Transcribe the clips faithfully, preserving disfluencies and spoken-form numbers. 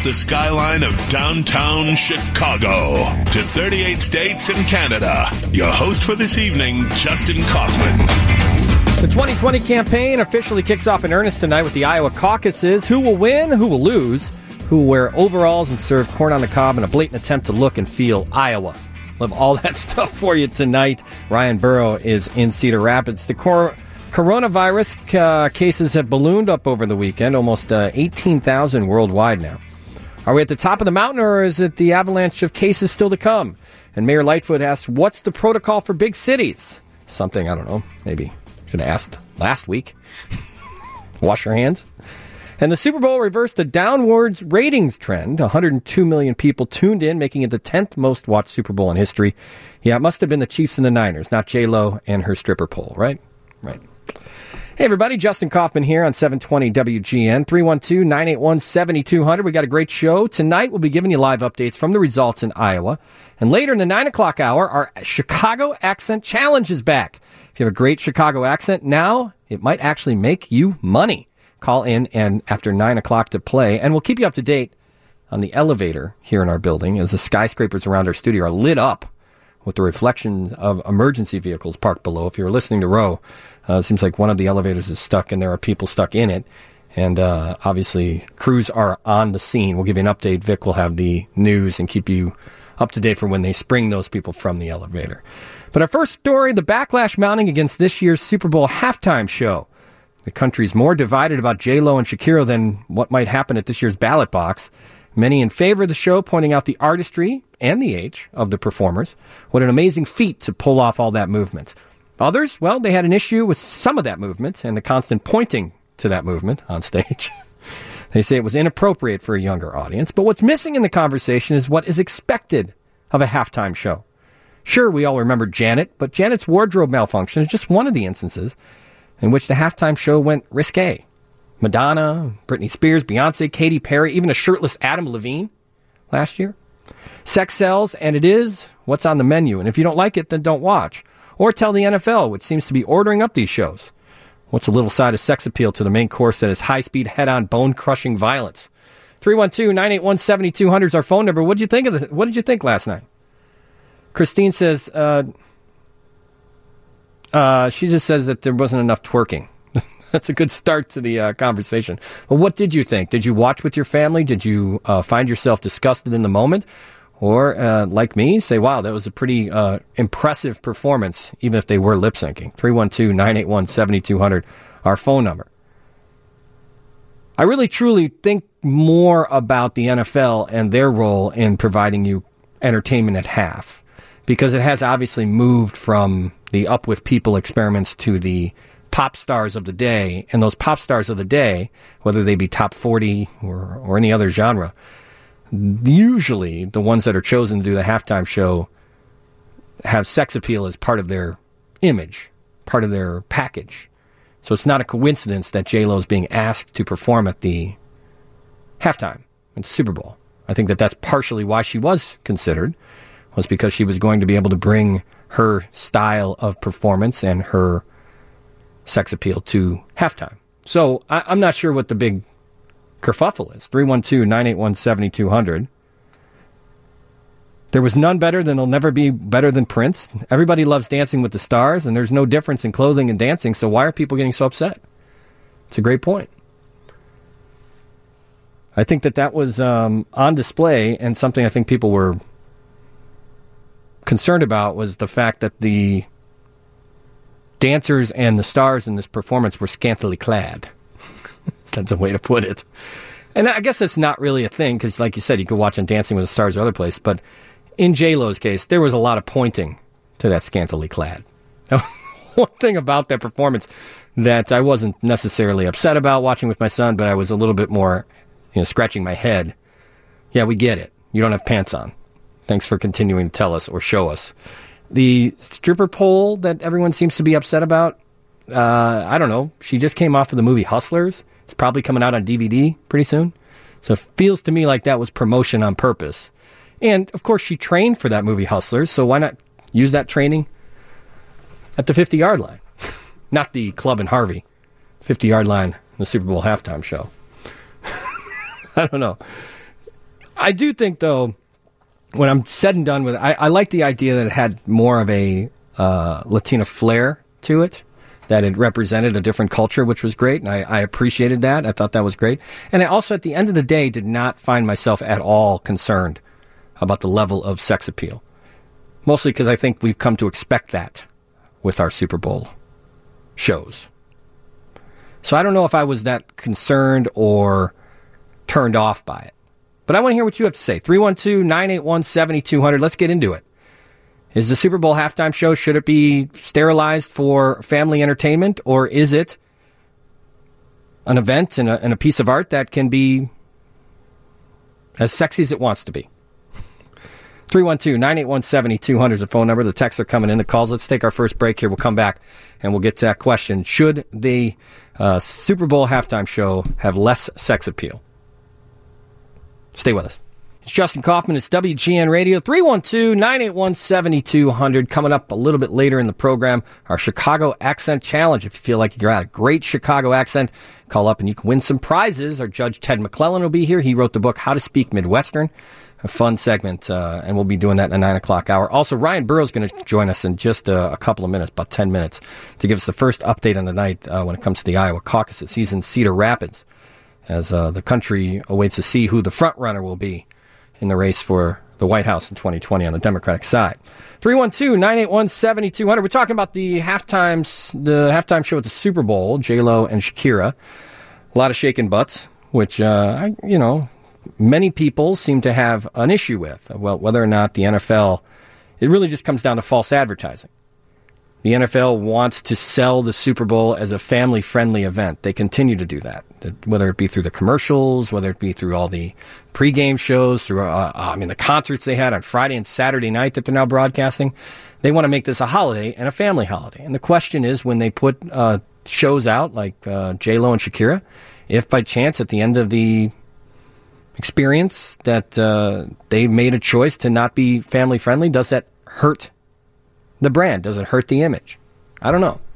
the skyline of downtown Chicago to thirty-eight states and Canada. Your host for this evening, Justin Kaufman. The twenty twenty campaign officially kicks off in earnest tonight with the Iowa caucuses. Who will win? Who will lose? Who will wear overalls and serve corn on the cob in a blatant attempt to look and feel Iowa? We'll have all that stuff for you tonight. Ryan Burrow is in Cedar Rapids. The cor- coronavirus uh, cases have ballooned up over the weekend, almost uh, eighteen thousand worldwide now. Are we at the top of the mountain, or is it the avalanche of cases still to come? And Mayor Lightfoot asks, what's the protocol for big cities? Something, I don't know, maybe should have asked last week. Wash your hands. And the Super Bowl reversed a downwards ratings trend. one hundred two million people tuned in, making it the tenth most watched Super Bowl in history. Yeah, it must have been the Chiefs and the Niners, not J-Lo and her stripper pole, right? Right. Hey, everybody. Justin Kaufman here on seven twenty W G N. three one two, nine eight one, seven two zero zero. We got a great show. Tonight, we'll be giving you live updates from the results in Iowa. And later in the nine o'clock hour, our Chicago Accent Challenge is back. If you have a great Chicago accent, now it might actually make you money. Call in and after nine o'clock to play, and we'll keep you up to date on the elevator here in our building as the skyscrapers around our studio are lit up with the reflection of emergency vehicles parked below. If you're listening to Row, uh, it seems like one of the elevators is stuck and there are people stuck in it. And uh, obviously, crews are on the scene. We'll give you an update. Vic will have the news and keep you up to date for when they spring those people from the elevator. But our first story, the backlash mounting against this year's Super Bowl halftime show. The country's more divided about J-Lo and Shakira than what might happen at this year's ballot box. Many in favor of the show, pointing out the artistry and the age of the performers. What an amazing feat to pull off all that movement. Others, well, they had an issue with some of that movement and the constant pointing to that movement on stage. They say it was inappropriate for a younger audience. But what's missing in the conversation is what is expected of a halftime show. Sure, we all remember Janet, but Janet's wardrobe malfunction is just one of the instances in which the halftime show went risque. Madonna, Britney Spears, Beyonce, Katy Perry, even a shirtless Adam Levine last year. Sex sells, and it is what's on the menu. And if you don't like it, then don't watch. Or tell the N F L, which seems to be ordering up these shows. What's a little side of sex appeal to the main course that is high-speed, head-on, bone-crushing violence? three one two, nine eight one, seven two zero zero is our phone number. What did you think of the, What did you think last night? Christine says... Uh, Uh, she just says that there wasn't enough twerking. That's a good start to the uh, conversation. Well, what did you think? Did you watch with your family? Did you uh, find yourself disgusted in the moment? Or, uh, like me, say, wow, that was a pretty uh, impressive performance, even if they were lip-syncing. three one two, nine eight one, seven two zero zero, our phone number. I really, truly think more about the N F L and their role in providing you entertainment at half. Because it has obviously moved from the Up With People experiments to the pop stars of the day. And those pop stars of the day, whether they be top forty or, or any other genre, usually the ones that are chosen to do the halftime show have sex appeal as part of their image, part of their package. So it's not a coincidence that J-Lo is being asked to perform at the halftime at the Super Bowl. I think that that's partially why she was considered, was because she was going to be able to bring her style of performance and her sex appeal to halftime. So I, I'm not sure what the big kerfuffle is. three one two, nine eight one, seven two zero zero. There was none better than there'll never be better than Prince. Everybody loves Dancing with the Stars, and there's no difference in clothing and dancing, so why are people getting so upset? It's a great point. I think that that was um, on display, and something I think people were concerned about was the fact that the dancers and the stars in this performance were scantily clad. That's a way to put it. And I guess that's not really a thing, because like you said, you could watch on Dancing with the Stars or other place, but in J-Lo's case, there was a lot of pointing to that scantily clad. One thing about that performance that I wasn't necessarily upset about watching with my son, but I was a little bit more, you know, scratching my head. Yeah, we get it. You don't have pants on. Thanks for continuing to tell us or show us. The stripper pole that everyone seems to be upset about, uh, I don't know. She just came off of the movie Hustlers. It's probably coming out on D V D pretty soon. So it feels to me like that was promotion on purpose. And, of course, she trained for that movie Hustlers, so why not use that training at the fifty-yard line? Not the Club and Harvey. fifty-yard line, the Super Bowl halftime show. I don't know. I do think, though, when I'm said and done with it, I, I like the idea that it had more of a uh, Latina flair to it, that it represented a different culture, which was great, and I, I appreciated that. I thought that was great. And I also, at the end of the day, did not find myself at all concerned about the level of sex appeal. Mostly because I think we've come to expect that with our Super Bowl shows. So I don't know if I was that concerned or turned off by it. But I want to hear what you have to say. three one two, nine eight one, seven two zero zero. Let's get into it. Is the Super Bowl halftime show, should it be sterilized for family entertainment, or is it an event and a, and a piece of art that can be as sexy as it wants to be? three one two, nine eight one, seven two zero zero is the phone number. The texts are coming in, the calls. Let's take our first break here. We'll come back and we'll get to that question. Should the uh, Super Bowl halftime show have less sex appeal? Stay with us. It's Justin Kaufman. It's W G N Radio. three one two, nine eight one, seven two zero zero. Coming up a little bit later in the program, our Chicago Accent Challenge. If you feel like you got a great Chicago accent, call up and you can win some prizes. Our Judge Ted McClellan will be here. He wrote the book, How to Speak Midwestern. A fun segment, uh, and we'll be doing that in the nine o'clock hour. Also, Ryan Burrow's going to join us in just uh, a couple of minutes, about ten minutes, to give us the first update on the night uh, when it comes to the Iowa caucuses. He's in Cedar Rapids as uh, the country awaits to see who the front runner will be in the race for the White House in twenty twenty on the Democratic side. three one two, nine eight one, seven two zero zero. We're talking about the halftime, the halftime show at the Super Bowl, J-Lo and Shakira. A lot of shaking butts, which, uh, I, you know, many people seem to have an issue with. Well, whether or not the N F L, it really just comes down to false advertising. The N F L wants to sell the Super Bowl as a family-friendly event. They continue to do that, whether it be through the commercials, whether it be through all the pregame shows, through uh, I mean the concerts they had on Friday and Saturday night that they're now broadcasting. They want to make this a holiday and a family holiday. And the question is, when they put uh, shows out like uh, J-Lo and Shakira, if by chance at the end of the experience that uh, they made a choice to not be family-friendly, does that hurt the brand? Does it hurt the image? I don't know.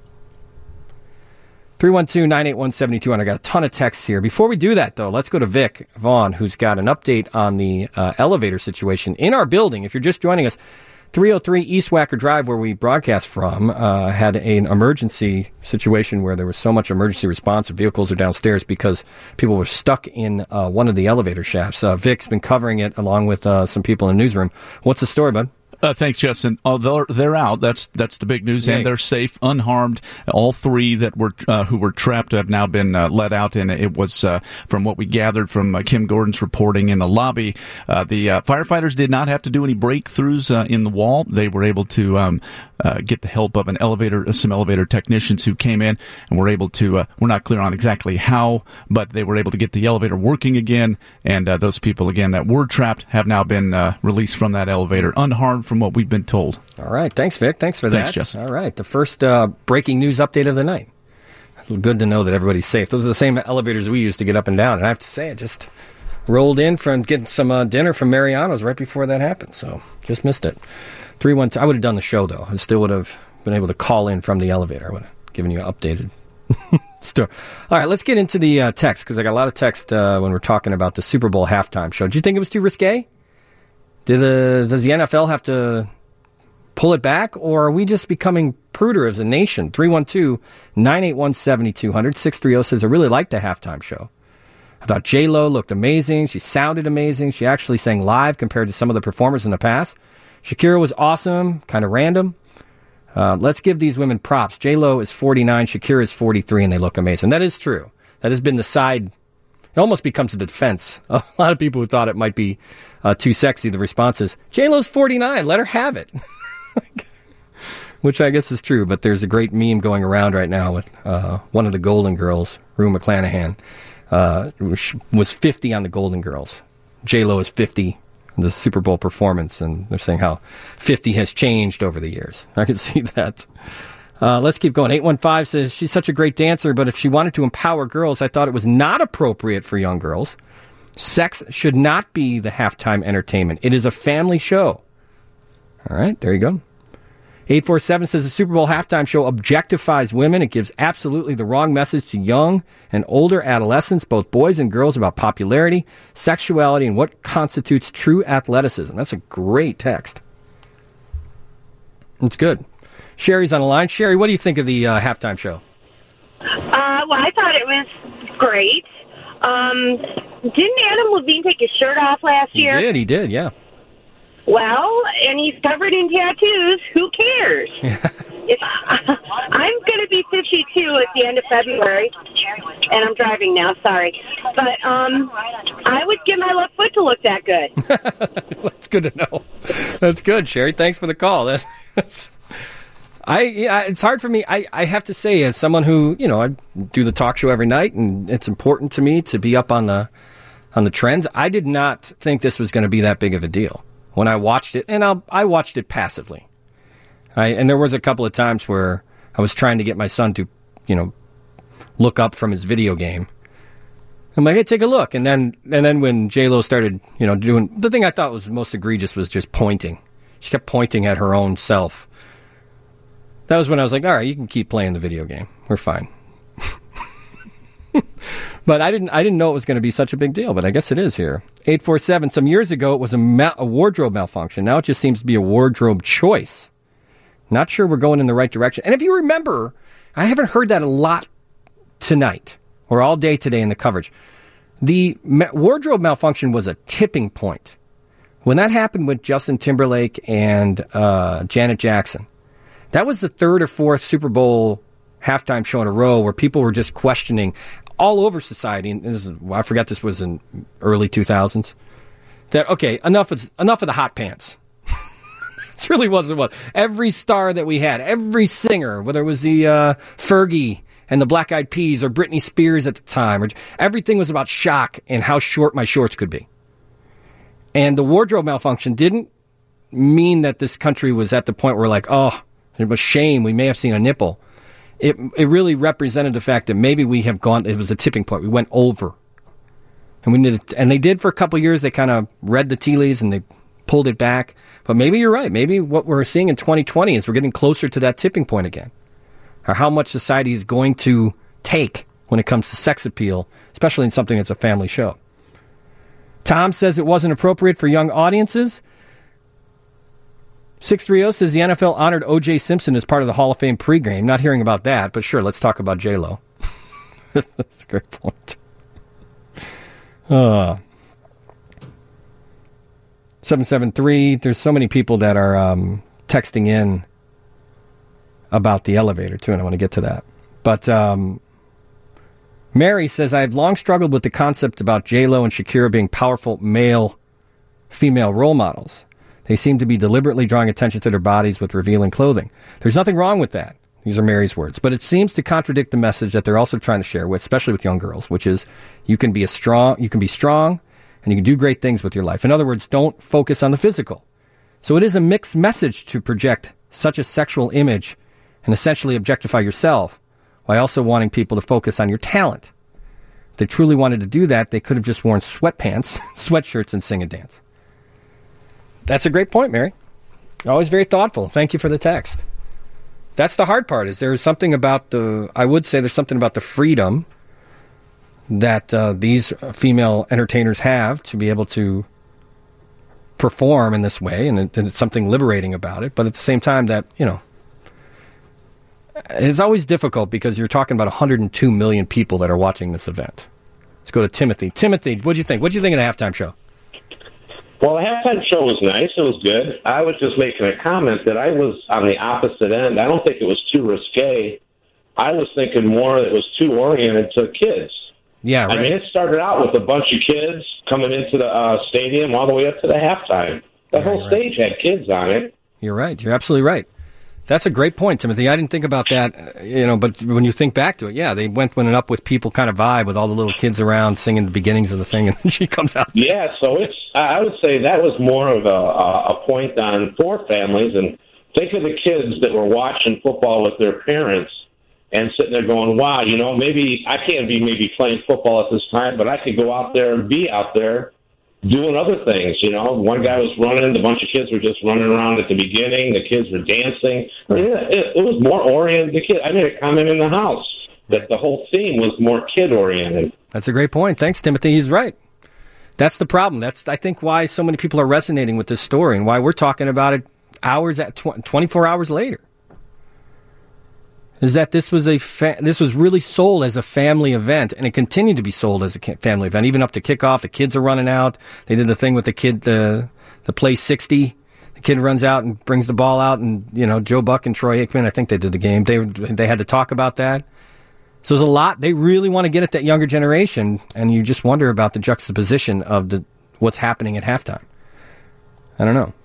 three one two, nine eight one, seven two zero zero. I got a ton of texts here. Before we do that, though, let's go to Vic Vaughn, who's got an update on the uh, elevator situation in our building. If you're just joining us, three oh three East Wacker Drive, where we broadcast from, uh, had an emergency situation where there was so much emergency response. Vehicles are downstairs because people were stuck in uh, one of the elevator shafts. Uh, Vic's been covering it along with uh, some people in the newsroom. What's the story, bud? Uh, thanks, Justin. Oh, they're, they're out. That's that's the big news, and they're safe, unharmed. All three that were uh, who were trapped have now been uh, let out, and it was uh, from what we gathered from uh, Kim Gordon's reporting in the lobby. Uh, the uh, firefighters did not have to do any breakthroughs uh, in the wall. They were able to um, uh, get the help of an elevator, some elevator technicians who came in and were able to. Uh, we're not clear on exactly how, but they were able to get the elevator working again, and uh, those people again that were trapped have now been uh, released from that elevator, unharmed, from what we've been told. All right. Thanks, Vic. Thanks for that. Thanks, Justin. All right. The first uh, breaking news update of the night. Good to know that everybody's safe. Those are the same elevators we use to get up and down. And I have to say, I just rolled in from getting some uh, dinner from Mariano's right before that happened. So just missed it. three one two I would have done the show, though. I still would have been able to call in from the elevator. I would have given you an updated story. All right. Let's get into the uh, text, because I got a lot of text uh, when we're talking about the Super Bowl halftime show. Did you think it was too risque? Did the, does the N F L have to pull it back, or are we just becoming pruder as a nation? three one two, nine eight one, seven two zero zero. six three zero says, I really liked the halftime show. I thought J-Lo looked amazing. She sounded amazing. She actually sang live compared to some of the performers in the past. Shakira was awesome, kind of random. Uh, let's give these women props. J-Lo is forty-nine, Shakira is forty-three, and they look amazing. That is true. That has been the side. It almost becomes a defense. A lot of people who thought it might be uh, too sexy, the response is, J-Lo's forty-nine, let her have it. Which I guess is true, but there's a great meme going around right now with uh, one of the Golden Girls, Rue McClanahan, uh, was fifty on the Golden Girls. J-Lo is fifty in the Super Bowl performance, and they're saying how fifty has changed over the years. I can see that. Uh, let's keep going. eight one five says, she's such a great dancer, but if she wanted to empower girls, I thought it was not appropriate for young girls. Sex should not be the halftime entertainment. It is a family show. All right, there you go. eight four seven says the Super Bowl halftime show objectifies women. It gives absolutely the wrong message to young and older adolescents, both boys and girls, about popularity, sexuality, and what constitutes true athleticism. That's a great text. It's good. Sherry's on the line. Sherry, what do you think of the uh, halftime show? Uh, well, I thought it was great. Um, didn't Adam Levine take his shirt off last He year? did, he did, yeah. Well, and he's covered in tattoos. Who cares? If I'm going to be fifty-two at the end of February, and I'm driving now, sorry. But um, I would give my left foot to look that good. That's good to know. That's good, Sherry. Thanks for the call. That's, that's I. Yeah, it's hard for me. I, I have to say, as someone who, you know, I do the talk show every night, and it's important to me to be up on the on the trends. I did not think this was going to be that big of a deal when I watched it, and I'll, I watched it passively. I, and there was a couple of times where I was trying to get my son to, you know, look up from his video game. I'm like, hey, take a look. And then and then when J-Lo started, you know, doing... The thing I thought was most egregious was just pointing. She kept pointing at her own self. That was when I was like, all right, you can keep playing the video game. We're fine. But I didn't I didn't know it was going to be such a big deal, but I guess it is here. eight four seven, some years ago, it was a, ma- a wardrobe malfunction. Now it just seems to be a wardrobe choice. Not sure we're going in the right direction. And if you remember, I haven't heard that a lot tonight or all day today in the coverage. The ma- wardrobe malfunction was a tipping point. When that happened with Justin Timberlake and uh, Janet Jackson, that was the third or fourth Super Bowl halftime show in a row where people were just questioning all over society. And this is, I forgot this was in early two thousands. That, okay, enough of, enough of the hot pants. It really was what every star that we had, every singer, whether it was the uh, Fergie and the Black Eyed Peas or Britney Spears at the time, or everything was about shock and how short my shorts could be. And the wardrobe malfunction didn't mean that this country was at the point where, like, oh, it was shame, we may have seen a nipple. It it really represented the fact that maybe we have gone. It was a tipping point. We went over, and we did, and they did for a couple of years. They kind of read the tea leaves and they pulled it back. But maybe you're right. Maybe what we're seeing in twenty twenty is we're getting closer to that tipping point again, or how much society is going to take when it comes to sex appeal, especially in something that's a family show. Tom says it wasn't appropriate for young audiences. six three zero says the N F L honored O J Simpson as part of the Hall of Fame pregame. Not hearing about that, but sure, let's talk about J-Lo. That's a great point. Uh, seven seven three, there's so many people that are um, texting in about the elevator, too, and I want to get to that. But um, Mary says, I've long struggled with the concept about J-Lo and Shakira being powerful male-female role models. They seem to be deliberately drawing attention to their bodies with revealing clothing. There's nothing wrong with that. These are Mary's words. But it seems to contradict the message that they're also trying to share, with, especially with young girls, which is you can be a strong, you can be strong, and you can do great things with your life. In other words, don't focus on the physical. So it is a mixed message to project such a sexual image and essentially objectify yourself while also wanting people to focus on your talent. If they truly wanted to do that, they could have just worn sweatpants, sweatshirts, and sing and dance. That's a great point, Mary. Always very thoughtful. Thank you for the text. That's the hard part, is there's something about the, I would say there's something about the freedom that uh, these female entertainers have to be able to perform in this way, and, it, and it's something liberating about it. But at the same time that, you know, it's always difficult because you're talking about one hundred two million people that are watching this event. Let's go to Timothy. Timothy, what do you think? What do you think of the halftime show? Well, the halftime show was nice. It was good. I was just making a comment that I was on the opposite end. I don't think it was too risque. I was thinking more it was too oriented to kids. Yeah, right. I mean, it started out with a bunch of kids coming into the uh, stadium all the way up to the halftime. The Yeah, whole you're stage right. had kids on it. You're right. You're absolutely right. That's a great point, Timothy. I didn't think about that, uh, you know, but when you think back to it, yeah, they went went up with people kind of vibe with all the little kids around singing the beginnings of the thing, and then she comes out. Yeah, so it's. I would say that was more of a, a point on for families. And think of the kids that were watching football with their parents and sitting there going, wow, you know, maybe I can't be maybe playing football at this time, but I could go out there and be out there doing other things. You know, one guy was running, a bunch of kids were just running around at the beginning. The kids were dancing. I mean, it, it was more oriented to kids. I made a comment in the house that the whole theme was more kid-oriented. That's a great point. Thanks, Timothy. He's right. That's the problem. That's, I think, why so many people are resonating with this story and why we're talking about it hours at tw- twenty-four hours later. Is that this was a fa- this was really sold as a family event, and it continued to be sold as a family event, even up to kickoff. The kids are running out. They did the thing with the kid, the the play sixty. The kid runs out and brings the ball out, and you know Joe Buck and Troy Aikman. I think they did the game. They they had to talk about that. So there's a lot. They really want to get at that younger generation, and you just wonder about the juxtaposition of the what's happening at halftime. I don't know.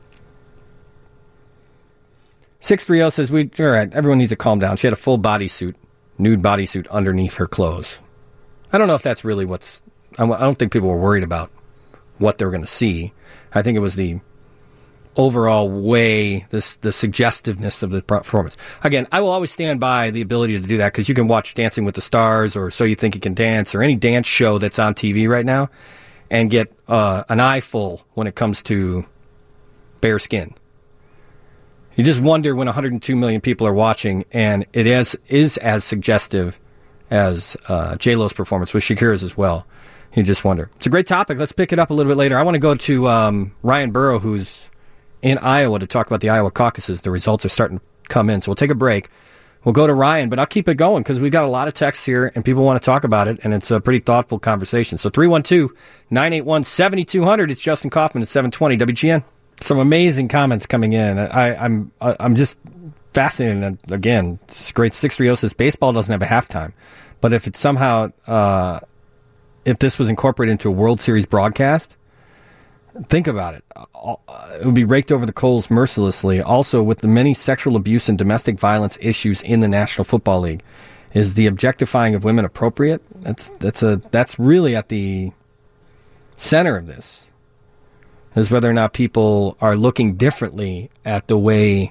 six three zero says, "We all right, everyone needs to calm down. She had a full bodysuit, nude bodysuit underneath her clothes." I don't know if that's really what's... I don't think people were worried about what they were going to see. I think it was the overall way, this the suggestiveness of the performance. Again, I will always stand by the ability to do that because you can watch Dancing with the Stars or So You Think You Can Dance or any dance show that's on T V right now and get uh, an eye full when it comes to bare skin. You just wonder when one hundred two million people are watching, and it is, is as suggestive as uh, J-Lo's performance, with Shakira's as well. You just wonder. It's a great topic. Let's pick it up a little bit later. I want to go to um, Ryan Burrow, who's in Iowa, to talk about the Iowa caucuses. The results are starting to come in, so we'll take a break. We'll go to Ryan, but I'll keep it going because we've got a lot of texts here, and people want to talk about it, and it's a pretty thoughtful conversation. So three one two, nine eight one, seven two zero zero. It's Justin Kaufman at seven twenty W G N. Some amazing comments coming in. I, I'm I'm just fascinated. Again, it's great. six three zero says baseball doesn't have a halftime, but if it's somehow uh, if this was incorporated into a World Series broadcast, think about it. It would be raked over the coals mercilessly. Also, with the many sexual abuse and domestic violence issues in the National Football League, is the objectifying of women appropriate? That's that's a that's really at the center of this. Is whether or not people are looking differently at the way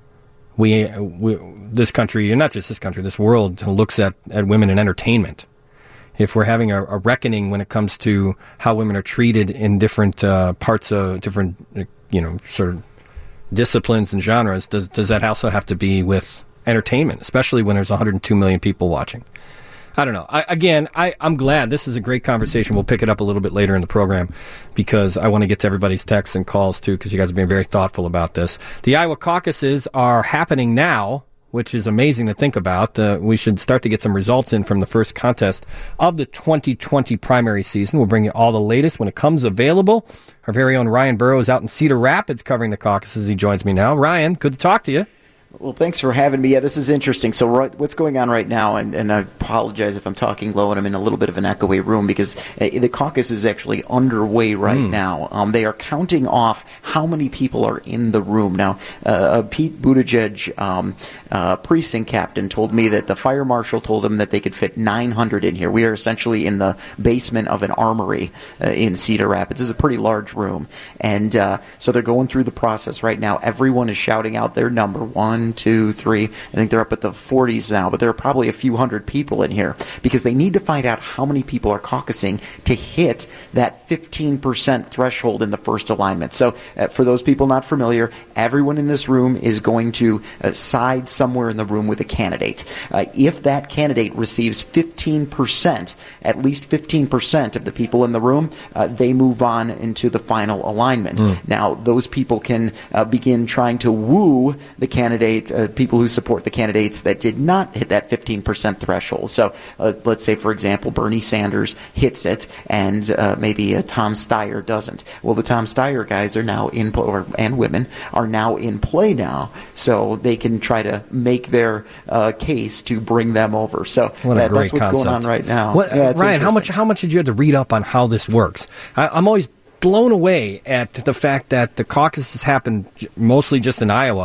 we, we this country, and not just this country, this world looks at, at women in entertainment. If we're having a, a reckoning when it comes to how women are treated in different uh, parts of different, you know, sort of disciplines and genres, does does that also have to be with entertainment, especially when there's one hundred two million people watching? I don't know. I, again, I, I'm glad. This is a great conversation. We'll pick it up a little bit later in the program because I want to get to everybody's texts and calls, too, because you guys are being very thoughtful about this. The Iowa caucuses are happening now, which is amazing to think about. Uh, we should start to get some results in from the first contest of the twenty twenty primary season. We'll bring you all the latest when it comes available. Our very own Ryan Burrow is out in Cedar Rapids covering the caucuses. He joins me now. Ryan, good to talk to you. Well, thanks for having me. Yeah, this is interesting. So right, what's going on right now, and, and I apologize if I'm talking low and I'm in a little bit of an echoey room because uh, the caucus is actually underway right mm. now. Um, they are counting off how many people are in the room. Now, uh, Pete Buttigieg, um, uh, precinct captain, told me that the fire marshal told him that they could fit nine hundred in here. We are essentially in the basement of an armory uh, in Cedar Rapids. This is a pretty large room. And uh, so they're going through the process right now. Everyone is shouting out their number, one, two, three. I think they're up at the forties now, but there are probably a few hundred people in here because they need to find out how many people are caucusing to hit that fifteen percent threshold in the first alignment. So uh, for those people not familiar, everyone in this room is going to uh, side somewhere in the room with a candidate. Uh, if that candidate receives fifteen percent, at least fifteen percent of the people in the room, uh, they move on into the final alignment. Mm. Now, those people can uh, begin trying to woo the candidate, uh, people who support the candidates that did not hit that fifteen percent threshold. So uh, let's say, for example, Bernie Sanders hits it and uh, maybe uh, Tom Steyer doesn't. Well, the Tom Steyer guys are now in play, or, and women are now in play now, so they can try to make their uh, case to bring them over. So what that, a great that's what's concept. going on right now. What, yeah, Ryan, how much how much did you have to read up on how this works? I, I'm always blown away at the fact that the caucuses happen mostly just in Iowa,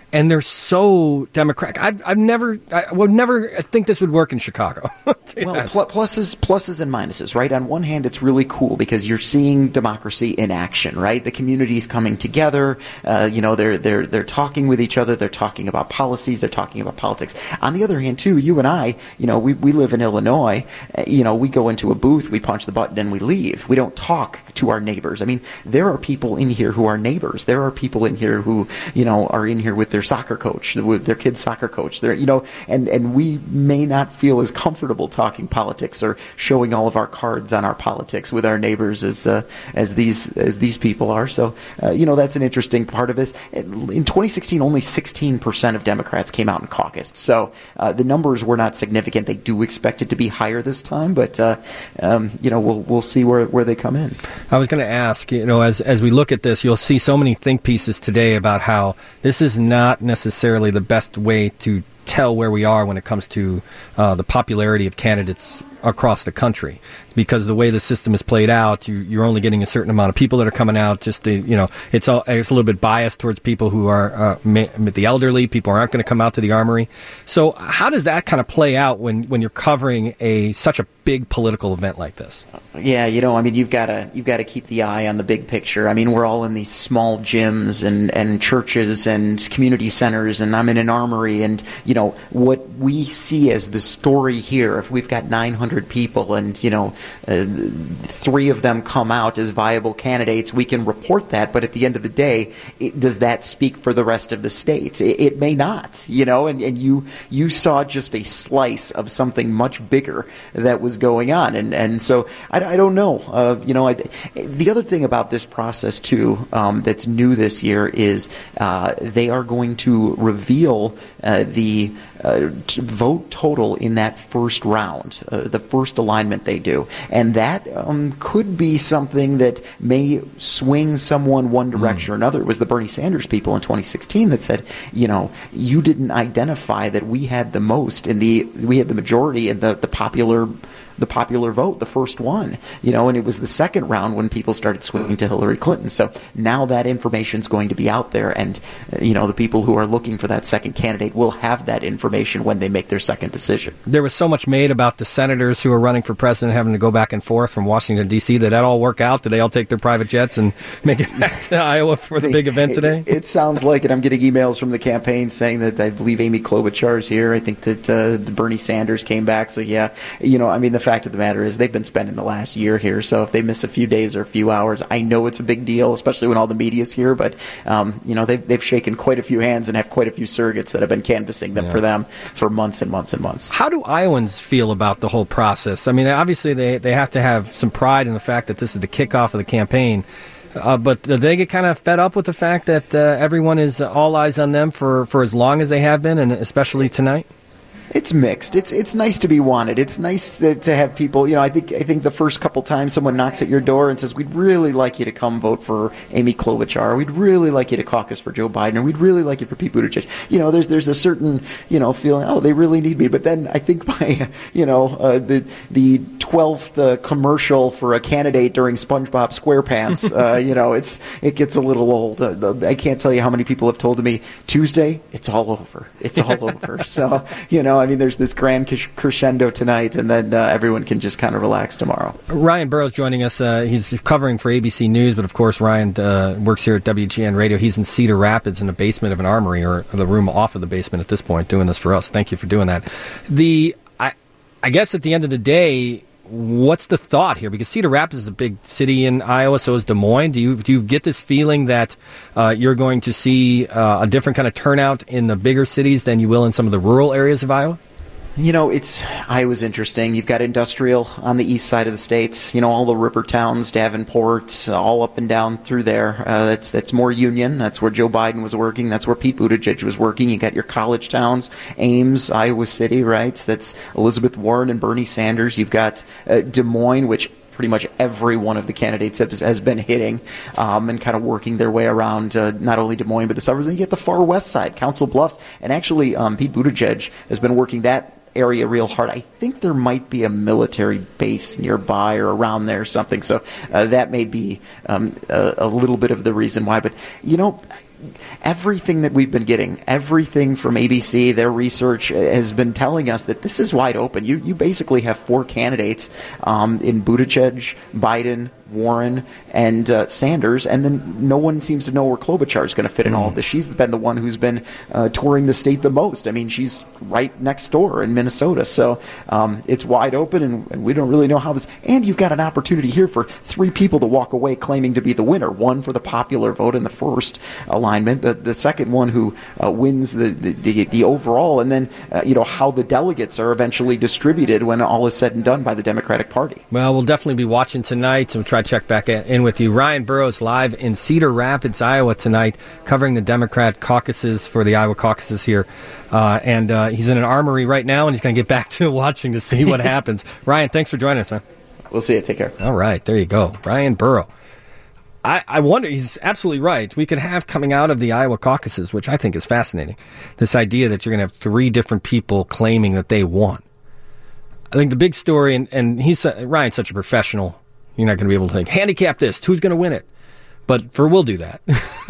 and they're so Democratic. I've, I've never, I would never think this would work in Chicago. Well, pl- pluses, pluses and minuses, right? On one hand, it's really cool because you're seeing democracy in action, right? The community's coming together. Uh, you know, they're they're they're talking with each other. They're talking about policies. They're talking about politics. On the other hand, too, you and I, you know, we we live in Illinois. Uh, you know, we go into a booth, we punch the button, and we leave. We don't talk to our neighbors. I mean, there are people in here who are neighbors. There are people in here who, you know, are in here with their soccer coach, with their kid's soccer coach. They're, you know, and and we may not feel as comfortable talking politics or showing all of our cards on our politics with our neighbors as uh, as these as these people are. So, uh, you know, that's an interesting part of this. In twenty sixteen, only sixteen percent of Democrats came out and caucused. So uh, the numbers were not significant. They do expect it to be higher this time, but uh, um, you know, we'll we'll see where, where they come in. I was going to ask, you know, as as we look at this, you'll see so many think pieces today about how this is not necessarily the best way to tell where we are when it comes to uh, the popularity of candidates across the country. Because the way the system is played out, you, you're only getting a certain amount of people that are coming out. Just the, you know, it's all, it's a little bit biased towards people who are uh, ma- the elderly. People aren't going to come out to the Armory. So how does that kind of play out when, when you're covering a such a big political event like this? Yeah, you know, I mean, you've got to you've got to keep the eye on the big picture. I mean, we're all in these small gyms and, and churches and community centers, and I'm in an armory, and you know what we see as the story here. If we've got nine hundred people, and you know, uh, three of them come out as viable candidates, we can report that. But at the end of the day, it, does that speak for the rest of the states? It, it may not. You know, and, and you you saw just a slice of something much bigger that was going on, and and so I. I don't know. Uh, you know, I, the other thing about this process, too, um, that's new this year is uh, they are going to reveal uh, the uh, t- vote total in that first round, uh, the first alignment they do. And that um, could be something that may swing someone one direction mm. or another. It was the Bernie Sanders people in twenty sixteen that said, you know, you didn't identify that we had the most in the, we had the majority in the, the popular the popular vote, the first one, you know, and it was the second round when people started swinging to Hillary Clinton. So now that information is going to be out there, and, you know, the people who are looking for that second candidate will have that information when they make their second decision. There was so much made about the senators who are running for president having to go back and forth from Washington, D C Did that all work out? Did they all take their private jets and make it back to Iowa for the big event today? It, it sounds like it. I'm getting emails from the campaign saying that I believe Amy Klobuchar is here. I think that uh, Bernie Sanders came back. So, yeah, you know, I mean, the fact of the matter is they've been spending the last year here, so if they miss a few days or a few hours, I know it's a big deal, especially when all the media's here, but um, you know, they've, they've shaken quite a few hands and have quite a few surrogates that have been canvassing them yeah. for them for months and months and months. How do Iowans feel about the whole process? I mean, obviously they, they have to have some pride in the fact that this is the kickoff of the campaign, uh, but do they get kind of fed up with the fact that uh, everyone is all eyes on them for, for as long as they have been, and especially tonight? It's mixed. It's it's nice to be wanted. It's nice to, to have people. You know, I think I think the first couple times someone knocks at your door and says, "We'd really like you to come vote for Amy Klobuchar. We'd really like you to caucus for Joe Biden. Or we'd really like you for Pete Buttigieg." You know, there's there's a certain you know feeling. Oh, they really need me. But then I think by you know uh, the the twelfth uh, commercial for a candidate during SpongeBob SquarePants, uh, you know, it's it gets a little old. Uh, I can't tell you how many people have told me Tuesday, it's all over. It's all over. So you know. I mean, there's this grand crescendo tonight, and then uh, everyone can just kind of relax tomorrow. Ryan Burrows joining us. Uh, he's covering for A B C News, but of course, Ryan uh, works here at W G N Radio. He's in Cedar Rapids in the basement of an armory, or the room off of the basement at this point, doing this for us. Thank you for doing that. The I, I guess at the end of the day, what's the thought here? Because Cedar Rapids is a big city in Iowa, so is Des Moines. Do you do you get this feeling that uh, you're going to see uh, a different kind of turnout in the bigger cities than you will in some of the rural areas of Iowa? You know, it's Iowa's interesting. You've got industrial on the east side of the state. You know, all the river towns, Davenport, all up and down through there. Uh, that's that's more Union. That's where Joe Biden was working. That's where Pete Buttigieg was working. You got your college towns, Ames, Iowa City, right? That's Elizabeth Warren and Bernie Sanders. You've got uh, Des Moines, which pretty much every one of the candidates has, has been hitting um, and kind of working their way around uh, not only Des Moines but the suburbs. And you get the far west side, Council Bluffs, and actually um, Pete Buttigieg has been working that area real hard. I think there might be a military base nearby or around there or something, so uh, that may be um, a, a little bit of the reason why. But, you know, everything that we've been getting, everything from A B C, their research has been telling us that this is wide open. You you basically have four candidates um, in Buttigieg, Biden, Warren, and uh, Sanders, and then no one seems to know where Klobuchar is going to fit in all of this. She's been the one who's been uh, touring the state the most. I mean, she's right next door in Minnesota, so um, it's wide open, and, and we don't really know how this. And you've got an opportunity here for three people to walk away claiming to be the winner. One for the popular vote in the first alignment, the the second one who uh, wins the, the the the overall, and then uh, you know how the delegates are eventually distributed when all is said and done by the Democratic Party. Well, we'll definitely be watching tonight, and we'll try to check back in with you. Ryan Burrows live in Cedar Rapids, Iowa tonight, covering the Democrat caucuses for the Iowa caucuses here. Uh, and uh, he's in an armory right now, and he's going to get back to watching to see what happens. Ryan, thanks for joining us, man. We'll see you. Take care. All right, there you go. Ryan Burrow. I, I wonder, he's absolutely right. We could have coming out of the Iowa caucuses, which I think is fascinating, this idea that you're going to have three different people claiming that they won. I think the big story, and, and he's Ryan's such a professional, you're not going to be able to like, handicap this. Who's going to win it? But for we'll do that.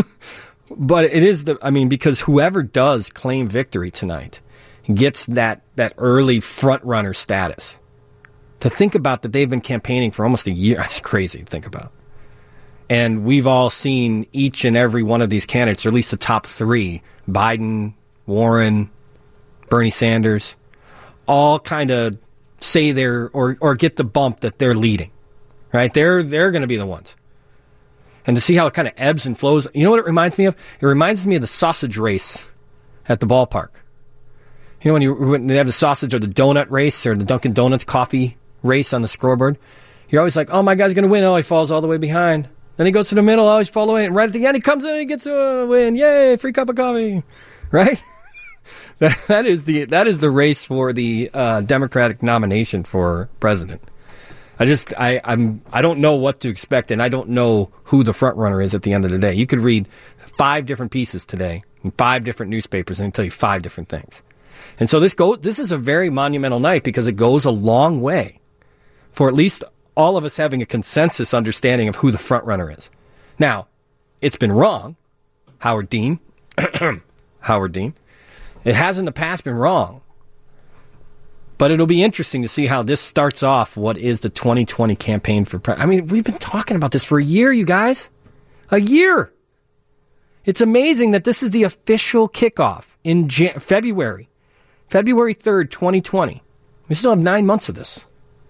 But it is the, I mean, because whoever does claim victory tonight gets that, that early front runner status. To think about that they've been campaigning for almost a year, that's crazy to think about. And we've all seen each and every one of these candidates, or at least the top three, Biden, Warren, Bernie Sanders, all kind of say they're, or, or get the bump that they're leading. Right? They're they're going to be the ones. And to see how it kind of ebbs and flows. You know what it reminds me of? It reminds me of the sausage race at the ballpark. You know when, you, when they have the sausage or the donut race or the Dunkin' Donuts coffee race on the scoreboard? You're always like, oh, my guy's going to win. Oh, he falls all the way behind. Then he goes to the middle. Oh, he's fall away. And right at the end, he comes in and he gets a win. Yay, free cup of coffee. Right? that, that, is the, that is the race for the uh, Democratic nomination for president. I just, I, I'm, I don't know what to expect, and I don't know who the front runner is at the end of the day. You could read five different pieces today in five different newspapers and tell you five different things. And so this go, this is a very monumental night because it goes a long way for at least all of us having a consensus understanding of who the front runner is. Now, it's been wrong. Howard Dean, Howard Dean. It has in the past been wrong. But it'll be interesting to see how this starts off what is the twenty twenty campaign for president. I mean, we've been talking about this for a year, you guys. A year. It's amazing that this is the official kickoff in Jan- February. February third, twenty twenty. We still have nine months of this.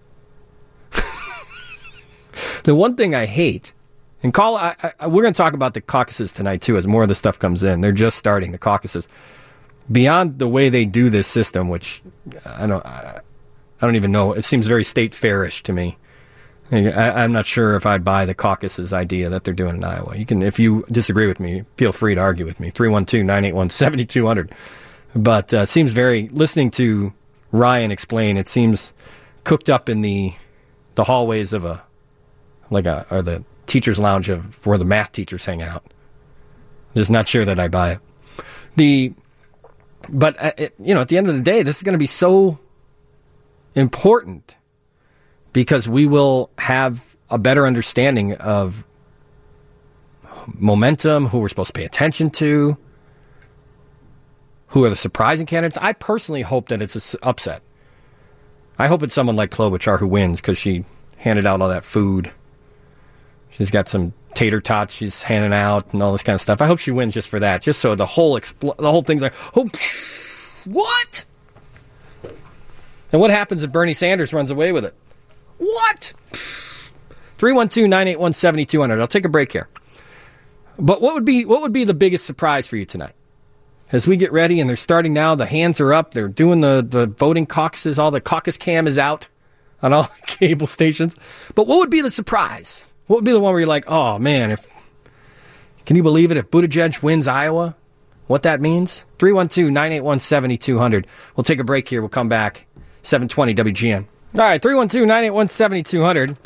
The one thing I hate, and call, I, I, we're going to talk about the caucuses tonight, too, as more of the stuff comes in. They're just starting, the caucuses. Beyond the way they do this system, which I don't, I don't even know. It seems very state fairish to me. I, I'm not sure if I buy the caucuses idea that they're doing in Iowa. You can, if you disagree with me, feel free to argue with me. three one two, nine eight one, seven two zero zero. But uh, it seems very, listening to Ryan explain, it seems cooked up in the the hallways of a, like a, or the teacher's lounge of where the math teachers hang out. Just not sure that I buy it. The But, uh, it, you know, at the end of the day, this is going to be so important because we will have a better understanding of momentum, who we're supposed to pay attention to, who are the surprising candidates. I personally hope that it's an upset. I hope it's someone like Klobuchar who wins because she handed out all that food. She's got some tater tots she's handing out and all this kind of stuff. I hope she wins just for that, just so the whole expl- the whole thing's like, oh, what? And what happens if Bernie Sanders runs away with it? What? three one two, nine eight one, seven two zero zero. I'll take a break here. But what would be what would be the biggest surprise for you tonight? As we get ready, and they're starting now, the hands are up, they're doing the, the voting caucuses, all the caucus cam is out on all cable stations. But what would be the surprise? What would be the one where you're like, oh, man, if can you believe it? If Buttigieg wins Iowa, what that means? three one two, nine eight one, seven two zero zero. We'll take a break here. We'll come back. seven twenty W G N. All right, three one two, nine eight one, seven two zero zero.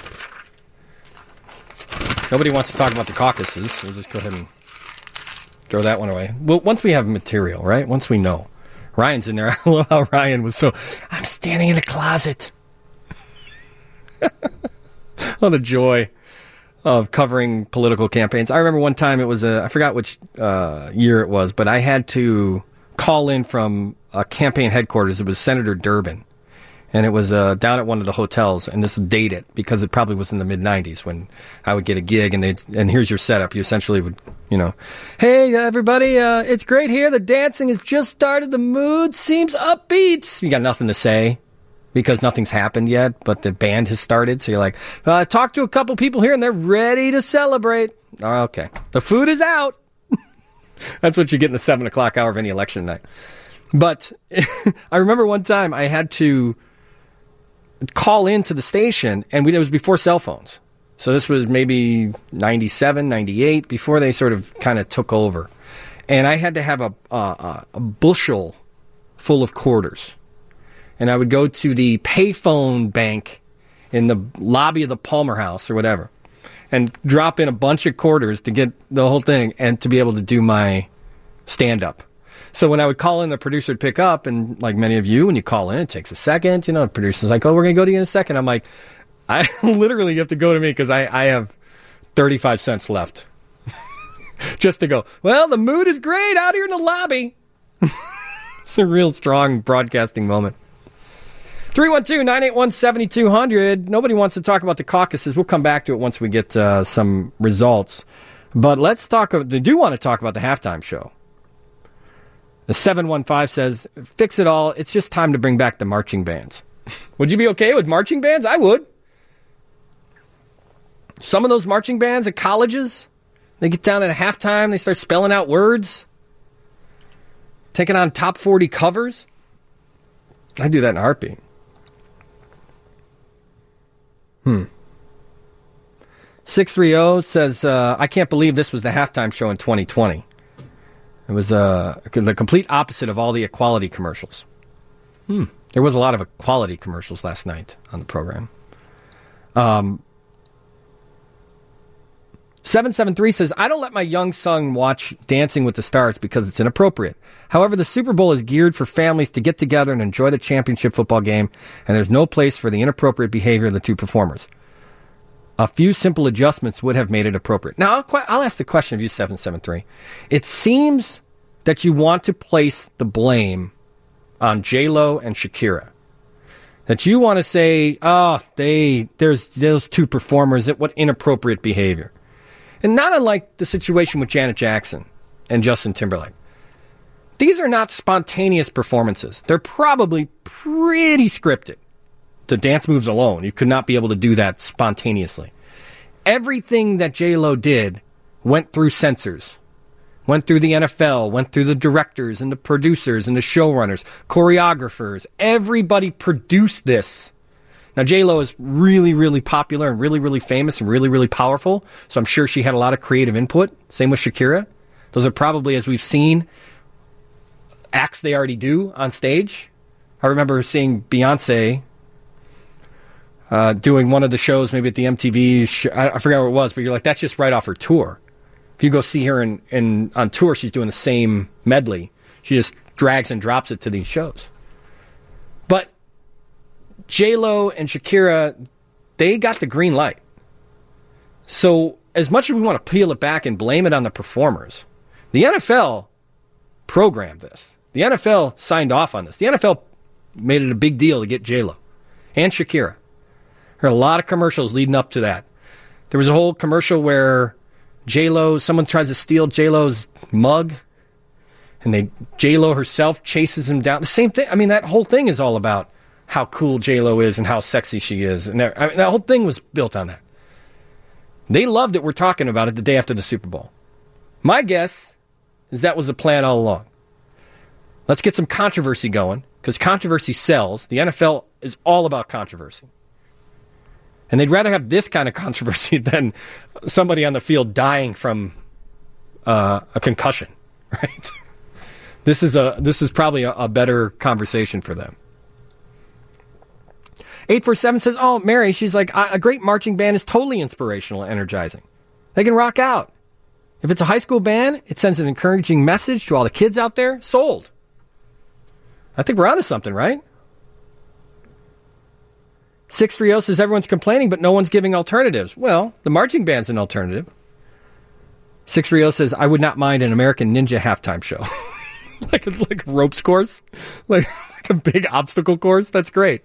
Nobody wants to talk about the caucuses. We'll just go ahead and throw that one away. Well, once we have material, right? Once we know. Ryan's in there. I love how Ryan was so, I'm standing in a closet. Oh, the joy. of covering political campaigns. I remember one time it was a, I forgot which uh, year it was, but I had to call in from a campaign headquarters. It was Senator Durbin. And it was uh, down at one of the hotels, and this would date it because it probably was in the mid nineties when I would get a gig, and they and here's your setup. You essentially would, you know, hey everybody, uh, it's great here. The dancing has just started. The mood seems upbeat. You got nothing to say because nothing's happened yet, but the band has started. So you're like, uh, talk to a couple people here, and they're ready to celebrate. Oh, okay, the food is out. That's what you get in the seven o'clock hour of any election night. But I remember one time I had to call into the station, and we, it was before cell phones. So this was maybe ninety-seven, ninety-eight, before they sort of kind of took over. And I had to have a, a, a bushel full of quarters. And I would go to the payphone bank in the lobby of the Palmer House or whatever and drop in a bunch of quarters to get the whole thing and to be able to do my stand-up. So when I would call in, the producer would pick up, and like many of you, when you call in, it takes a second. You know, the producer's like, oh, we're going to go to you in a second. I'm like, I literally have to go to me because I, I have thirty-five cents left. Just to go, well, the mood is great out here in the lobby. It's a real strong broadcasting moment. three one two, nine eight one, seven two zero zero. Nobody wants to talk about the caucuses. We'll come back to it once we get uh, some results. But let's talk, they do want to talk about the halftime show. The seven one five says, fix it all. It's just time to bring back the marching bands. Would you be okay with marching bands? I would. Some of those marching bands at colleges, they get down at halftime, they start spelling out words, taking on top forty covers. I'd do that in a heartbeat. Hmm. six three zero says, uh, I can't believe this was the halftime show in twenty twenty. It was uh, the complete opposite of all the equality commercials. Hmm. There was a lot of equality commercials last night on the program. Um, seven seven three says, I don't let my young son watch Dancing with the Stars because it's inappropriate. However, the Super Bowl is geared for families to get together and enjoy the championship football game, and there's no place for the inappropriate behavior of the two performers. A few simple adjustments would have made it appropriate. Now, I'll, qu- I'll ask the question of you, seven seven three. It seems that you want to place the blame on J-Lo and Shakira. That you want to say, oh, they, there's those two performers, that what inappropriate behavior. And not unlike the situation with Janet Jackson and Justin Timberlake. These are not spontaneous performances. They're probably pretty scripted. The dance moves alone, you could not be able to do that spontaneously. Everything that J-Lo did went through censors, went through the N F L, went through the directors and the producers and the showrunners, choreographers. Everybody produced this. Now, J-Lo is really, really popular and really, really famous and really, really powerful, so I'm sure she had a lot of creative input. Same with Shakira. Those are probably, as we've seen, acts they already do on stage. I remember seeing Beyonce Uh, doing one of the shows, maybe at the M T V, sh- I, I forgot what it was, but you're like, that's just right off her tour. If you go see her in, in on tour, she's doing the same medley. She just drags and drops it to these shows. But J-Lo and Shakira, they got the green light. So as much as we want to peel it back and blame it on the performers, the N F L programmed this. The N F L signed off on this. The N F L made it a big deal to get J-Lo and Shakira. There are a lot of commercials leading up to that. There was a whole commercial where J-Lo, someone tries to steal J-Lo's mug, and they J-Lo herself chases him down. The same thing. I mean, that whole thing is all about how cool J-Lo is and how sexy she is. And that, I mean, that whole thing was built on that. They loved that we're talking about it the day after the Super Bowl. My guess is that was the plan all along. Let's get some controversy going, because controversy sells. The N F L is all about controversy. And they'd rather have this kind of controversy than somebody on the field dying from uh, a concussion, right? This is a this is probably a, a better conversation for them. eight four seven says, oh, Mary, she's like, a great marching band is totally inspirational and energizing. They can rock out. If it's a high school band, it sends an encouraging message to all the kids out there. Sold. I think we're onto something, right? six three zero says everyone's complaining, but no one's giving alternatives. Well, the marching band's an alternative. six three zero says, I would not mind an American Ninja halftime show. like, a, like a ropes course? Like, like a big obstacle course? That's great.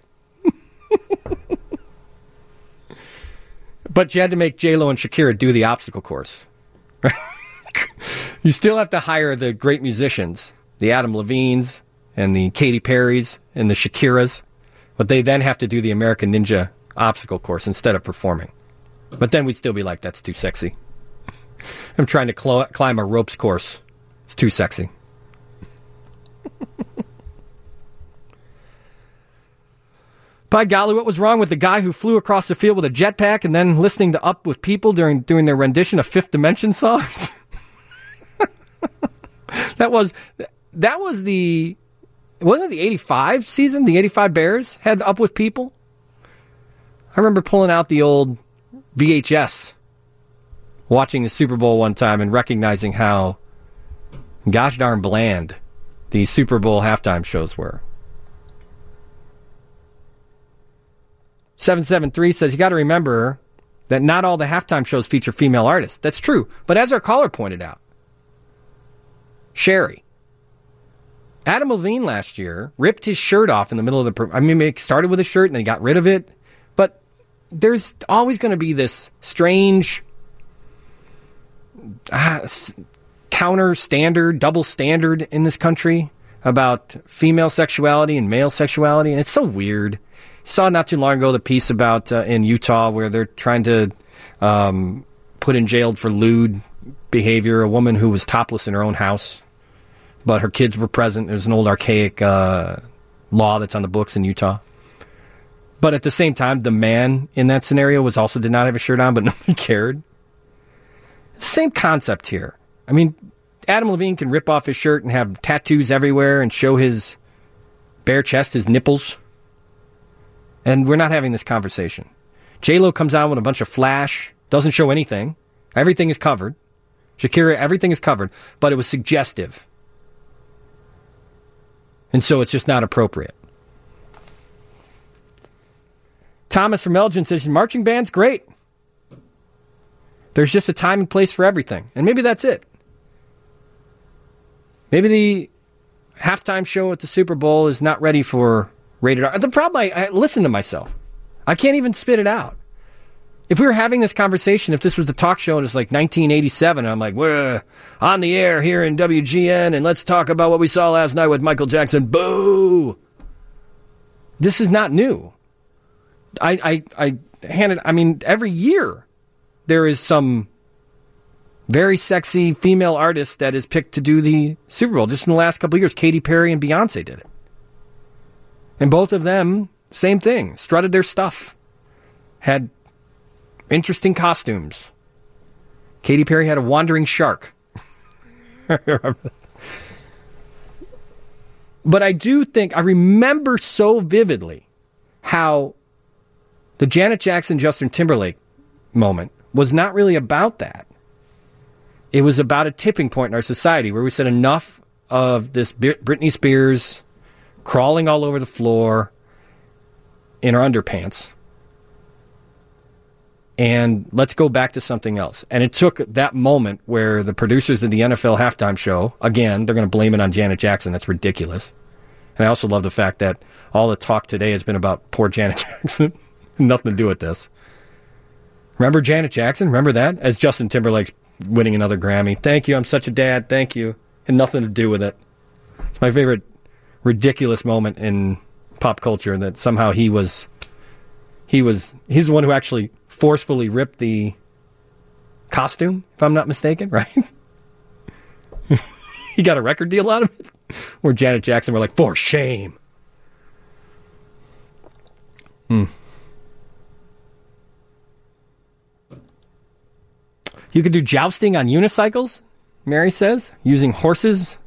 But you had to make J-Lo and Shakira do the obstacle course. Right? You still have to hire the great musicians, the Adam Levines and the Katy Perrys and the Shakiras. But they then have to do the American Ninja obstacle course instead of performing. But then we'd still be like, that's too sexy. I'm trying to cl- climb a ropes course. It's too sexy. By golly, what was wrong with the guy who flew across the field with a jetpack and then listening to Up With People during doing their rendition of Fifth Dimension songs? that was that was the wasn't it the eighty-five season? The eighty-five Bears had Up With People. I remember pulling out the old V H S, watching the Super Bowl one time and recognizing how gosh darn bland the Super Bowl halftime shows were. seven seven three says, you got to remember that not all the halftime shows feature female artists. That's true. But as our caller pointed out, Sherry, Adam Levine last year ripped his shirt off in the middle of the... I mean, it started with a shirt and then he got rid of it. But there's always going to be this strange uh, counter standard, double standard in this country about female sexuality and male sexuality. And it's so weird. Saw not too long ago the piece about uh, in Utah where they're trying to um, put in jail for lewd behavior a woman who was topless in her own house, but her kids were present. There's an old archaic uh, law that's on the books in Utah. But at the same time, the man in that scenario was also did not have a shirt on, but nobody cared. It's the same concept here. I mean, Adam Levine can rip off his shirt and have tattoos everywhere and show his bare chest, his nipples. And we're not having this conversation. J-Lo comes out with a bunch of flash, doesn't show anything. Everything is covered. Shakira, everything is covered. But it was suggestive. And so it's just not appropriate. Thomas from Elgin says, marching band's great. There's just a time and place for everything. And maybe that's it. Maybe the halftime show at the Super Bowl is not ready for rated R. The problem, I, I listen to myself. I can't even spit it out. If we were having this conversation, if this was the talk show and it's like nineteen eighty-seven, and I'm like, we're on the air here in W G N, and let's talk about what we saw last night with Michael Jackson. Boo! This is not new. I, I, I handed, I mean, every year there is some very sexy female artist that is picked to do the Super Bowl. Just in the last couple of years, Katy Perry and Beyonce did it. And both of them, same thing, strutted their stuff. Had interesting costumes. Katy Perry had a wandering shark. But I do think, I remember so vividly how the Janet Jackson-Justin Timberlake moment was not really about that. It was about a tipping point in our society where we said enough of this Britney Spears crawling all over the floor in her underpants. And let's go back to something else. And it took that moment where the producers of the N F L halftime show, again, they're going to blame it on Janet Jackson. That's ridiculous. And I also love the fact that all the talk today has been about poor Janet Jackson. Nothing to do with this. Remember Janet Jackson? Remember that? As Justin Timberlake's winning another Grammy. Thank you, I'm such a dad. Thank you. And nothing to do with it. It's my favorite ridiculous moment in pop culture that somehow he was he was he's the one who actually forcefully ripped the costume, if I'm not mistaken, right? He got a record deal out of it. Where Janet Jackson were like, for shame. Hmm. You could do jousting on unicycles, Mary says, using horses.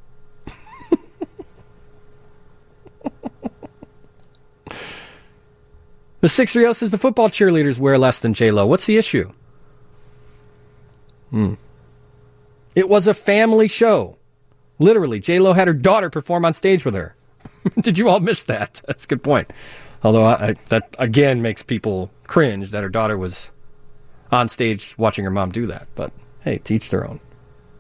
The six three zero says the football cheerleaders wear less than J-Lo. What's the issue? Hmm. It was a family show. Literally, J-Lo had her daughter perform on stage with her. Did you all miss that? That's a good point. Although I, I, that, again, makes people cringe that her daughter was on stage watching her mom do that. But, hey, teach their own.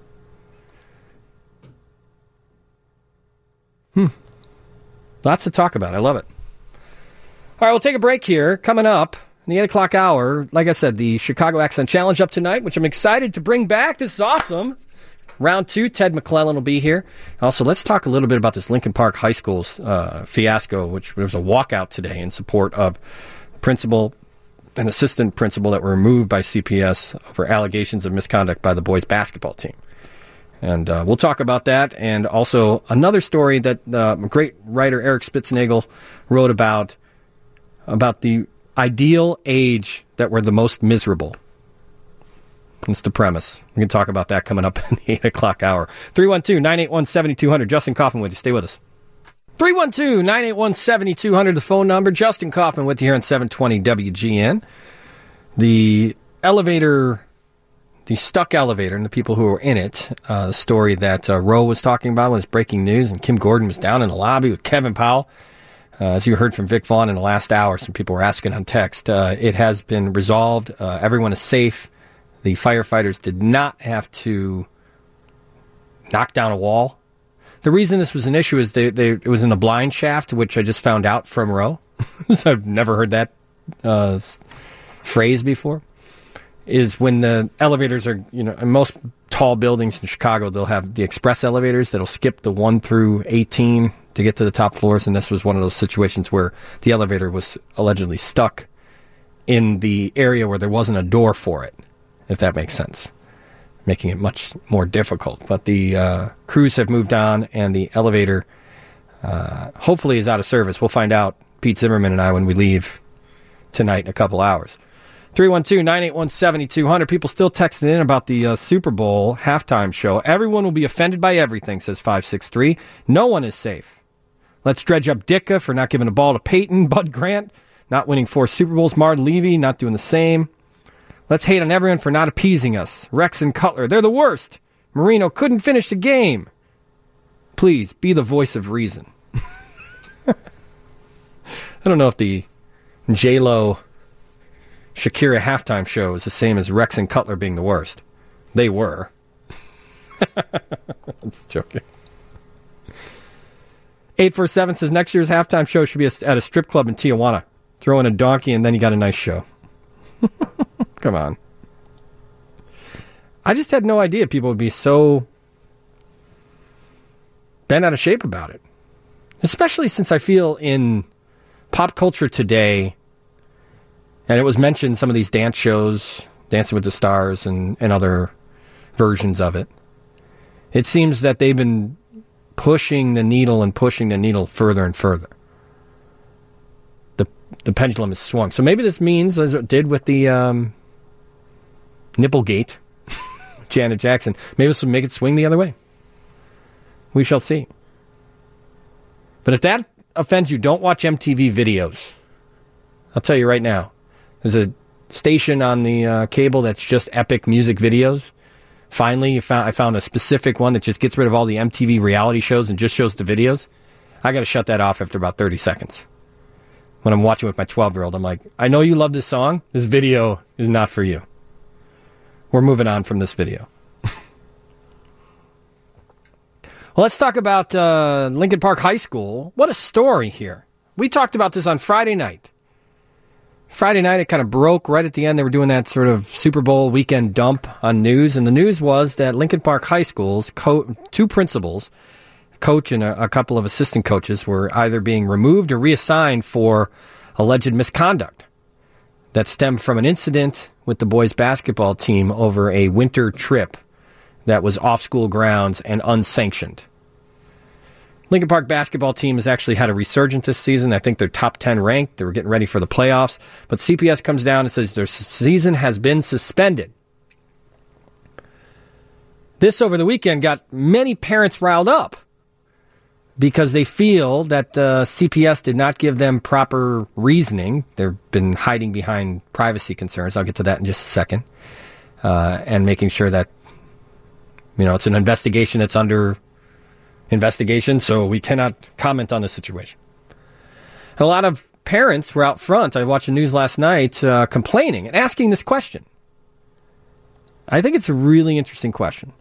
Hmm. Lots to talk about. I love it. All right, we'll take a break here. Coming up in the eight o'clock hour, like I said, the Chicago Accent Challenge up tonight, which I'm excited to bring back. This is awesome. Round two, Ted McClellan will be here. Also, let's talk a little bit about this Lincoln Park High School's uh, fiasco, which there was a walkout today in support of principal and assistant principal that were removed by C P S for allegations of misconduct by the boys basketball team. And uh, we'll talk about that. And also another story that uh, great writer Eric Spitznagel wrote about, about the ideal age that we're the most miserable. That's the premise. We can talk about that coming up in the eight o'clock hour. three one two, nine eight one, seven two zero zero. Justin Kaufman with you. Stay with us. three one two, nine eight one, seven two zero zero, the phone number. Justin Kaufman with you here on seven twenty W G N. The elevator, the stuck elevator, and the people who were in it, uh, the story that uh, Roe was talking about was breaking news, and Kim Gordon was down in the lobby with Kevin Powell. Uh, as you heard from Vic Vaughn in the last hour, some people were asking on text. Uh, it has been resolved. Uh, everyone is safe. The firefighters did not have to knock down a wall. The reason this was an issue is they, they it was in the blind shaft, which I just found out from Roe. So I've never heard that uh, phrase before. Is when the elevators are, you know, in most tall buildings in Chicago, they'll have the express elevators that'll skip the one through eighteen to get to the top floors. And this was one of those situations where the elevator was allegedly stuck in the area where there wasn't a door for it, if that makes sense, making it much more difficult. But the uh, crews have moved on, and the elevator uh, hopefully is out of service. We'll find out, Pete Zimmerman and I, when we leave tonight in a couple hours. three one two, nine eight one, seven two zero zero. People still texting in about the uh, Super Bowl halftime show. Everyone will be offended by everything, says five six three. No one is safe. Let's dredge up Ditka for not giving a ball to Peyton. Bud Grant not winning four Super Bowls. Mard Levy not doing the same. Let's hate on everyone for not appeasing us. Rex and Cutler, they're the worst. Marino couldn't finish the game. Please, be the voice of reason. I don't know if the J-Lo Shakira halftime show is the same as Rex and Cutler being the worst. They were. I'm just joking. eight four seven says next year's halftime show should be at a strip club in Tijuana. Throw in a donkey and then you got a nice show. Come on. I just had no idea people would be so bent out of shape about it. Especially since I feel in pop culture today, and it was mentioned some of these dance shows, Dancing with the Stars and, and other versions of it. It seems that they've been pushing the needle and pushing the needle further and further. The the pendulum has swung. So maybe this means, as it did with the um, Nipplegate, Janet Jackson, maybe this will make it swing the other way. We shall see. But if that offends you, don't watch M T V videos. I'll tell you right now. There's a station on the uh, cable that's just epic music videos. Finally, you found, I found a specific one that just gets rid of all the M T V reality shows and just shows the videos. I got to shut that off after about thirty seconds. When I'm watching with my twelve-year-old, I'm like, I know you love this song. This video is not for you. We're moving on from this video. Well, let's talk about uh, Lincoln Park High School. What a story here. We talked about this on Friday night. Friday night, it kind of broke right at the end. They were doing that sort of Super Bowl weekend dump on news. And the news was that Lincoln Park High School's co- two principals, coach and a, a couple of assistant coaches, were either being removed or reassigned for alleged misconduct that stemmed from an incident with the boys basketball team over a winter trip that was off school grounds and unsanctioned. Lincoln Park basketball team has actually had a resurgence this season. I think they're top ten ranked. They were getting ready for the playoffs. But C P S comes down and says their season has been suspended. This over the weekend got many parents riled up because they feel that uh, C P S did not give them proper reasoning. They've been hiding behind privacy concerns. I'll get to that in just a second. Uh, and making sure that, you know, it's an investigation that's under investigation, so we cannot comment on the situation. A lot of parents were out front. I watched the news last night uh, complaining and asking this question. I think it's a really interesting question.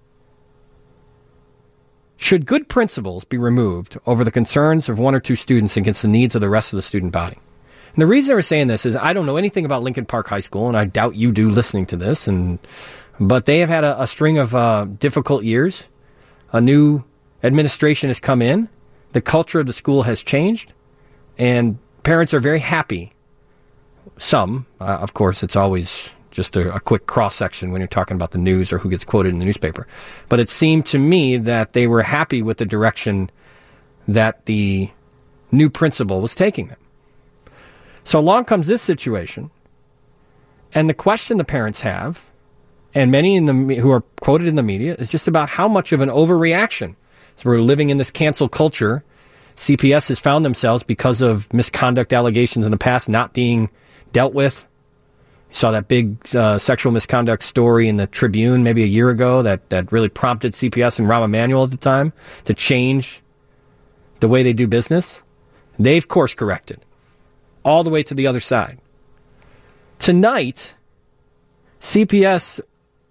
Should good principals be removed over the concerns of one or two students against the needs of the rest of the student body? And the reason we're saying this is I don't know anything about Lincoln Park High School, and I doubt you do listening to this, and but they have had a, a string of uh, difficult years. A new administration has come in. The culture of the school has changed, and parents are very happy. Some, uh, of course, it's always just a, a quick cross-section when you're talking about the news or who gets quoted in the newspaper. But it seemed to me that they were happy with the direction that the new principal was taking them. So along comes this situation, and the question the parents have, and many in the who are quoted in the media, is just about how much of an overreaction. So we're living in this cancel culture. C P S has found themselves, because of misconduct allegations in the past, not being dealt with. You saw that big uh, sexual misconduct story in the Tribune maybe a year ago that, that really prompted C P S and Rahm Emanuel at the time to change the way they do business. They've course corrected all the way to the other side. Tonight, C P S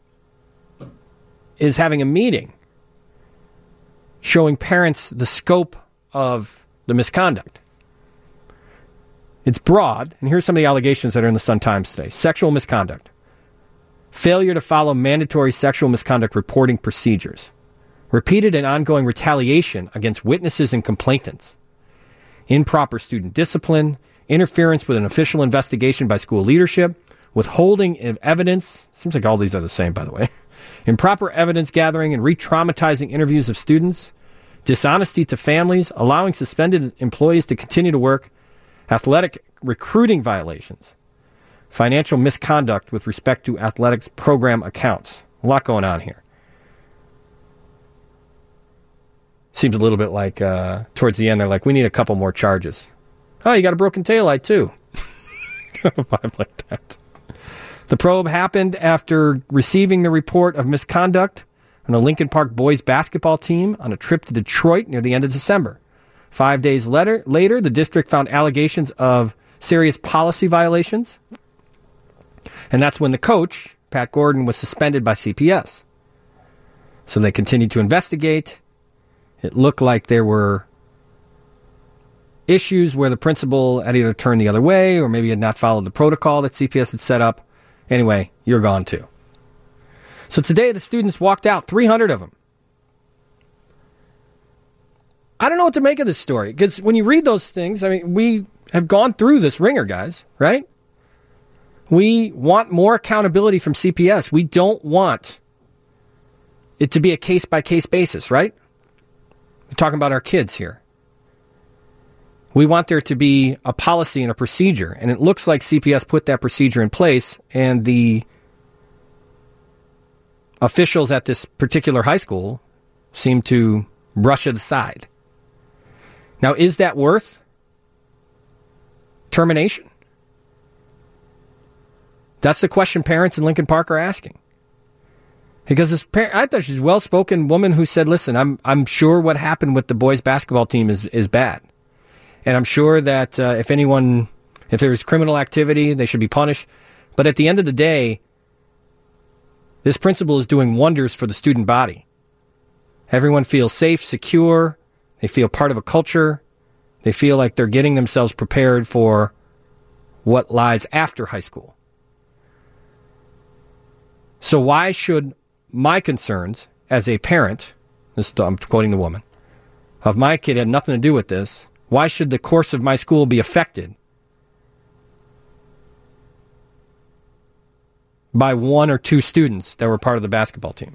is having a meeting showing parents the scope of the misconduct. It's broad, and here's some of the allegations that are in the Sun-Times today. Sexual misconduct. Failure to follow mandatory sexual misconduct reporting procedures. Repeated and ongoing retaliation against witnesses and complainants. Improper student discipline. Interference with an official investigation by school leadership. Withholding of evidence. Seems like all these are the same, by the way. Improper evidence gathering and re-traumatizing interviews of students. Dishonesty to families. Allowing suspended employees to continue to work. Athletic recruiting violations. Financial misconduct with respect to athletics program accounts. A lot going on here. Seems a little bit like, uh, towards the end, they're like, we need a couple more charges. Oh, you got a broken taillight, too. Kind of a vibe like that. The probe happened after receiving the report of misconduct on the Lincoln Park boys basketball team on a trip to Detroit near the end of December. Five days later, later, the district found allegations of serious policy violations. And that's when the coach, Pat Gordon, was suspended by C P S. So they continued to investigate. It looked like there were issues where the principal had either turned the other way or maybe had not followed the protocol that C P S had set up. Anyway, you're gone too. So today the students walked out, three hundred of them. I don't know what to make of this story, because when you read those things, I mean, we have gone through this ringer, guys, right? We want more accountability from C P S. We don't want it to be a case-by-case basis, right? We're talking about our kids here. We want there to be a policy and a procedure, and it looks like C P S put that procedure in place, and the officials at this particular high school seem to brush it aside. Now, is that worth termination? That's the question parents in Lincoln Park are asking. Because this parent, I thought she's a well-spoken woman who said, listen, I'm I'm sure what happened with the boys basketball team is, is bad. And I'm sure that uh, if anyone, if there was criminal activity, they should be punished. But at the end of the day, this principal is doing wonders for the student body. Everyone feels safe, secure. They feel part of a culture. They feel like they're getting themselves prepared for what lies after high school. So why should my concerns as a parent, this, I'm quoting the woman, of my kid had nothing to do with this, why should the course of my school be affected by one or two students that were part of the basketball team?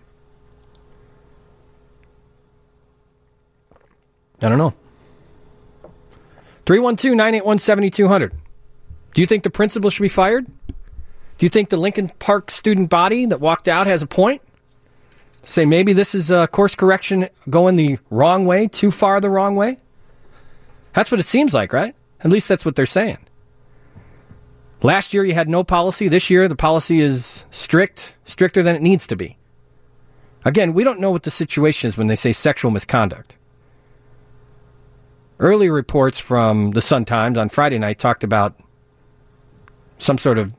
I don't know. three one two, nine eight one, seven two zero zero. Do you think the principal should be fired? Do you think the Lincoln Park student body that walked out has a point? Say maybe this is a course correction going the wrong way, too far the wrong way? That's what it seems like, right? At least that's what they're saying. Last year you had no policy. This year the policy is strict, stricter than it needs to be. Again, we don't know what the situation is when they say sexual misconduct. Early reports from the Sun-Times on Friday night talked about some sort of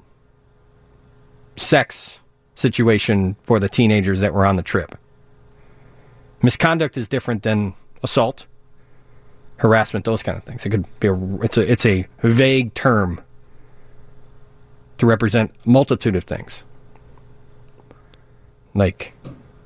sex situation for the teenagers that were on the trip. Misconduct is different than assault, harassment, those kind of things. It could be a, it's a it's a vague term to represent a multitude of things. Like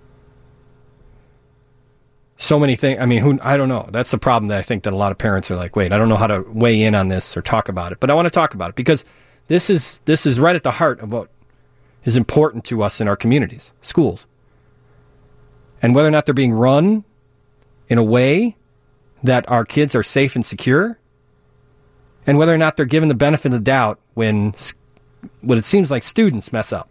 so many things. I mean, who I don't know. That's the problem that I think that a lot of parents are like, wait, I don't know how to weigh in on this or talk about it. But I want to talk about it because this is this is right at the heart of what is important to us in our communities, schools. And whether or not they're being run in a way that our kids are safe and secure, and whether or not they're given the benefit of the doubt when what it seems like students mess up.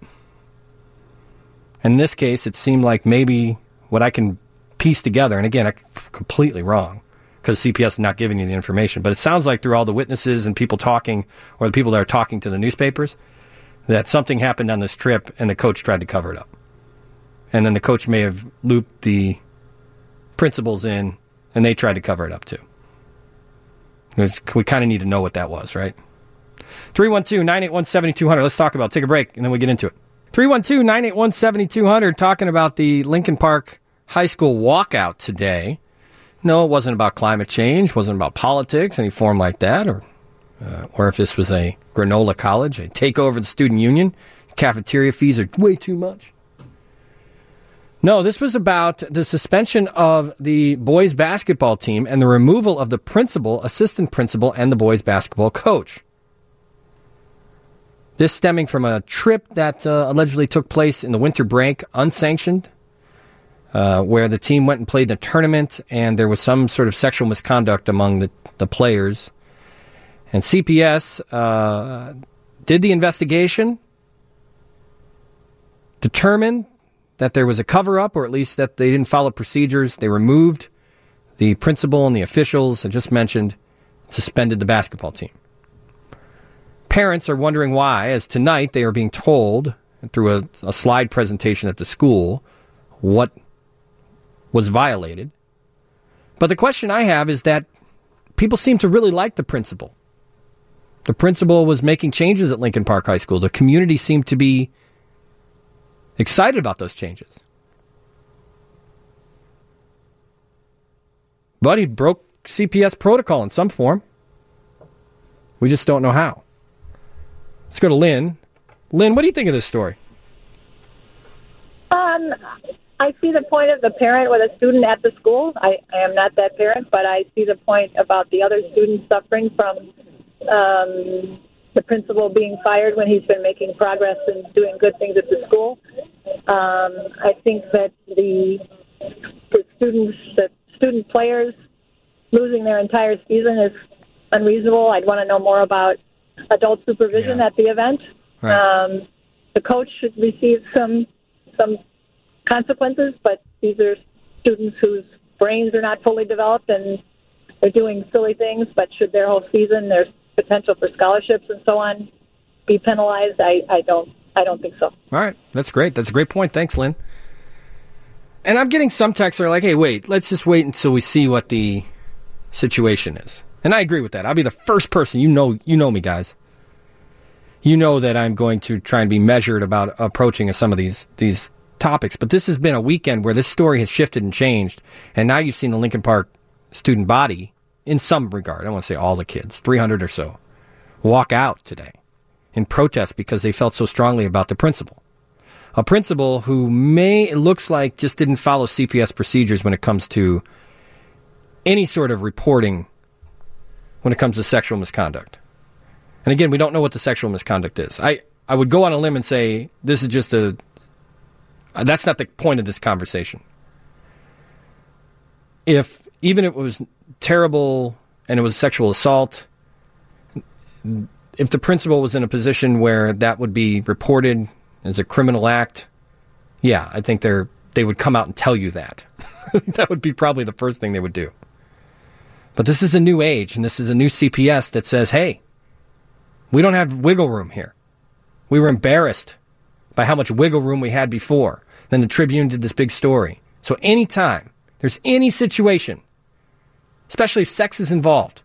In this case, it seemed like maybe what I can piece together, and again, I'm completely wrong, because C P S is not giving you the information, but it sounds like through all the witnesses and people talking, or the people that are talking to the newspapers, that something happened on this trip and the coach tried to cover it up. And then the coach may have looped the principals in, and they tried to cover it up too. It's, we kind of need to know what that was, right? three one two, nine eight one, seven two zero zero. Let's talk about it. Take a break, and then we get into it. three one two, nine eight one, seven two zero zero, talking about the Lincoln Park High School walkout today. No, it wasn't about climate change, wasn't about politics, any form like that, or uh, or if this was a granola college, a takeover of the student union, cafeteria fees are way too much. No, this was about the suspension of the boys basketball team and the removal of the principal, assistant principal, and the boys basketball coach. This stemming from a trip that uh, allegedly took place in the winter break, unsanctioned, uh, where the team went and played the tournament, and there was some sort of sexual misconduct among the, the players. And C P S uh, did the investigation, determined that there was a cover-up, or at least that they didn't follow procedures. They removed the principal and the officials I just mentioned, suspended the basketball team. Parents are wondering why, as tonight they are being told through a, a slide presentation at the school what was violated. But the question I have is that people seem to really like the principal. The principal was making changes at Lincoln Park High School. The community seemed to be excited about those changes. But he broke C P S protocol in some form. We just don't know how. Let's go to Lynn. Lynn, what do you think of this story? Um, I see the point of the parent with a student at the school. I, I am not that parent, but I see the point about the other students suffering from um, the principal being fired when he's been making progress and doing good things at the school. Um, I think that the, the students, the student players losing their entire season is unreasonable. I'd want to know more about adult supervision yeah. at the event. Right. Um, the coach should receive some some consequences, but these are students whose brains are not fully developed and they're doing silly things, but should their whole season, there's potential for scholarships and so on, be penalized? I, I don't I don't think so. All right. That's great. That's a great point. Thanks, Lynn. And I'm getting some texts that are like, hey, wait, let's just wait until we see what the situation is. And I agree with that. I'll be the first person. You know you know me, guys. You know that I'm going to try and be measured about approaching some of these these topics. But this has been a weekend where this story has shifted and changed. And now you've seen the Lincoln Park student body, in some regard, I don't want to say all the kids, three hundred or so, walk out today in protest because they felt so strongly about the principal. A principal who may, it looks like, just didn't follow C P S procedures when it comes to any sort of reporting when it comes to sexual misconduct. And again, we don't know what the sexual misconduct is. I, I would go on a limb and say this is just a, that's not the point of this conversation. If, even if it was terrible and it was sexual assault, if the principal was in a position where that would be reported as a criminal act, yeah, I think they're they would come out and tell you that. That would be probably the first thing they would do. But this is a new age, and this is a new C P S that says, hey, we don't have wiggle room here. We were embarrassed by how much wiggle room we had before. Then the Tribune did this big story. So anytime there's any situation especially if sex is involved.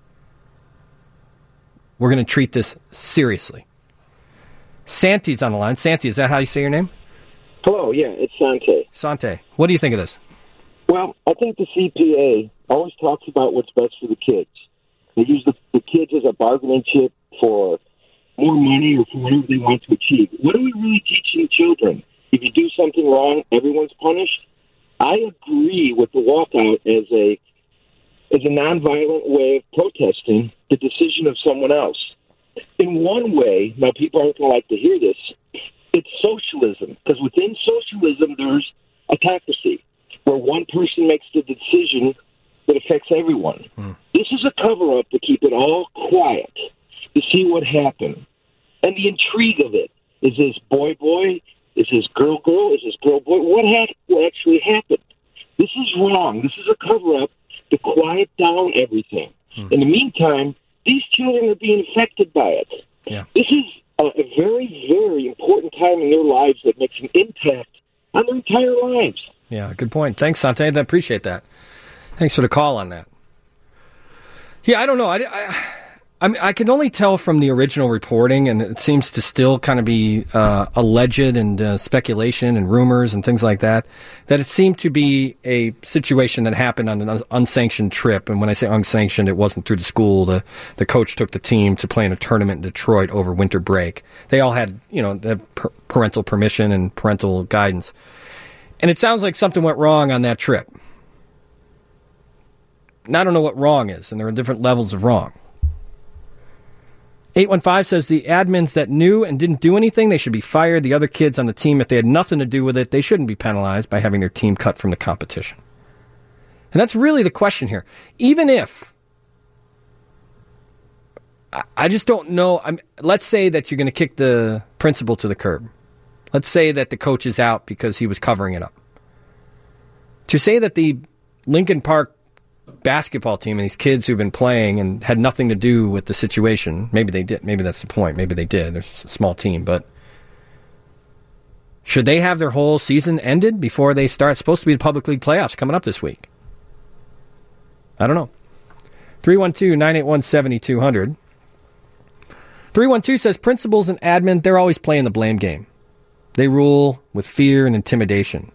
We're going to treat this seriously. Santi's on the line. Santi, is that how you say your name? Hello, yeah, it's Sante. Sante, what do you think of this? Well, I think the C P A always talks about what's best for the kids. They use the, the kids as a bargaining chip for more money or for whatever they want to achieve. What are we really teaching children? If you do something wrong, everyone's punished? I agree with the walkout as a as a nonviolent way of protesting the decision of someone else. In one way, now people aren't going to like to hear this, it's socialism, because within socialism there's autocracy, where one person makes the decision that affects everyone. Hmm. This is a cover-up to keep it all quiet, to see what happened. And the intrigue of it, is this boy-boy, is this girl-girl, is this girl-boy, what, ha- what actually happened? This is wrong. This is a cover-up to quiet down everything. Hmm. In the meantime, these children are being affected by it. Yeah. This is a, a very, very important time in their lives that makes an impact on their entire lives. Yeah, good point. Thanks, Sante. I appreciate that. Thanks for the call on that. Yeah, I don't know. I, I, I, mean, I can only tell from the original reporting, and it seems to still kind of be uh, alleged and uh, speculation and rumors and things like that, that it seemed to be a situation that happened on an unsanctioned trip. And when I say unsanctioned, it wasn't through the school. The the coach took the team to play in a tournament in Detroit over winter break. They all had, you know, the parental permission and parental guidance. And it sounds like something went wrong on that trip. And I don't know what wrong is, and there are different levels of wrong. eight one five says the admins that knew and didn't do anything, they should be fired. The other kids on the team, if they had nothing to do with it, they shouldn't be penalized by having their team cut from the competition. And that's really the question here. Even if, I just don't know, I'm, let's say that you're going to kick the principal to the curb. Let's say that the coach is out because he was covering it up. To say that the Lincoln Park basketball team and these kids who've been playing and had nothing to do with the situation, maybe they did, maybe that's the point, maybe they did, there's a small team, but should they have their whole season ended before they start? It's supposed to be the Public League playoffs coming up this week. I don't know. three one two, nine eight one, seven two zero zero. three one two says principals and admin, they're always playing the blame game. They rule with fear and intimidation.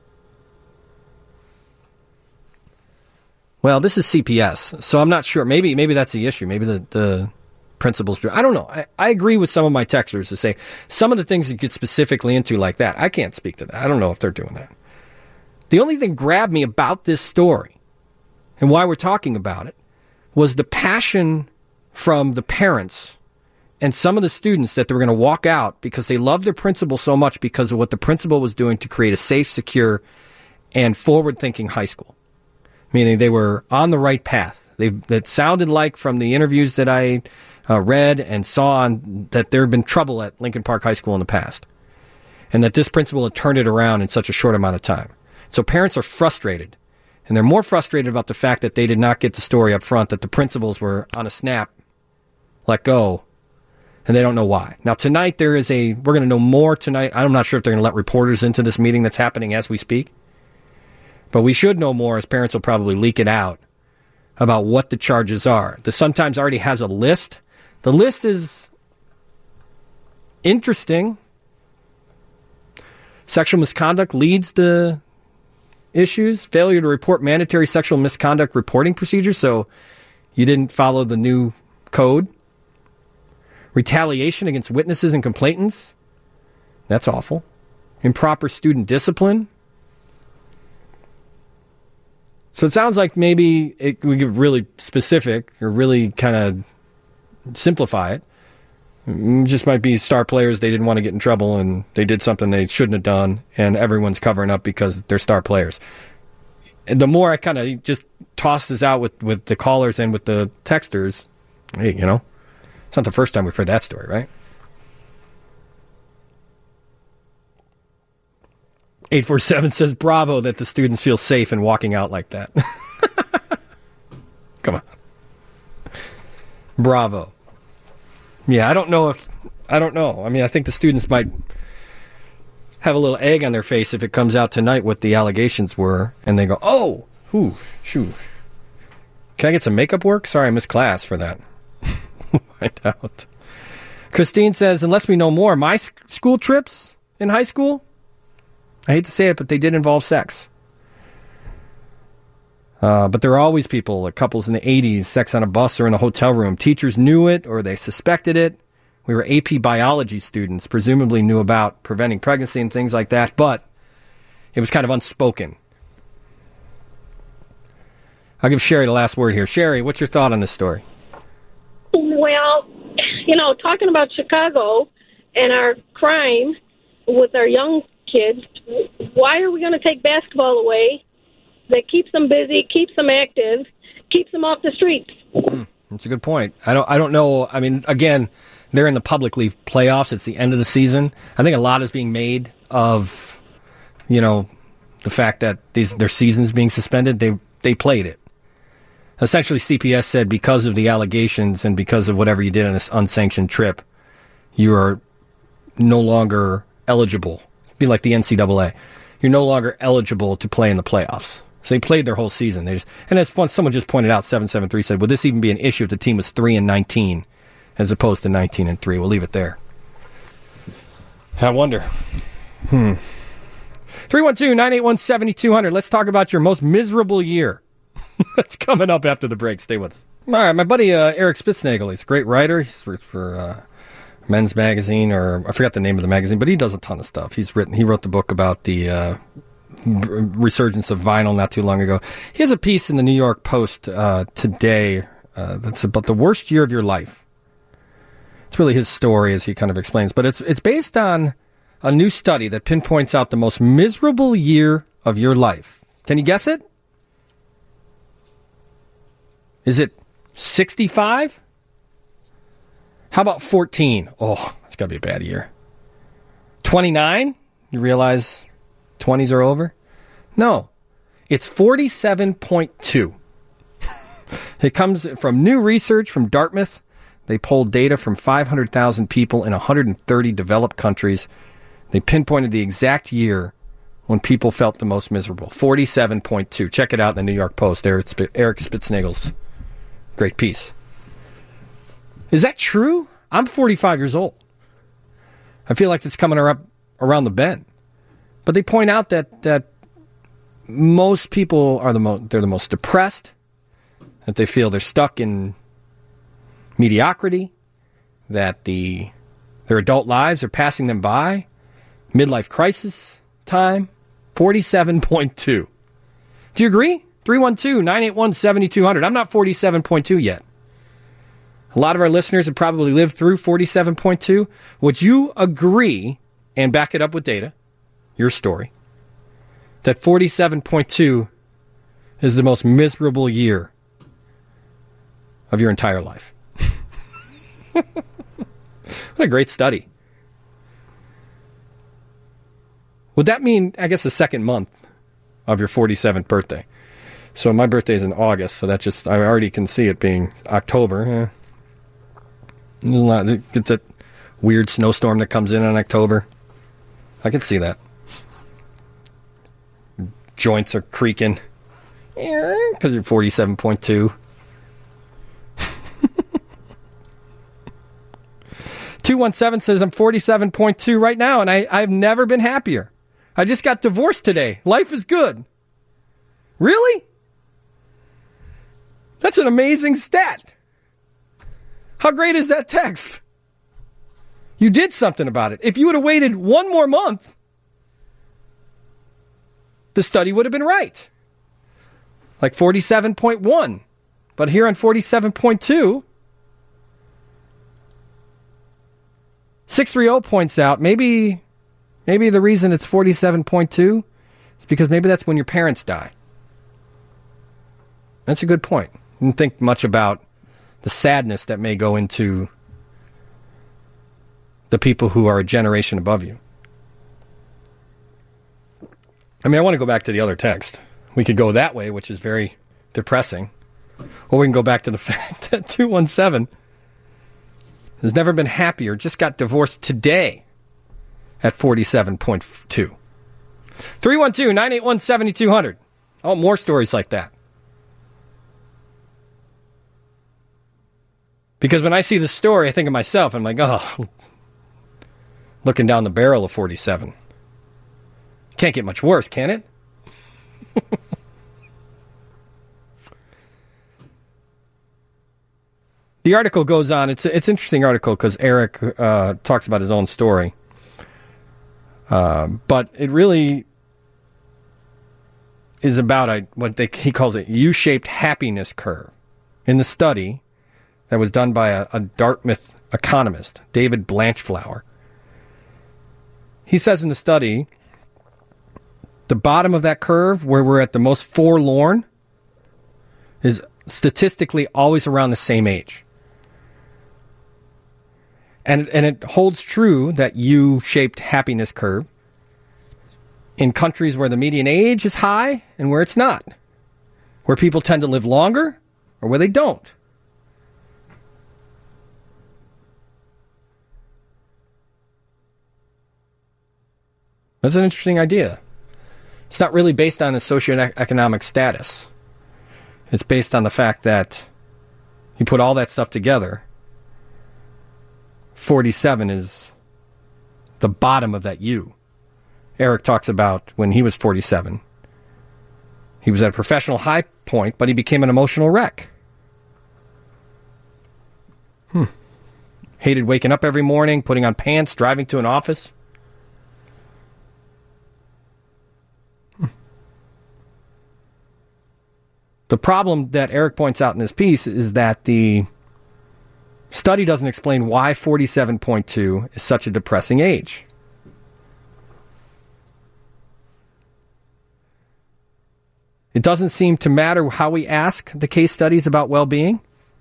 Well, this is C P S, so I'm not sure. Maybe maybe that's the issue. Maybe the, the principals do. I don't know. I, I agree with some of my texters to say some of the things you get specifically into like that, I can't speak to that. I don't know if they're doing that. The only thing grabbed me about this story and why we're talking about it was the passion from the parents and some of the students that they were going to walk out because they loved their principal so much because of what the principal was doing to create a safe, secure, and forward-thinking high school. Meaning they were on the right path. They It sounded like from the interviews that I uh, read and saw on, that there had been trouble at Lincoln Park High School in the past. And that this principal had turned it around in such a short amount of time. So parents are frustrated. And they're more frustrated about the fact that they did not get the story up front, that the principals were on a snap, let go, and they don't know why. Now, tonight there is a, we're going to know more tonight. I'm not sure if they're going to let reporters into this meeting that's happening as we speak. But we should know more, as parents will probably leak it out, about what the charges are. The Sun-Times already has a list. The list is interesting. Sexual misconduct leads the issues. Failure to report mandatory sexual misconduct reporting procedures, so you didn't follow the new code. Retaliation against witnesses and complainants. That's awful. Improper student discipline. So it sounds like maybe it, we get really specific or really kind of simplify it. It just might be star players, they didn't want to get in trouble and they did something they shouldn't have done, and everyone's covering up because they're star players. And the more I kind of just toss this out with, with the callers and with the texters, hey, you know, it's not the first time we've heard that story, right? eight four seven says, bravo that the students feel safe in walking out like that. Come on. Bravo. Yeah, I don't know if, I don't know. I mean, I think the students might have a little egg on their face if it comes out tonight what the allegations were, and they go, oh, whew, shoo. Can I get some makeup work? Sorry, I missed class for that. Find out. Christine says, unless we know more, my school trips in high school, I hate to say it, but they did involve sex. Uh, but there are always people, like couples in the eighties, sex on a bus or in a hotel room. Teachers knew it or they suspected it. We were A P biology students, presumably knew about preventing pregnancy and things like that, but it was kind of unspoken. I'll give Sherry the last word here. Sherry, what's your thought on this story? Well, you know, talking about Chicago and our crime with our young kids, why are we going to take basketball away? That keeps them busy, keeps them active, keeps them off the streets. Mm, that's a good point. I don't. I don't know. I mean, again, they're in the public league playoffs. It's the end of the season. I think a lot is being made of, you know, the fact that these their season's being suspended. They they played it. Essentially, C P S said because of the allegations and because of whatever you did on this unsanctioned trip, you are no longer eligible. Be like the N C double A. You're no longer eligible to play in the playoffs. So they played their whole season. They just, and as someone just pointed out, seven seven three said, would this even be an issue if the team was three and nineteen as opposed to nineteen and three? We'll leave it there. I wonder. Hmm. three one two, nine eight one, seven two zero zero. Let's talk about your most miserable year. That's coming up after the break. Stay with us. All right, my buddy uh, Eric Spitznagel, he's a great writer. He's worked for uh, Men's Magazine, or I forgot the name of the magazine, but he does a ton of stuff. He's written. He wrote the book about the uh, resurgence of vinyl not too long ago. He has a piece in the New York Post uh, today uh, that's about the worst year of your life. It's really his story, as he kind of explains, but it's it's based on a new study that pinpoints out the most miserable year of your life. Can you guess it? Is it sixty-five? How about fourteen? Oh, that's got to be a bad year. twenty-nine? You realize twenties are over? No. It's forty-seven point two. It comes from new research from Dartmouth. They polled data from five hundred thousand people in one hundred thirty developed countries. They pinpointed the exact year when people felt the most miserable. forty-seven point two. Check it out in the New York Post. Eric Spitznagel's great piece. Is that true? I'm forty-five years old. I feel like it's coming up around the bend. But they point out that that most people are the most they're the most depressed, that they feel they're stuck in mediocrity, that the their adult lives are passing them by, midlife crisis time, forty-seven point two. Do you agree? three one two, nine eight one, seven two zero zero. I'm not forty-seven point two yet. A lot of our listeners have probably lived through forty-seven point two. Would you agree, and back it up with data, your story, that forty-seven point two is the most miserable year of your entire life? What a great study. Would that mean, I guess, the second month of your forty-seventh birthday? So my birthday is in August, so that just, I already can see it being October. Eh. It's a weird snowstorm that comes in in October. I can see that. Joints are creaking because you're forty-seven point two. two one seven says, I'm forty-seven point two right now, and I, I've never been happier. I just got divorced today. Life is good. Really? That's an amazing stat. How great is that text? You did something about it. If you would have waited one more month, the study would have been right. Like forty-seven point one. But here on forty-seven point two, six thirty points out, maybe maybe the reason it's forty-seven point two is because maybe that's when your parents die. That's a good point. I didn't think much about the sadness that may go into the people who are a generation above you. I mean, I want to go back to the other text. We could go that way, which is very depressing. Or we can go back to the fact that two one seven has never been happier, just got divorced today at forty-seven point two. three one two, nine eight one, seven two zero zero. Oh, more stories like that. Because when I see the story, I think of myself. I'm like, oh, looking down the barrel of forty-seven. Can't get much worse, can it? The article goes on. It's it's an interesting article because Eric uh, talks about his own story. Uh, but it really is about a, what they, he calls a U-shaped happiness curve. In the study that was done by a, a Dartmouth economist, David Blanchflower, he says in the study, the bottom of that curve, where we're at the most forlorn, is statistically always around the same age. And, and it holds true, that U-shaped happiness curve, in countries where the median age is high and where it's not. Where people tend to live longer or where they don't. That's an interesting idea. It's not really based on a socioeconomic status. It's based on the fact that you put all that stuff together, forty-seven is the bottom of that U. Eric talks about when he was forty-seven. He was at a professional high point, but he became an emotional wreck. Hmm. Hated waking up every morning, putting on pants, driving to an office. Hmm. The problem that Eric points out in this piece is that the study doesn't explain why forty-seven point two is such a depressing age. It doesn't seem to matter how we ask the case studies about well-being.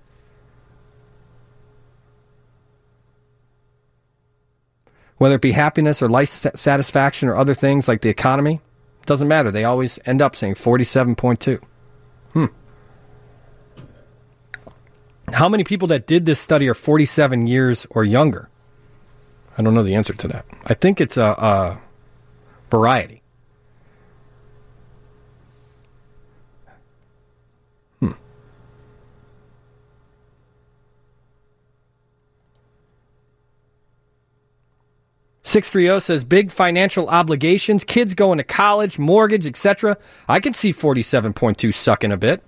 Whether it be happiness or life satisfaction or other things like the economy, it doesn't matter. They always end up saying forty-seven point two. Hmm. How many people that did this study are forty-seven years or younger? I don't know the answer to that. I think it's a, a variety. Hmm. six three zero says, big financial obligations, kids going to college, mortgage, et cetera. I can see forty-seven point two sucking a bit.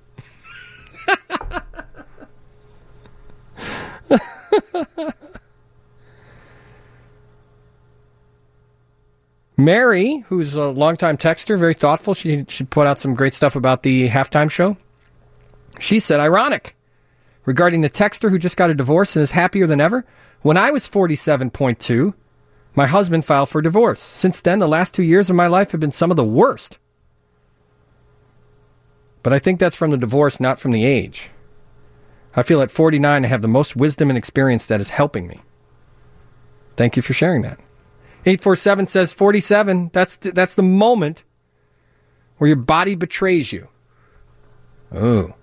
Mary, who's a longtime texter, very thoughtful, she, she put out some great stuff about the halftime show. She said, ironic, regarding the texter who just got a divorce and is happier than ever. When I was forty-seven point two, my husband filed for divorce. Since then, the last two years of my life have been some of the worst. But I think that's from the divorce, not from the age. I feel at forty-nine I have the most wisdom and experience that is helping me. Thank you for sharing that. eight four seven says forty-seven, that's th- that's the moment where your body betrays you. Oh.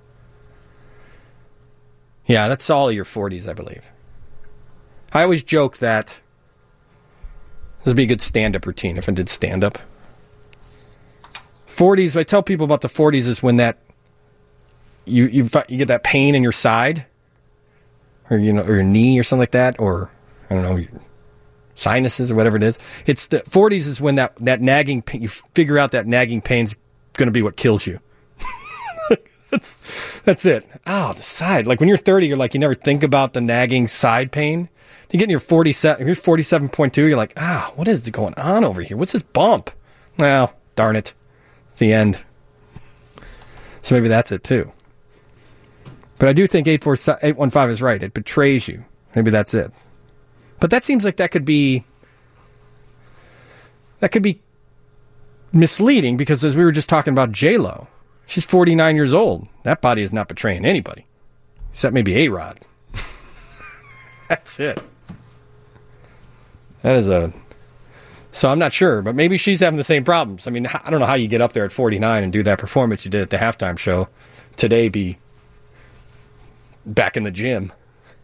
Yeah, that's all of your forties, I believe. I always joke that this would be a good stand-up routine if I did stand-up. forties, I tell people about the forties is when that you you you get that pain in your side, or you know, or your knee or something like that, or I don't know, your sinuses or whatever it is. It's the forties is when that that nagging pain, you figure out that nagging pain's going to be what kills you. that's that's it. Oh, the side. Like when you're thirty, you're like you never think about the nagging side pain. You get in your forty-seven, you're forty-seven point two. You're like, ah, what is going on over here? What's this bump? Well, darn it, it's the end. So maybe that's it too. But I do think eight four eight one five is right. It betrays you. Maybe that's it. But that seems like that could be that could be misleading because as we were just talking about J-Lo, she's forty-nine years old. That body is not betraying anybody, except maybe A-Rod. That's it. That is a... So I'm not sure, but maybe she's having the same problems. I mean, I don't know how you get up there at forty-nine and do that performance you did at the halftime show. Today be back in the gym.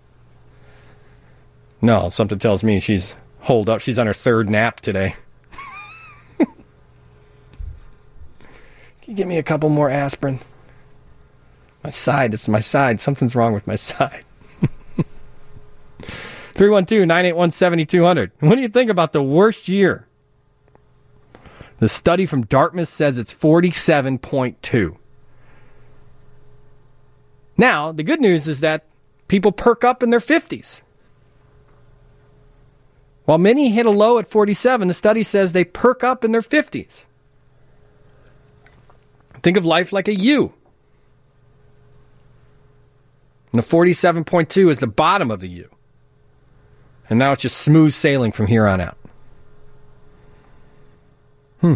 No, something tells me she's holed up. She's on her third nap today. Can you give me a couple more aspirin? My side, it's my side. Something's wrong with my side. three one two, nine eight one, seven two zero zero. What do you think about the worst year? The study from Dartmouth says it's forty-seven point two. Now, the good news is that people perk up in their fifties. While many hit a low at forty-seven, the study says they perk up in their fifties. Think of life like a U. And the forty-seven point two is the bottom of the U. And now it's just smooth sailing from here on out. Hmm.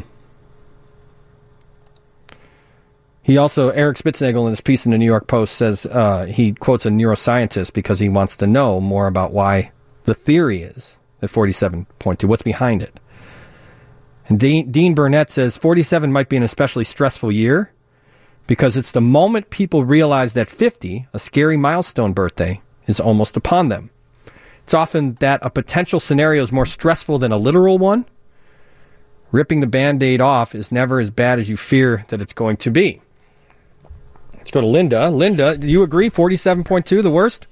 He also, Eric Spitznagel, in his piece in the New York Post, says uh, he quotes a neuroscientist because he wants to know more about why the theory is at forty-seven point two. What's behind it? And Dean, Dean Burnett says forty-seven might be an especially stressful year because it's the moment people realize that fifty, a scary milestone birthday, is almost upon them. It's often that a potential scenario is more stressful than a literal one. Ripping the Band-Aid off is never as bad as you fear that it's going to be. Let's go to Linda. Linda, do you agree forty-seven point two, the worst?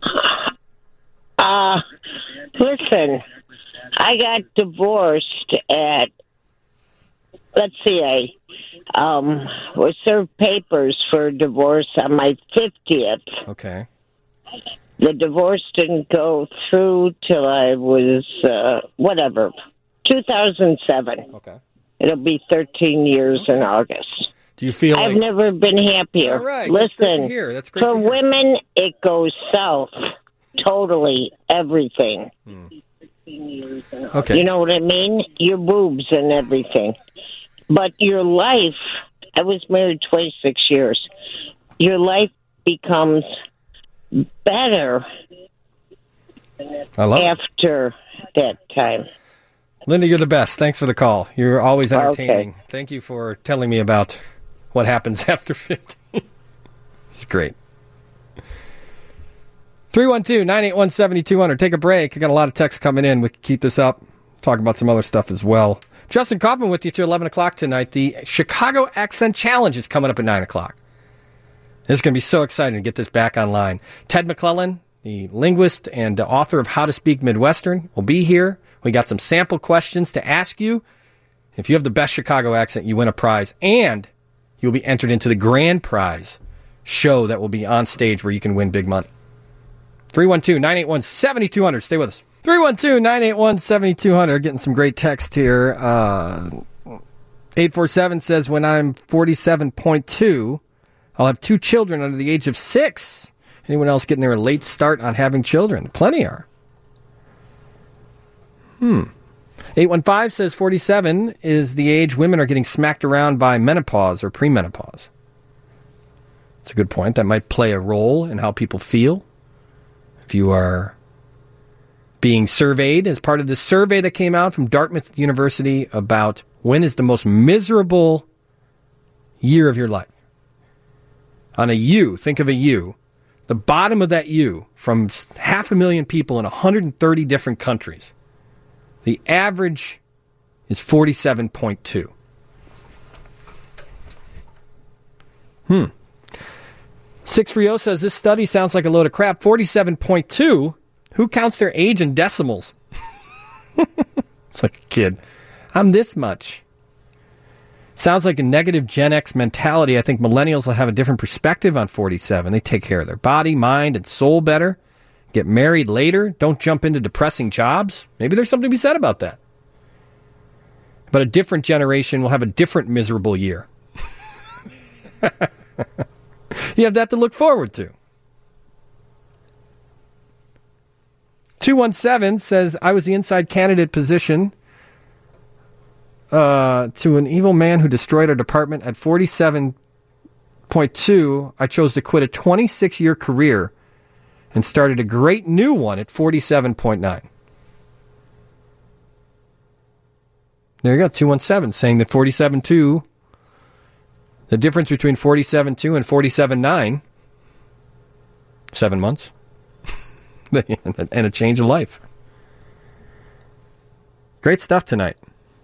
Uh, listen, I got divorced at, let's see, I um, was served papers for divorce on my fiftieth. Okay. The divorce didn't go through till I was, uh, whatever, two thousand seven. Okay. It'll be thirteen years okay. in August. Do you feel I've like... never been happier. All right. Listen, That's great to hear. That's great for to hear. women, it goes south. Totally everything. Hmm. Okay. You know what I mean? Your boobs and everything. But your life, I was married twenty-six years. Your life becomes better I love after it. that time. Linda, you're the best. Thanks for the call. You're always entertaining. Okay. Thank you for telling me about what happens after fifty. It's great. three one two, nine eight one, seven two zero zero. Take a break. I got a lot of texts coming in. We can keep this up. Talk about some other stuff as well. Justin Kaufman with you till eleven o'clock tonight. The Chicago Accent Challenge is coming up at nine o'clock. It's going to be so exciting to get this back online. Ted McClellan, the linguist and the author of How to Speak Midwestern, will be here. We got some sample questions to ask you. If you have the best Chicago accent, you win a prize, and you'll be entered into the grand prize show that will be on stage where you can win big money. three one two, nine eight one, seven two zero zero. Stay with us. three one two, nine eight one, seven two zero zero. Getting some great text here. Uh, eight four seven says, when I'm forty-seven point two, I'll have two children under the age of six. Anyone else getting their late start on having children? Plenty are. Hmm. eight one five says forty-seven is the age women are getting smacked around by menopause or premenopause. That's a good point. That might play a role in how people feel. If you are being surveyed as part of the survey that came out from Dartmouth University about when is the most miserable year of your life. On a U, think of a U. The bottom of that U, from half a million people in one hundred thirty different countries, the average is forty-seven point two. Hmm. six three zero says, this study sounds like a load of crap. forty-seven point two? Who counts their age in decimals? It's like a kid. I'm this much. Sounds like a negative Gen X mentality. I think millennials will have a different perspective on forty-seven. They take care of their body, mind, and soul better. Get married later. Don't jump into depressing jobs. Maybe there's something to be said about that. But a different generation will have a different miserable year. You have that to look forward to. two one seven says, I was the inside candidate position uh, to an evil man who destroyed our department at forty-seven point two. I chose to quit a twenty-six year career and started a great new one at forty-seven point nine. There you go, two one seven saying that forty-seven point two, the difference between forty-seven point two and forty-seven point nine, seven months, and a change of life. Great stuff tonight.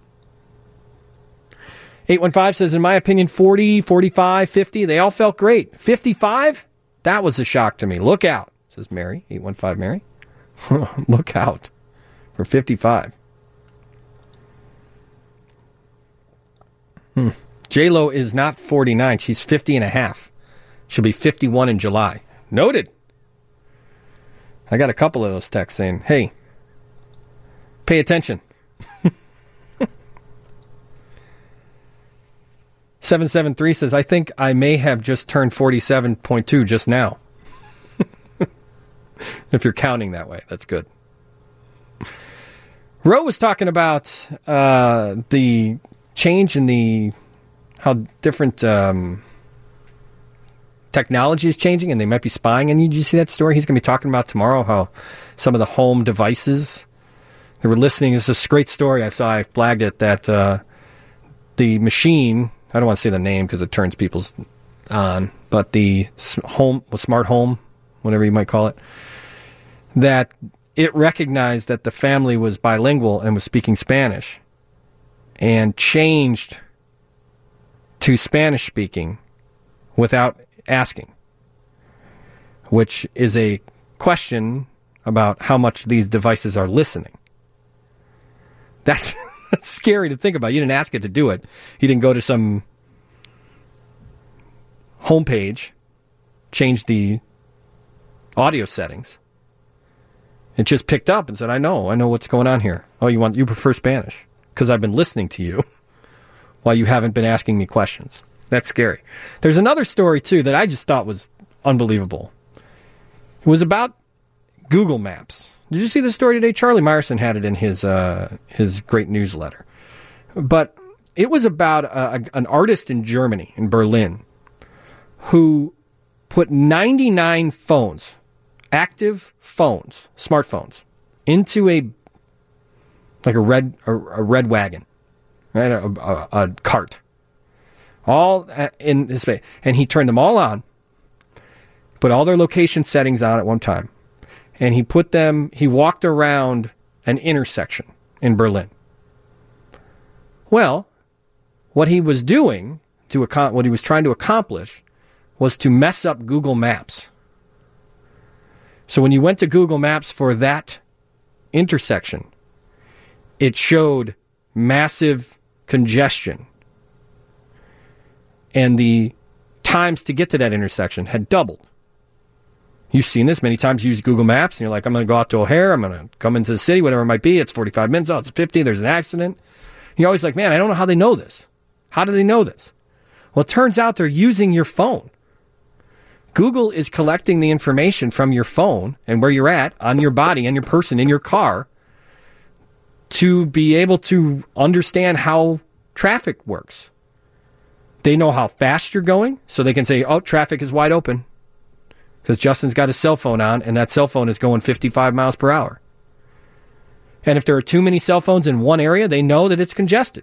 eight one five says, in my opinion, forty, forty-five, fifty, they all felt great. fifty-five? That was a shock to me. Look out, says Mary, eight one five Mary. Look out for fifty-five. Hmm. J-Lo is not forty-nine. She's fifty and a half. She'll be fifty-one in July. Noted. I got a couple of those texts saying, hey, pay attention. seven seven three says, I think I may have just turned forty-seven point two just now. If you're counting that way, that's good. Ro was talking about uh, the change in the how different um, technology is changing, and they might be spying on you. Did you see that story? He's going to be talking about tomorrow how some of the home devices they were listening. It's a great story. I saw. I flagged it that uh, the machine. I don't want to say the name because it turns people's on, but the home, smart home, whatever you might call it, that it recognized that the family was bilingual and was speaking Spanish and changed to Spanish speaking without asking, which is a question about how much these devices are listening. That's, that's scary to think about. You didn't ask it to do it. You didn't go to some homepage, change the audio settings. It just picked up and said, I know, I know what's going on here. Oh, you want, you prefer Spanish because I've been listening to you while you haven't been asking me questions. That's scary. There's another story, too, that I just thought was unbelievable. It was about Google Maps. Did you see the story today? Charlie Meyerson had it in his uh, his great newsletter. But it was about a, an artist in Germany, in Berlin, who put ninety-nine phones, active phones, smartphones, into a like a red a, a red wagon, right? A, a, a cart, all in this way, and he turned them all on, put all their location settings on at one time, and he put them. He walked around an intersection in Berlin. Well, what he was doing to accom- what he was trying to accomplish was to mess up Google Maps. So when you went to Google Maps for that intersection, it showed massive congestion. And the times to get to that intersection had doubled. You've seen this many times. You use Google Maps, and you're like, I'm going to go out to O'Hare. I'm going to come into the city, whatever it might be. It's forty-five minutes. Oh, it's fifty. There's an accident. You're always like, man, I don't know how they know this. How do they know this? Well, it turns out they're using your phone. Google is collecting the information from your phone and where you're at, on your body, and your person, in your car, to be able to understand how traffic works. They know how fast you're going, so they can say, oh, traffic is wide open. Because Justin's got his cell phone on, and that cell phone is going fifty-five miles per hour. And if there are too many cell phones in one area, they know that it's congested.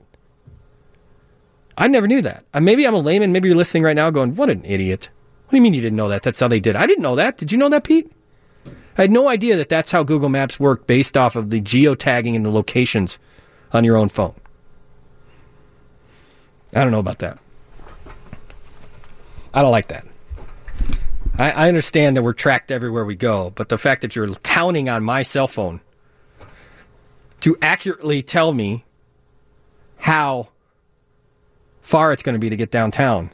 I never knew that. Uh, maybe I'm a layman. Maybe you're listening right now going, what an idiot. What do you mean you didn't know that? That's how they did. I didn't know that. Did you know that, Pete? I had no idea that that's how Google Maps work based off of the geotagging and the locations on your own phone. I don't know about that. I don't like that. I, I understand that we're tracked everywhere we go, but the fact that you're counting on my cell phone to accurately tell me how far it's going to be to get downtown,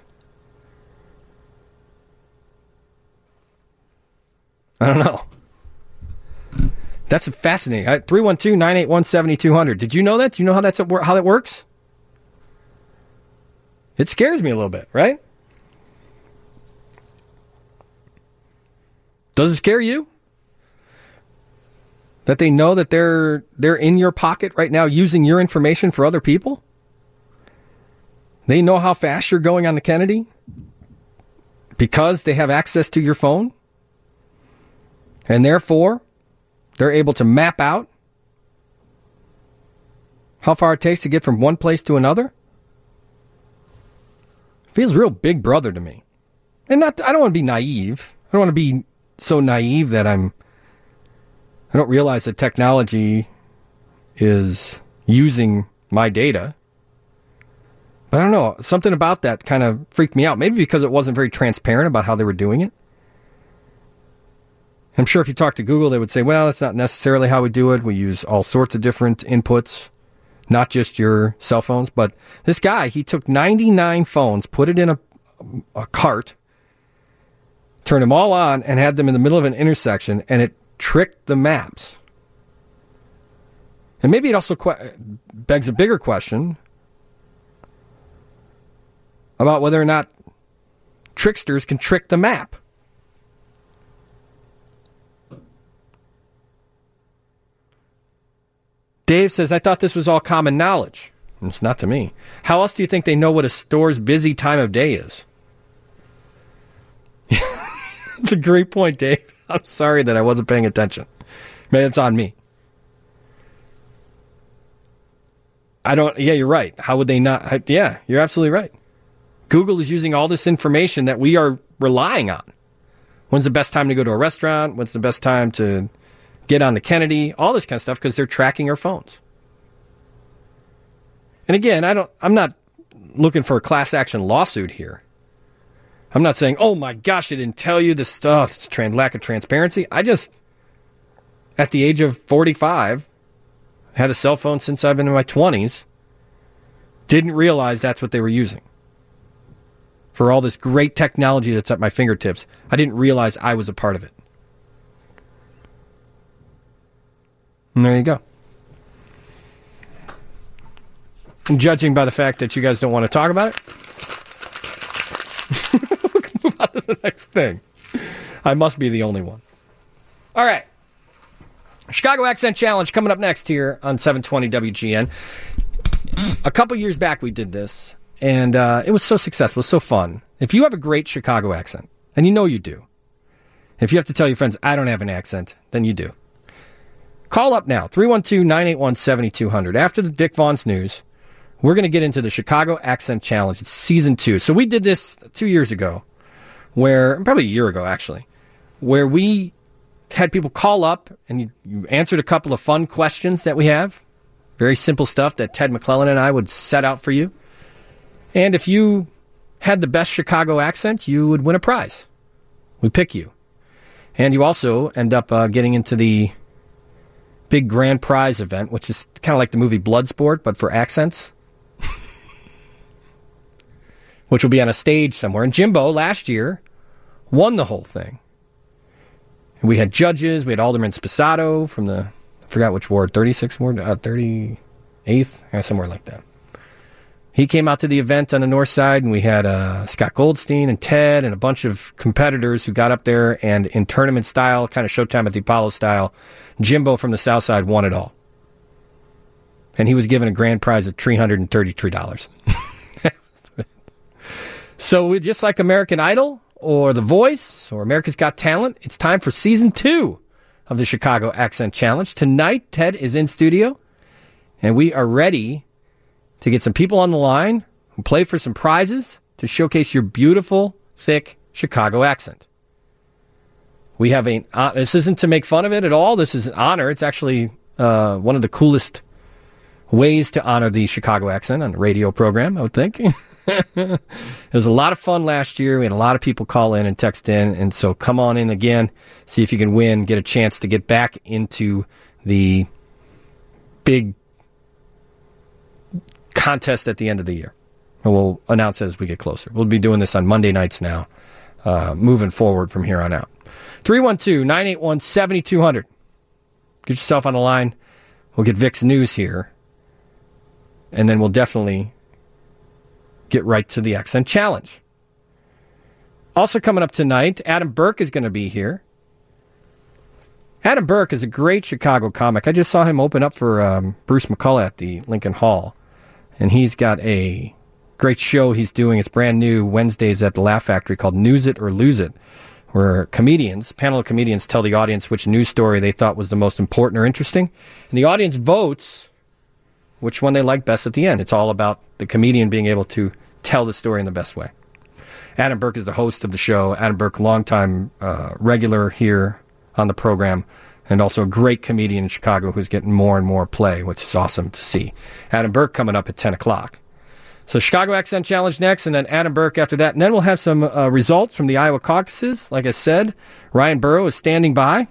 I don't know. That's fascinating. three one two, nine eight one, seven two zero zero. Did you know that? Do you know how that's how that works? It scares me a little bit, right? Does it scare you? That they know that they're they're in your pocket right now using your information for other people? They know how fast you're going on the Kennedy because they have access to your phone? And therefore, they're able to map out how far it takes to get from one place to another? Feels real Big Brother to me. And not, I don't want to be naive. I don't want to be so naive that I'm, I don't realize that technology is using my data. But I don't know. Something about that kind of freaked me out. Maybe because it wasn't very transparent about how they were doing it. I'm sure if you talk to Google, they would say, well, that's not necessarily how we do it. We use all sorts of different inputs, not just your cell phones. But this guy, he took ninety-nine phones, put it in a, a cart, turned them all on, and had them in the middle of an intersection, and it tricked the maps. And maybe it also que- begs a bigger question about whether or not tricksters can trick the map. Dave says, I thought this was all common knowledge. It's not to me. How else do you think they know what a store's busy time of day is? It's a great point, Dave. I'm sorry that I wasn't paying attention. Maybe it's on me. I don't, yeah, you're right. How would they not? I, yeah, you're absolutely right. Google is using all this information that we are relying on. When's the best time to go to a restaurant? When's the best time to get on the Kennedy? All this kind of stuff because they're tracking our phones. And again, I don't, I'm not looking for a class action lawsuit here. I'm not saying, oh my gosh, they didn't tell you this stuff. It's trans- lack of transparency. I just, at the age of forty-five, had a cell phone since I've been in my twenties, didn't realize that's what they were using. For all this great technology that's at my fingertips, I didn't realize I was a part of it. And there you go. And judging by the fact that you guys don't want to talk about it, we can move on to the next thing. I must be the only one. All right. Chicago Accent Challenge coming up next here on seven twenty W G N. A couple years back we did this, and uh, it was so successful, it was so fun. If you have a great Chicago accent, and you know you do, if you have to tell your friends, I don't have an accent, then you do. Call up now, three one two, nine eight one, seven two zero zero. After the Dick Vaughn's news, we're going to get into the Chicago Accent Challenge. It's season two. So we did this two years ago, where, probably a year ago actually, where we had people call up and you, you answered a couple of fun questions that we have. Very simple stuff that Ted McClellan and I would set out for you. And if you had the best Chicago accent, you would win a prize. We pick you. And you also end up uh, getting into the big grand prize event, which is kind of like the movie Bloodsport, but for accents. Which will be on a stage somewhere. And Jimbo, last year, won the whole thing. And we had judges. We had Alderman Sposato from the, I forgot which ward, thirty-sixth ward, uh, thirty-eighth, yeah, somewhere like that. He came out to the event on the north side, and we had uh, Scott Goldstein and Ted and a bunch of competitors who got up there, and in tournament style, kind of Showtime at the Apollo style, Jimbo from the south side won it all. And he was given a grand prize of three hundred thirty-three dollars. So just like American Idol or The Voice or America's Got Talent, it's time for season two of the Chicago Accent Challenge. Tonight, Ted is in studio, and we are ready to get some people on the line and play for some prizes to showcase your beautiful, thick Chicago accent. We have a, uh, this isn't to make fun of it at all. This is an honor. It's actually uh, one of the coolest ways to honor the Chicago accent on a radio program, I would think. It was a lot of fun last year. We had a lot of people call in and text in, and so come on in again, see if you can win, get a chance to get back into the big contest at the end of the year. And we'll announce it as we get closer. We'll be doing this on Monday nights now, uh, moving forward from here on out. three one two, nine eight one, seven two zero zero. Get yourself on the line. We'll get Vic's news here, and then we'll definitely get right to the Accent Challenge. Also coming up tonight, Adam Burke is going to be here. Adam Burke is a great Chicago comic. I just saw him open up for um, Bruce McCullough at the Lincoln Hall. And he's got a great show he's doing. It's brand new Wednesdays at the Laugh Factory called News It or Lose It, where comedians, panel of comedians, tell the audience which news story they thought was the most important or interesting. And the audience votes which one they like best at the end. It's all about the comedian being able to tell the story in the best way. Adam Burke is the host of the show. Adam Burke, longtime uh, regular here on the program, and also a great comedian in Chicago who's getting more and more play, which is awesome to see. Adam Burke coming up at ten o'clock. So Chicago Accent Challenge next, and then Adam Burke after that. And then we'll have some uh, results from the Iowa caucuses. Like I said, Ryan Burrow is standing by.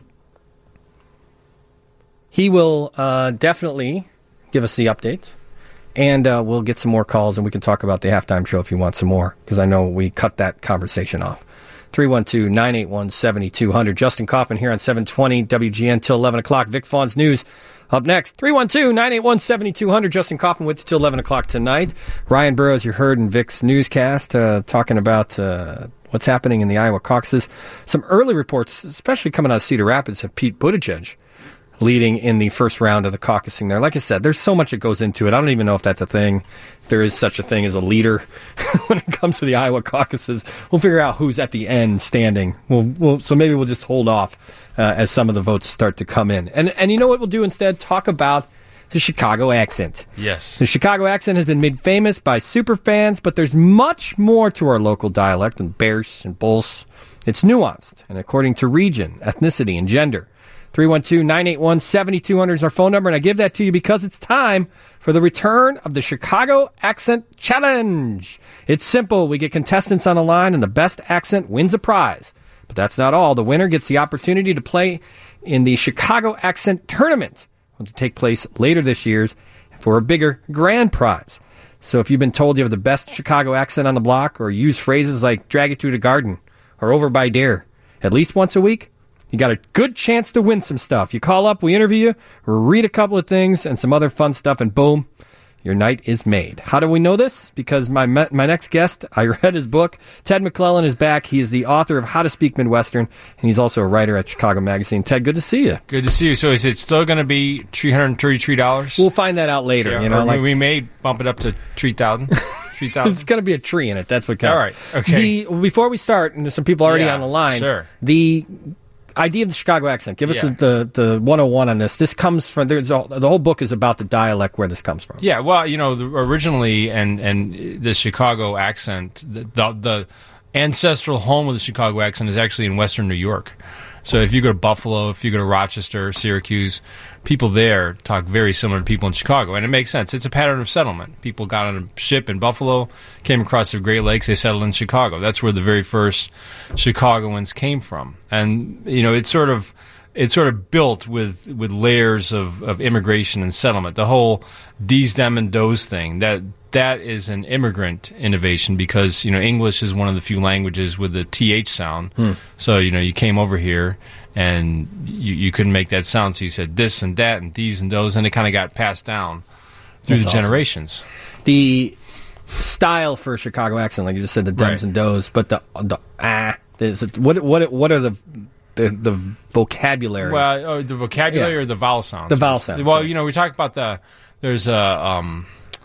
He will uh, definitely give us the updates. And uh, we'll get some more calls, and we can talk about the halftime show if you want some more, because I know we cut that conversation off. three one two, nine eight one, seven two zero zero. Justin Kaufman here on seven twenty W G N till eleven o'clock. Vic Fawn's News up next. three one two, nine eight one, seven two zero zero. Justin Kaufman with you till eleven o'clock tonight. Ryan Burrows, you heard in Vic's newscast, uh, talking about uh, what's happening in the Iowa caucuses. Some early reports, especially coming out of Cedar Rapids, of Pete Buttigieg leading in the first round of the caucusing there. Like I said, there's so much that goes into it. I don't even know if that's a thing. If there is such a thing as a leader when it comes to the Iowa caucuses. We'll figure out who's at the end standing. We'll, we'll, so maybe we'll just hold off uh, as some of the votes start to come in. And, and you know what we'll do instead? Talk about the Chicago accent. Yes. The Chicago accent has been made famous by super fans, but there's much more to our local dialect than bears and bulls. It's nuanced, and according to region, ethnicity, and gender. three one two, nine eight one, seven two zero zero is our phone number, and I give that to you because it's time for the return of the Chicago Accent Challenge. It's simple. We get contestants on the line, and the best accent wins a prize. But that's not all. The winner gets the opportunity to play in the Chicago Accent Tournament, which will take place later this year for a bigger grand prize. So if you've been told you have the best Chicago accent on the block, or use phrases like drag it to the garden or over by dare at least once a week, you got a good chance to win some stuff. You call up, we interview you, read a couple of things, and some other fun stuff, and boom, your night is made. How do we know this? Because my my next guest, I read his book. Ted McClellan is back. He is the author of How to Speak Midwestern, and he's also a writer at Chicago Magazine. Ted, good to see you. Good to see you. So is it still going to be three hundred thirty-three dollars? We'll find that out later. Yeah, you know, like, we may bump it up to three thousand dollars. three thousand dollars. It's going to be a tree in it. That's what counts. All right. Okay. The, before we start, and there's some people already Yeah, on the line, sure. the idea of the Chicago accent. Give us Yeah. the, the one oh one on this. This comes from, there's a, the whole book is about the dialect where this comes from. Yeah, well, you know, the, originally, and and the Chicago accent, the, the the ancestral home of the Chicago accent is actually in Western New York. So if you go to Buffalo, if you go to Rochester, Syracuse, people there talk very similar to people in Chicago, and it makes sense. It's a pattern of settlement. People got on a ship in Buffalo, came across the Great Lakes, they settled in Chicago. That's where the very first Chicagoans came from. And, you know, it's sort of it's sort of built with, with layers of, of immigration and settlement. The whole D's, them, and does thing, that that is an immigrant innovation because, you know, English is one of the few languages with the T H sound. Hmm. So, you know, you came over here and you, you couldn't make that sound, so you said this and that and these and those, and it kind of got passed down through That's the awesome. generations. The style for a Chicago accent, like you just said, the dems Right. and does, but the, the ah, is it, what, what, what are the, the, the vocabulary? Well, oh, the vocabulary Yeah. or the vowel sounds? The vowel sounds, Well, yeah. you know, we talk about the, there's a, um,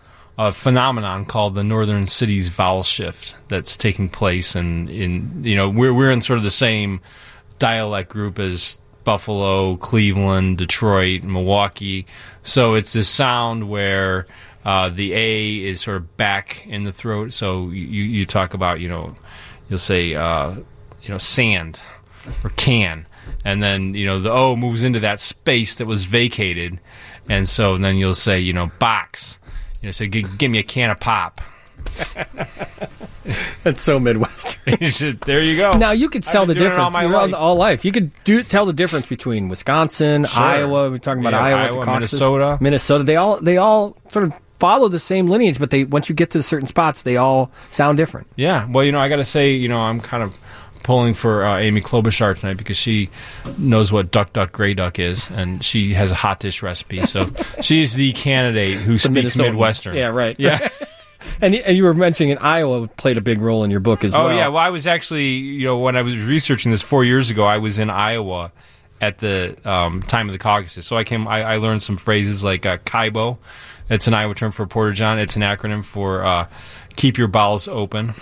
a phenomenon called the Northern Cities vowel shift that's taking place, and in, you know, we're we're in sort of the same dialect group as Buffalo, Cleveland, Detroit, Milwaukee. So it's this sound where uh, the A is sort of back in the throat. So you you talk about, you know, you'll say uh, you know, sand or can, and then, you know, the O moves into that space that was vacated, and so then you'll say, you know, box. You know, so g- give me a can of pop. That's so Midwestern. You should- there you go. Now you could tell I've the been doing it all difference my you know, life. all life. You could do tell the difference between Wisconsin, Sure. Iowa. We're talking about Yeah, Iowa, Iowa, the caucuses, Minnesota. Minnesota. They all they all sort of follow the same lineage, but they once you get to certain spots, they all sound different. Yeah, well, you know, I got to say, you know, I'm kind of pulling for uh, Amy Klobuchar tonight because she knows what duck, duck, gray duck is, and she has a hot dish recipe. So she's the candidate who Some speaks Minnesotan. Midwestern. Yeah, right. Yeah. and and you were mentioning Iowa played a big role in your book as Oh, well. yeah. Well, I was actually, you know, when I was researching this four years ago, I was in Iowa at the um, time of the caucuses. So I came, I, I learned some phrases like uh, K I B O. It's an Iowa term for Porter John. It's an acronym for uh, Keep Your Bowels Open.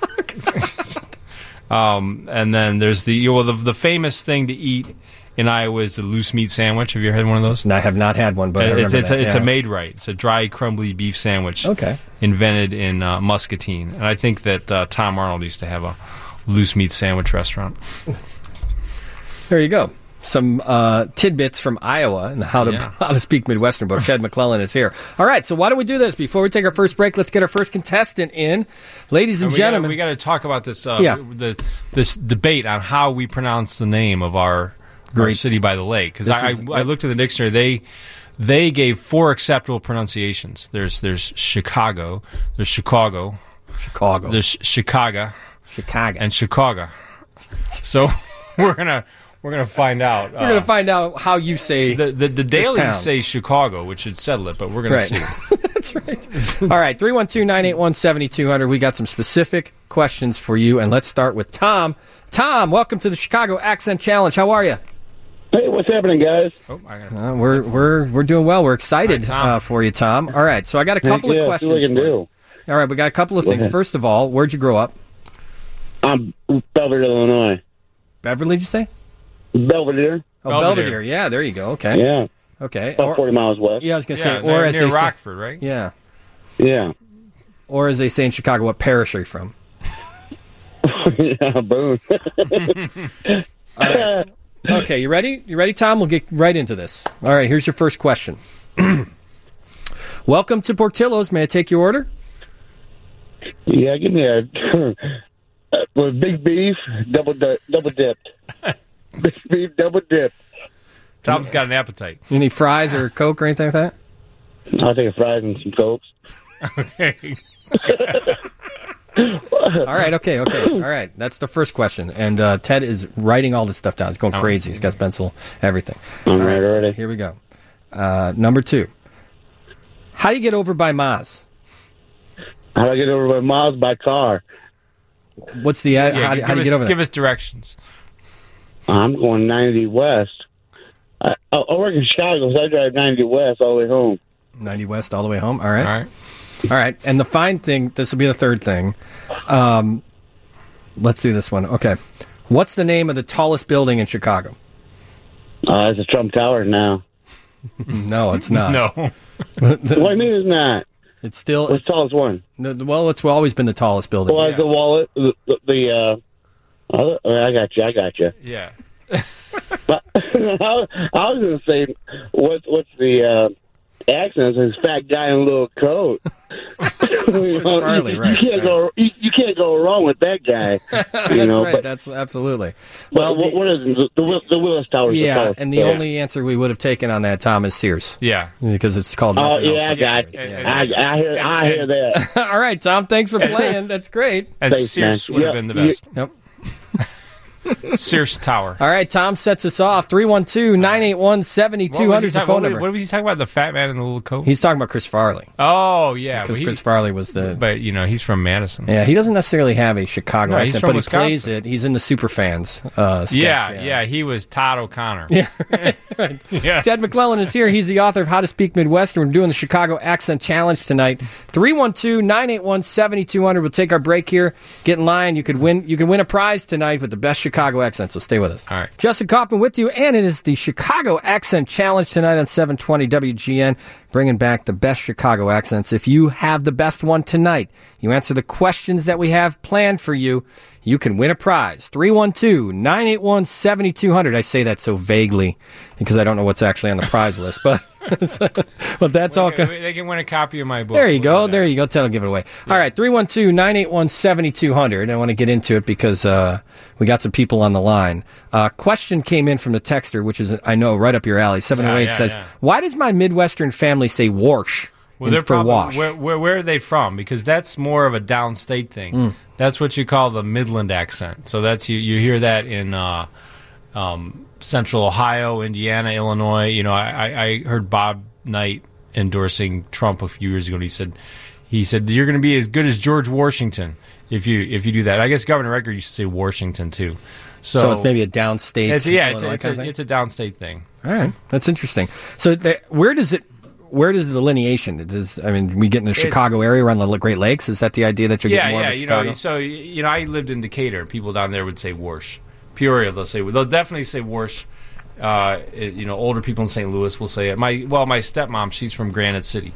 um, and then there's the, well, the the famous thing to eat in Iowa is the loose meat sandwich. Have you ever had one of those? And I have not had one, but I it's remember it's, that, a, it's yeah. a made right. It's a dry, crumbly beef sandwich. Okay. Invented in uh, Muscatine, and I think that uh, Tom Arnold used to have a loose meat sandwich restaurant. There you go. some uh, tidbits from Iowa and how to Yeah. how to speak Midwestern book. Ted McClellan is here. All right, so why don't we do this? Before we take our first break, let's get our first contestant in. Ladies and, we gentlemen. Gotta, we got to talk about this uh, Yeah. the this debate on how we pronounce the name of our, our Great. city by the lake. Because This I, is- I, I looked at the dictionary. They they gave four acceptable pronunciations. There's there's Chicago, there's Chicago, Chicago. there's Chicago, Chicago. and Chicago. So we're gonna we're gonna find out. We're going to find out how you say the the, the this town. dailies say Chicago, which should settle it, but we're gonna Right. see. That's right. All right, three one two, nine eight one, seven two zero zero. We got some specific questions for you, and let's start with Tom. Tom, welcome to the Chicago Accent Challenge. How are you? Hey, what's happening, guys? Oh, I gotta, Uh, we're we're we're doing well. We're excited All right, Tom. uh, for you, Tom. All right, so I got a couple yeah, of see questions. what I can for you. do. All right, we got a couple of Go things. ahead. First of all, where'd you grow up? I'm Belvedere, Illinois. Beverly, did you say? Belvedere? Oh, Belvedere. Belvedere. Yeah, there you go. Okay. Yeah. Okay. About Or- forty miles west. yeah, I was gonna yeah, say, or near, as near they say, Rockford, right? yeah, Yeah. or as they say in Chicago, what parish are you from? yeah, boom. Okay, you ready? You ready, Tom? We'll get right into this. All right, here's your first question. Welcome to Portillo's. May I take your order? Yeah, give me a with big beef, double di- double dipped. Big beef, double dipped. Tom's got an appetite. Any fries or Coke or anything like that? I'll take a fries and some cokes. Okay. All right, okay, okay. All right, that's the first question. And uh, Ted is writing all this stuff down. He's going crazy. He's got his pencil, everything. All All right, right, already. here we go. Uh, number two. How do you get over by Maz? How do I get over by miles by car? What's the, uh, Yeah, how, do- give how do you us, get over Give there? us directions. I'm going ninety west. I, I work in Chicago, so I drive ninety west all the way home. ninety West all the way home. All right. All right. All right. And the fine thing, this will be the third thing. Um, let's do this one. Okay. What's the name of the tallest building in Chicago? Uh, it's a Trump Tower now. No, it's not. No. What do you mean it's not? It's still. What's It's, the tallest one? no, well, it's always been the tallest building. Well, the wallet, the, the, the uh, oh, I got you, I got you. Yeah. But I, I was going to say, what, what's the uh, accent? It's this fat guy in a little coat. you, know, Farley, you, right, you can't right. go. You, you can't go wrong with that guy. That's You know, right. but, That's absolutely. but Well, what, the- what is it? The, the, the Willis Tower? is the yeah, tallest and the building. only answer we would have taken on that, Tom, is Sears. Yeah. Because it's called. Oh nothing else yeah, I but got. Sears. You. Yeah, I, I hear. I hear that. yeah. All right, Tom. Thanks for playing. That's great. And Thanks, Sears man. would have Yeah, been the you- best. Yep. Sears Tower. All right, Tom sets us off. three one two, nine eight one, seven two What zero was, zero he is the talk- phone what, number. what was he talking about? The fat man in the little coat? He's talking about Chris Farley. Oh, yeah. Because but he- Chris Farley was the. But, you know, he's from Madison. Yeah, he doesn't necessarily have a Chicago No, he's accent, from but he Wisconsin. plays it. He's in the Superfans uh, sketch. Yeah, yeah, he was Todd O'Connor. Yeah, right. Yeah. Ted McClellan is here. He's the author of How to Speak Midwestern. We're doing the Chicago Accent Challenge tonight. three one two, nine eight one, seven two zero zero. We'll take our break here. Get in line. You could win You can win a prize tonight with the best Chicago accent, so stay with us. All right. Justin Kaufman with you, and it is the Chicago Accent Challenge tonight on seven twenty W G N, bringing back the best Chicago accents. If you have the best one tonight, you answer the questions that we have planned for you, you can win a prize. three one two, nine eight one, seven two zero zero. I say that so vaguely because I don't know what's actually on the prize list, but but that's all. They, they can win a copy of my book. There you We'll go. do There that. you go. Tell them, give it away. All right, three one two, nine eight one, seven two zero zero. I want to get into it because uh, we got some people on the line. Uh, question came in from the texter, which is, I know, right up your alley. seven oh eight Yeah, yeah, says, yeah. why does my Midwestern family say wash Well, in- they're for probably, wash? Where, where, where are they from? Because that's more of a downstate thing. Mm. That's what you call the Midland accent. So that's you. You hear that in uh, um, Central Ohio, Indiana, Illinois. You know, I, I- I heard Bob Knight endorsing Trump a few years ago. And he said, he said you're going to be as good as George Washington if you if you do that. I guess Governor Edgar used to say Washington too. So, So it's maybe a downstate. It's, yeah, it's, Illinois it's, kind of a, thing? it's a downstate thing. All right, that's interesting. So the, where does it? Where does the delineation? Does I mean, we get in the It's- Chicago area around the Great Lakes? Is that the idea that you're yeah, getting more yeah. of a You Chicago? know, so you know, I lived in Decatur. People down there would say Warsh. Peoria, they'll say they'll definitely say Warsh. Uh, it- you know, older people in Saint Louis will say it. My well, my stepmom, she's from Granite City,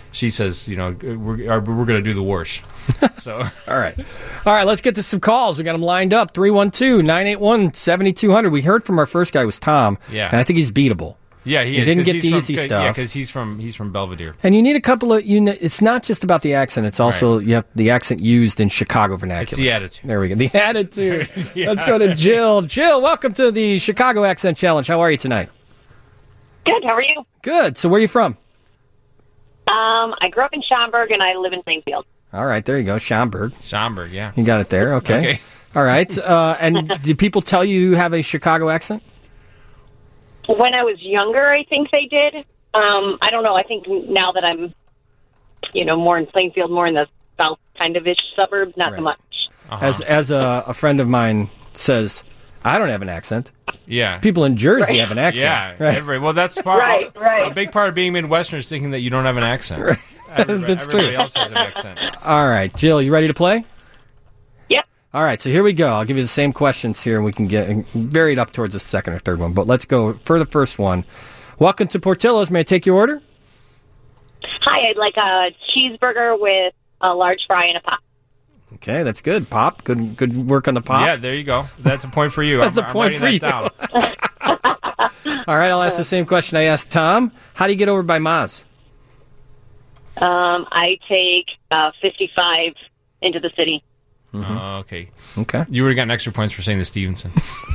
she says, you know, we're we're going to do the wash. So all right, all right. Let's get to some calls. We got them lined up. three one two, nine eight one, seven two zero zero. We heard from our first guy was Tom. Yeah, and I think he's beatable. Yeah, he, he is, didn't get the from, easy stuff. Yeah, because he's from he's from Belvedere. And you need a couple of you. Know, it's not just about the accent. It's also right. you have the accent used in Chicago vernacular. It's the attitude. There we go. The attitude. yeah. Let's go to Jill. Jill, welcome to the Chicago Accent Challenge. How are you tonight? Good. How are you? Good. So where are you from? Um, I grew up in Schaumburg, and I live in Plainfield. All right, there you go, Schaumburg. Schaumburg, yeah. You got it there. Okay. okay. All right. Uh, and do people tell you you have a Chicago accent? When I was younger, I think they did. Um, I don't know. I think now that I'm, you know, more in Plainfield, more in the south kind of ish suburbs, not right. so much. Uh-huh. As as a, a friend of mine says, I don't have an accent. Yeah. People in Jersey right. have an accent. Yeah. Right. Every, well, that's part, right, right. a big part of being Midwestern is thinking that you don't have an accent. Right. Everybody, that's everybody true. else has an accent. All right, Jill, you ready to play? Yep. All right, so here we go. I'll give you the same questions here, and we can get varied up towards the second or third one. But let's go for the first one. Welcome to Portillo's. May I take your order? Hi, I'd like a cheeseburger with a large fry and a pop. Okay, that's good. Pop, good good work on the pop. Yeah, there you go. That's a point for you. That's I'm, a point I'm for you. Down. All right, I'll ask the same question I asked Tom. How do you get over by Maz? Um, I take uh, fifty-five into the city. Mm-hmm. Uh, okay. Okay. You would have gotten extra points for saying the Stevenson.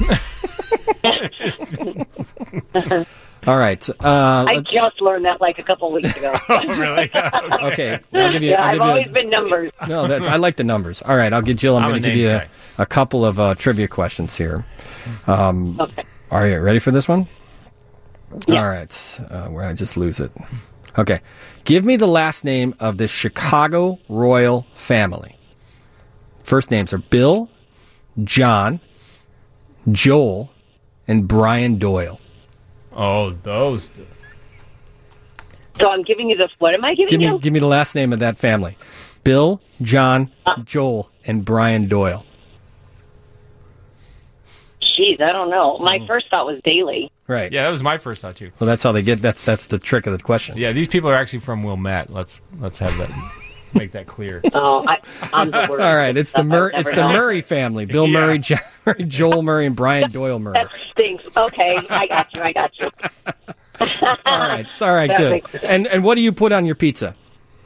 All right. Uh, I just learned that like a couple weeks ago. oh, really? Okay. I'll give you. Yeah, I'll I've give you always a, been numbers. No, that's, I like the numbers. All right, I'll get Jill. I'm, I'm going to a give you a, guy. a couple of uh, trivia questions here. Um, okay. Are you ready for this one? Yeah. All right. Uh, where I just lose it. Okay. Give me the last name of the Chicago royal family. First names are Bill, John, Joel, and Brian Doyle. Oh, those. So I'm giving you the, what am I giving Give me, you? give me the last name of that family. Bill, John, Uh. Joel, and Brian Doyle. Jeez, I don't know. My first thought was Daly. Right. Yeah, that was my first thought too. Well, that's how they get. That's that's the trick of the question. Yeah, these people are actually from Wilmette. Let's let's have that make that clear. Oh, I, I'm the worst. All right, it's the Mur- it's the known. Murray family. Bill Yeah. Murray, John Murray, Joel Murray, and Brian Doyle Murray. That stinks. Okay, I got you. I got you. All right, it's all right, That good. makes sense. And and what do you put on your pizza?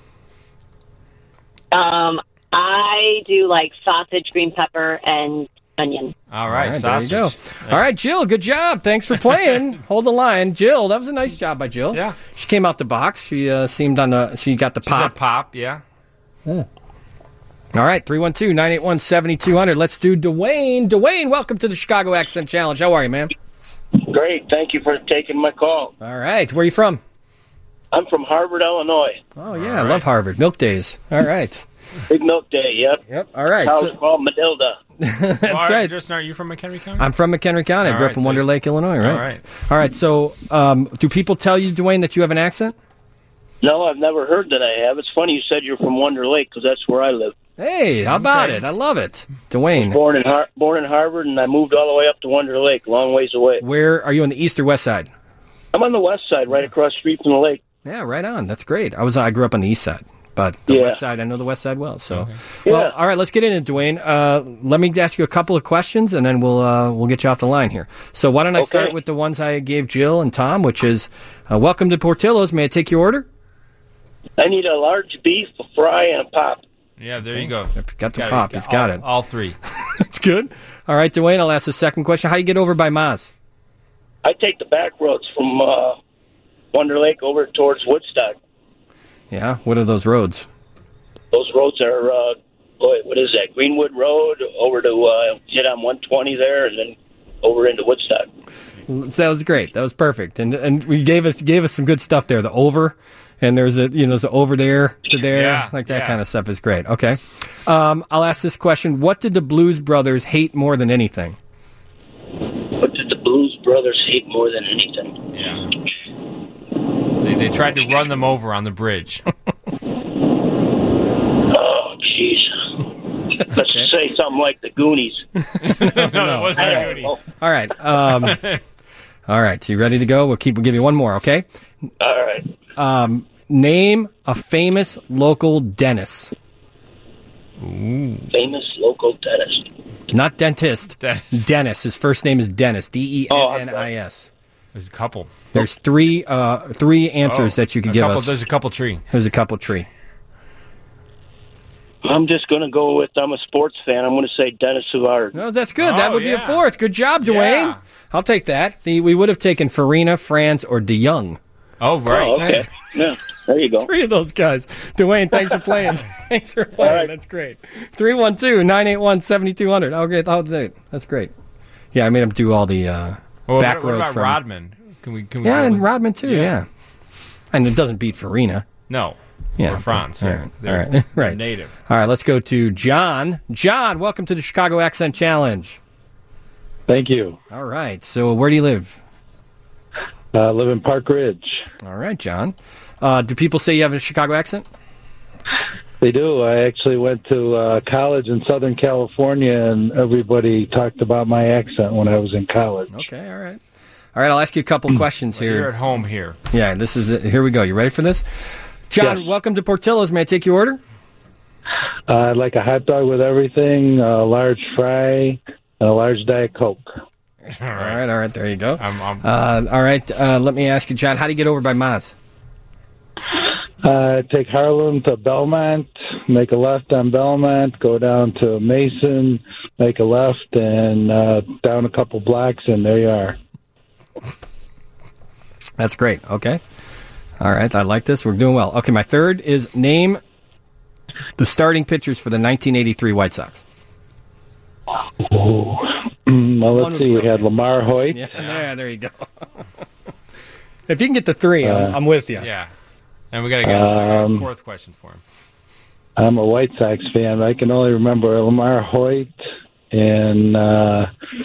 Um, I do like sausage, green pepper, and onion. All right, All right, sausage. there you go. All right, Jill, good job. Thanks for playing. Hold the line, Jill. That was a nice job by Jill. Yeah. She came out the box. She uh, seemed on the. She got the She said pop. pop, yeah. All right, three one two, nine eight one, seven two zero zero. Let's do Dwayne. Dwayne, welcome to the Chicago Accent Challenge. How are you, man? Great. Thank you for taking my call. All right, where are you from? I'm from Harvard, Illinois. Oh yeah, I love Harvard. Milk days. All right. Big Milk Day, yep. Yep. All right. House So, called Matilda. that's Are, right. Just, are you from McHenry County? I'm from McHenry County. I All grew right, up in Wonder so- Lake, Illinois. Right. All right. All right. So, um, do people tell you, Dwayne, that you have an accent? No, I've never heard that I have. It's funny you said you're from Wonder Lake because that's where I live. Hey, how about Okay. it? I love it, Dwayne. Born in Har- born in Harvard, and I moved all the way up to Wonder Lake, long ways away. Where are you on the east or west side? I'm on the west side, right across the street from the lake. Yeah, right on. That's great. I was I grew up on the east side, but the Yeah. west side I know the west side well. So, Okay. well, Yeah. all right. Let's get into it, Dwayne. Uh, let me ask you a couple of questions, and then we'll uh, we'll get you off the line here. So, why don't I Okay. start with the ones I gave Jill and Tom, which is, uh, welcome to Portillo's. May I take your order? I need a large beef, a fry, and a pop. Yeah, there you go. Got the Got it. pop. He's got all, it. All three. That's good. All right, Dwayne. I'll ask the second question. How do you get over by Maz? I take the back roads from uh, Wonder Lake over towards Woodstock. Yeah. What are those roads? Those roads are, uh, boy, what is that? Greenwood Road over to uh, hit on one twenty there, and then over into Woodstock. That was great. That was perfect. And and we gave us gave us some good stuff there. The over, and there's a you know there's a over there to there, Yeah, like that yeah. kind of stuff is great. Okay, um, I'll ask this question: what did the Blues Brothers hate more than anything? What did the Blues Brothers hate more than anything? Yeah. They, they tried to run them over on the bridge. Oh, jeez. Let's okay. say something like the Goonies. no, it wasn't I a don't Goonies. know. All right, um, all right. So you ready to go? We'll keep. We'll give you one more. Okay. All right. Um, name a famous local dentist. Ooh. Famous local dentist. Not dentist. Dennis. Dennis. His first name is Dennis. D E N N I S. There's a couple. There's three uh, three answers Oh, that you could a give couple, us. There's a couple tree. There's a couple tree. I'm just going to go with, I'm a sports fan. I'm going to say Dennis Savard. No, that's good. Oh, that would be a yeah. fourth. Good job, Dwayne. Yeah. I'll take that. The, we would have taken Farina, Franz, or DeYoung. Oh, right. Oh, okay. Yeah, there you go. Three of those guys. Dwayne, thanks for playing. thanks for playing. right. That's great. three one two, nine eight one, seven two zero zero. Oh, great. I'll do it. That's great. Yeah, I made him do all the uh, Well, back what, what roads about from Rodman? Can we? Can we Yeah, really- and Rodman, too, yeah. Yeah. And it doesn't beat Farina. No. Yeah. Or France. All They're, right. they're, All right. they're right. native. All right, let's go to John. John, welcome to the Chicago Accent Challenge. Thank you. All right, so where do you live? I uh, live in Park Ridge. All right, John. Uh, do people say you have a Chicago accent? They do. I actually went to uh, college in Southern California, and everybody talked about my accent when I was in college. Okay, all right. All right, I'll ask you a couple questions Well, here. you're at home here. Yeah, this is it. Here we go. You ready for this? John, Yes. welcome to Portillo's. May I take your order? Uh, I'd like a hot dog with everything, a large fry, and a large Diet Coke. All All right. right, all right, there you go. I'm, I'm, Uh, all right, uh, let me ask you, John, how do you get over by Maz? Uh, take Harlem to Belmont, make a left on Belmont, go down to Mason, make a left, and uh, down a couple blocks, and there you are. That's great. Okay. All right, I like this. We're doing well. Okay, my third is name the starting pitchers for the nineteen eighty-three White Sox. Oh. Well, One let's would see. be We okay. had Lamar Hoyt. Yeah, there, there you go. If you can get the three, I'm, Uh, I'm with you. yeah. And we got to get a Um, fourth question for him. I'm a White Sox fan. I can only remember Lamar Hoyt and uh,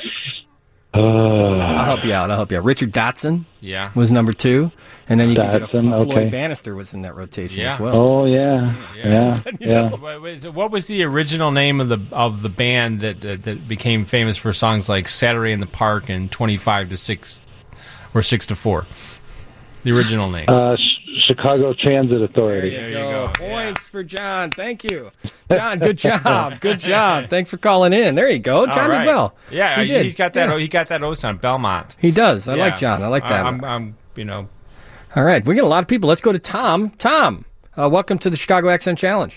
uh, I'll help you out. I'll help you out. Richard Dotson Yeah. was number two, and then you could get a, a Dotson, Floyd okay. Bannister was in that rotation Yeah. as well. oh yeah, yeah, yeah. What was- What was the original name of the of the band that uh, that became famous for songs like "Saturday in the Park" and twenty-five to six or six to four"? The original name. Uh, Sh- Chicago Transit Authority. There you There you go. go. Points for John. Thank you, John. Good job. Good job. Thanks for calling in. There you go. John All right. did well. Yeah, he did. he's got that. Yeah. He got that O sound, Belmont. He does. I Yeah. like John. I like that. I'm, I'm, you know, All right, we got a lot of people. Let's go to Tom. Tom, uh, welcome to the Chicago Accent Challenge.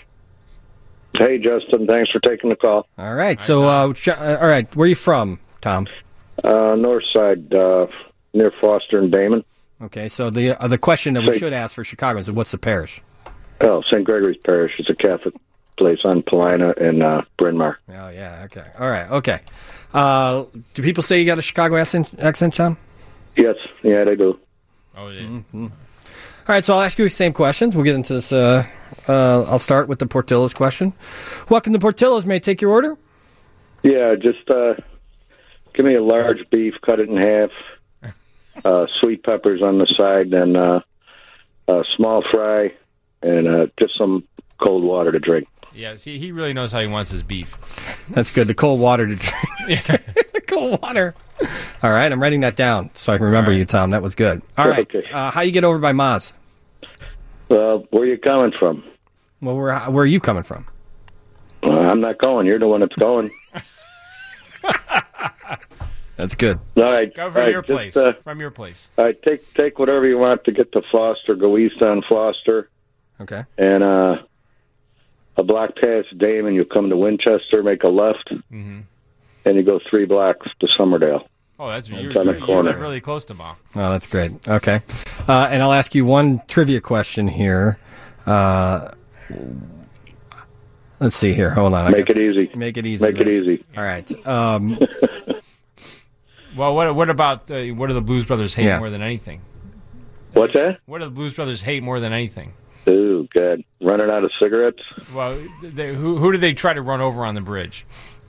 Hey, Justin. Thanks for taking the call. All right. So, uh, ch- uh, all right, where are you from, Tom? Uh, north side, uh, near Foster and Damon. Okay. So the uh, the question that we Say- should ask for Chicagoans is, what's the parish? Oh, Saint Gregory's Parish. It's a Catholic place on Paulina and uh, Bryn Mawr. Oh yeah. Okay. All right. Okay. Uh, do people say you got a Chicago accent, accent, John? Yes, yeah, they do. Oh, yeah. Mm-hmm. All right. So I'll ask you the same questions. We'll get into this. Uh, uh, I'll start with the Portillo's question. Welcome to Portillo's. May I take your order? Yeah, just uh, give me a large beef, cut it in half, uh, sweet peppers on the side, and uh, a small fry, and uh, just some cold water to drink. Yeah, see, he really knows how he wants his beef. That's good. The cold water to drink. Cold water. All right, I'm writing that down so I can remember you, Tom. That was good. All right. Okay. Uh, how you get over by Maz? Uh, where you coming from? Well, where where are you coming from? Uh, I'm not going. You're the one that's going. That's good. All right. Go from all right, your just, place. uh, from your place. all right, take take whatever you want to get to Foster. Go east on Foster. Okay. And uh, a block past Damon, you come to Winchester, make a left, Mm-hmm. and you go three blocks to Somerdale. Oh, that's you're, It's on the you're corner. really close to Mom. Oh, that's great. Okay. Uh, and I'll ask you one trivia question here. Uh, let's see here. Hold on. I Make got- it easy. Make it easy. Make it right? easy. All right. Um, Well, what what about uh, what do the Blues Brothers hate Yeah. more than anything? What's that? What do the Blues Brothers hate more than anything? Ooh, good. Running out of cigarettes? Well, they, who who do they try to run over on the bridge?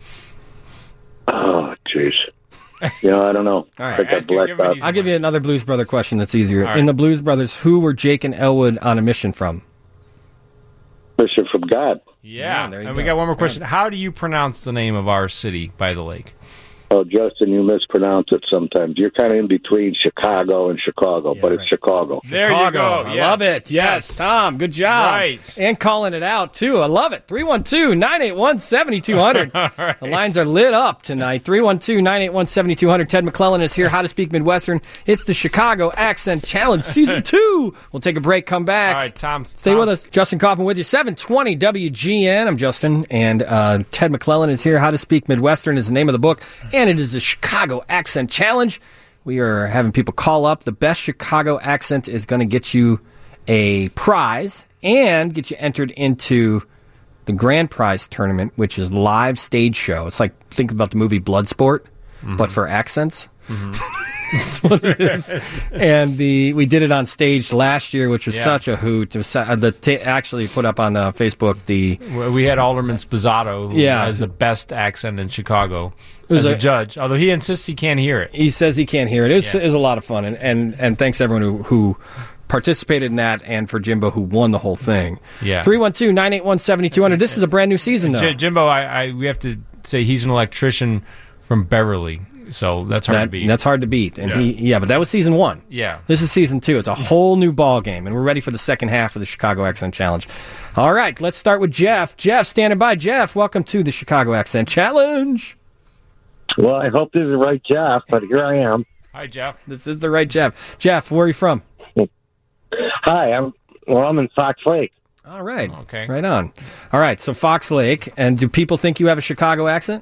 Oh, jeez. You know, I don't know. All right. I think I Ask him, blacked give him an out. easy I'll give you another Blues Brother question that's easier. All right. In the Blues Brothers, who were Jake and Elwood on a mission from? Mission from God. Yeah, there you and we go. got one more question. How do you pronounce the name of our city by the lake? Oh, Justin, you mispronounce it sometimes. You're kind of in between Chicago and Chicago, yeah, but right. It's Chicago. There Chicago. you go. I yes. love it. Yes. yes. Tom, good job. Right. And calling it out, too. I love it. three one two, nine eight one, seven two zero zero. Right. The lines are lit up tonight. three one two, nine eight one, seven two zero zero. Ted McClellan is here. How to Speak Midwestern. It's the Chicago Accent Challenge Season two. We'll take a break, come back. All right, Tom. Stay Tom. with us. Justin Kaufman with you. seven twenty W G N. I'm Justin, and uh, Ted McClellan is here. How to Speak Midwestern is the name of the book, and it is the Chicago Accent Challenge. We are having people call up. The best Chicago accent is going to get you a prize and get you entered into the grand prize tournament, which is live stage show. It's like, think about the movie Bloodsport, mm-hmm. but for accents. Mm-hmm. That's what it is. And the we did it on stage last year, which was yeah. such a hoot. It was, uh, the t- actually put up on uh, Facebook the we had Alderman Spizzato, who yeah. has the best accent in Chicago as a, a judge. Although he insists he can't hear it. He says he can't hear it. It was, yeah. it was a lot of fun, and and, and thanks to everyone who, who participated in that, and for Jimbo who won the whole thing. Yeah, three one two, nine eight one, seven two zero zero. This is a brand new season, though. J- Jimbo, I, I we have to say he's an electrician from Beverly. So that's hard that, to beat. That's hard to beat. And yeah. he, yeah, but that was season one. Yeah. This is season two. It's a whole new ball game, and we're ready for the second half of the Chicago Accent Challenge. All right, let's start with Jeff. Jeff, standing by. Jeff, welcome to the Chicago Accent Challenge. Well, I hope this is the right Jeff, but here I am. Hi, Jeff. This is the right Jeff. Jeff, where are you from? Hi, I'm well. I'm in Fox Lake. All right. Okay. Right on. All right. So Fox Lake, and do people think you have a Chicago accent?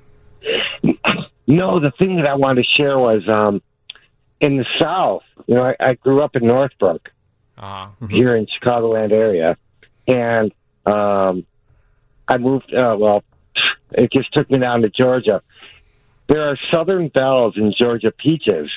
No, the thing that I wanted to share was um, in the South. You know, I, I grew up in Northbrook, uh-huh. mm-hmm. here in Chicagoland area, and um, I moved. Uh, well, it just took me down to Georgia. There are Southern Bells and Georgia Peaches.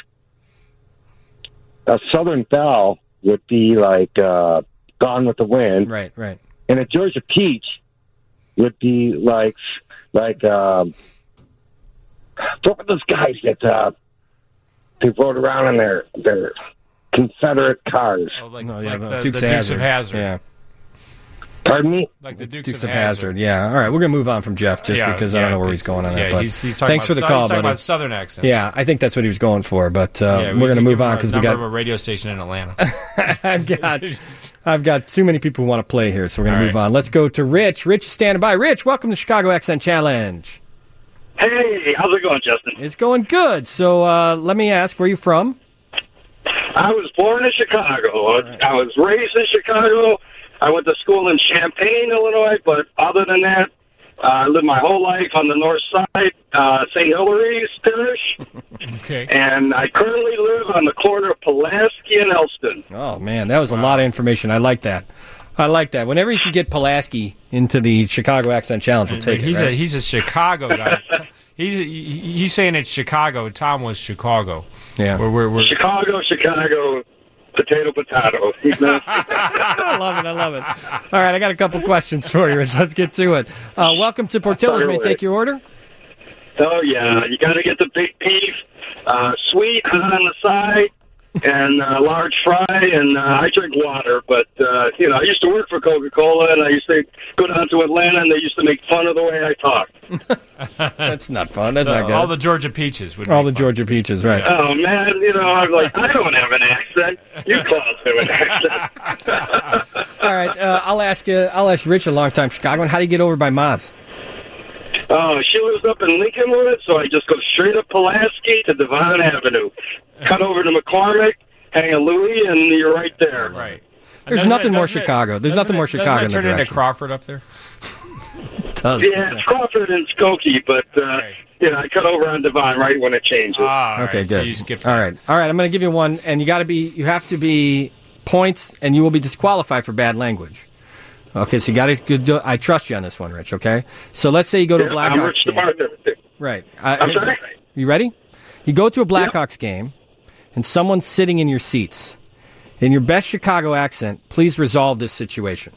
A Southern Belle would be like uh, Gone with the Wind, right? Right. And a Georgia Peach would be like like. Um, What were those guys that uh, they rode around in their their Confederate cars? Oh, like, oh, yeah, like the, the, Dukes, the of Dukes of Hazzard. Yeah. Pardon me? Like the Dukes, Dukes of, of Hazzard. Hazzard. Yeah. All right, we're gonna move on from Jeff just yeah, because yeah, I don't know where he's going on yeah, that. But he's, he's thanks for the about, call, he's buddy. About Southern accents. Yeah, I think that's what he was going for. But uh, yeah, we we're gonna move on because we got a radio station in Atlanta. I've got I've got too many people who want to play here, so we're gonna All move right. on. Let's go to Rich. Rich is standing by. Rich, welcome to Chicago Accent Challenge. Hey, how's it going, Justin? It's going good. So uh, let me ask, where are you from? I was born in Chicago. Right. I was raised in Chicago. I went to school in Champaign, Illinois, but other than that, uh, I lived my whole life on the north side, uh, Saint Hilary's Parish. Okay. And I currently live on the corner of Pulaski and Elston. Oh, man, that was wow. a lot of information. I like that. I like that. Whenever you can get Pulaski into the Chicago Accent Challenge, we'll take he's it. Right? A, he's a Chicago guy. he's a, he's saying it's Chicago. Tom was Chicago. Yeah. We're, we're, we're... Chicago, Chicago, potato, potato. I love it. I love it. All right, I got a couple questions for you, Rich. Let's get to it. Uh, welcome to Portillo's. May I take your order? Oh, yeah. You got to get the big beef, uh, sweet, hot on the side, and uh, large fry, and uh, I drink water. But, uh, you know, I used to work for Coca-Cola, and I used to go down to Atlanta, and they used to make fun of the way I talked. That's not fun. That's the, not good. All the Georgia Peaches. Would all the fun. Georgia Peaches, right. Oh, man, you know, I'm like, I don't have an accent. You clowns have an accent. All right, uh, I'll ask you, I'll ask Rich, a longtime Chicagoan, how do you get over by Maz? Oh, she lives up in Lincolnwood, so I just go straight up Pulaski to Devon Avenue. Cut over to McCormick, hang a Louis, and you're right there. Right. There's doesn't nothing it, more doesn't Chicago. It, There's nothing more it, Chicago in the the turn into directions. Crawford up there? It does. Yeah, it's Crawford and Skokie, but uh, okay. you know, I cut over on Devon right when it changes. Ah, okay, right, good. So you skipped all right, all right. I'm going to give you one, and you got to be. You have to be points, and you will be disqualified for bad language. Okay, so you got to. I trust you on this one, Rich. Okay, so let's say you go to yeah, a Blackhawks game. Right. I, I'm sorry. You ready? You go to a Blackhawks yeah. game, and someone's sitting in your seats. In your best Chicago accent, please resolve this situation.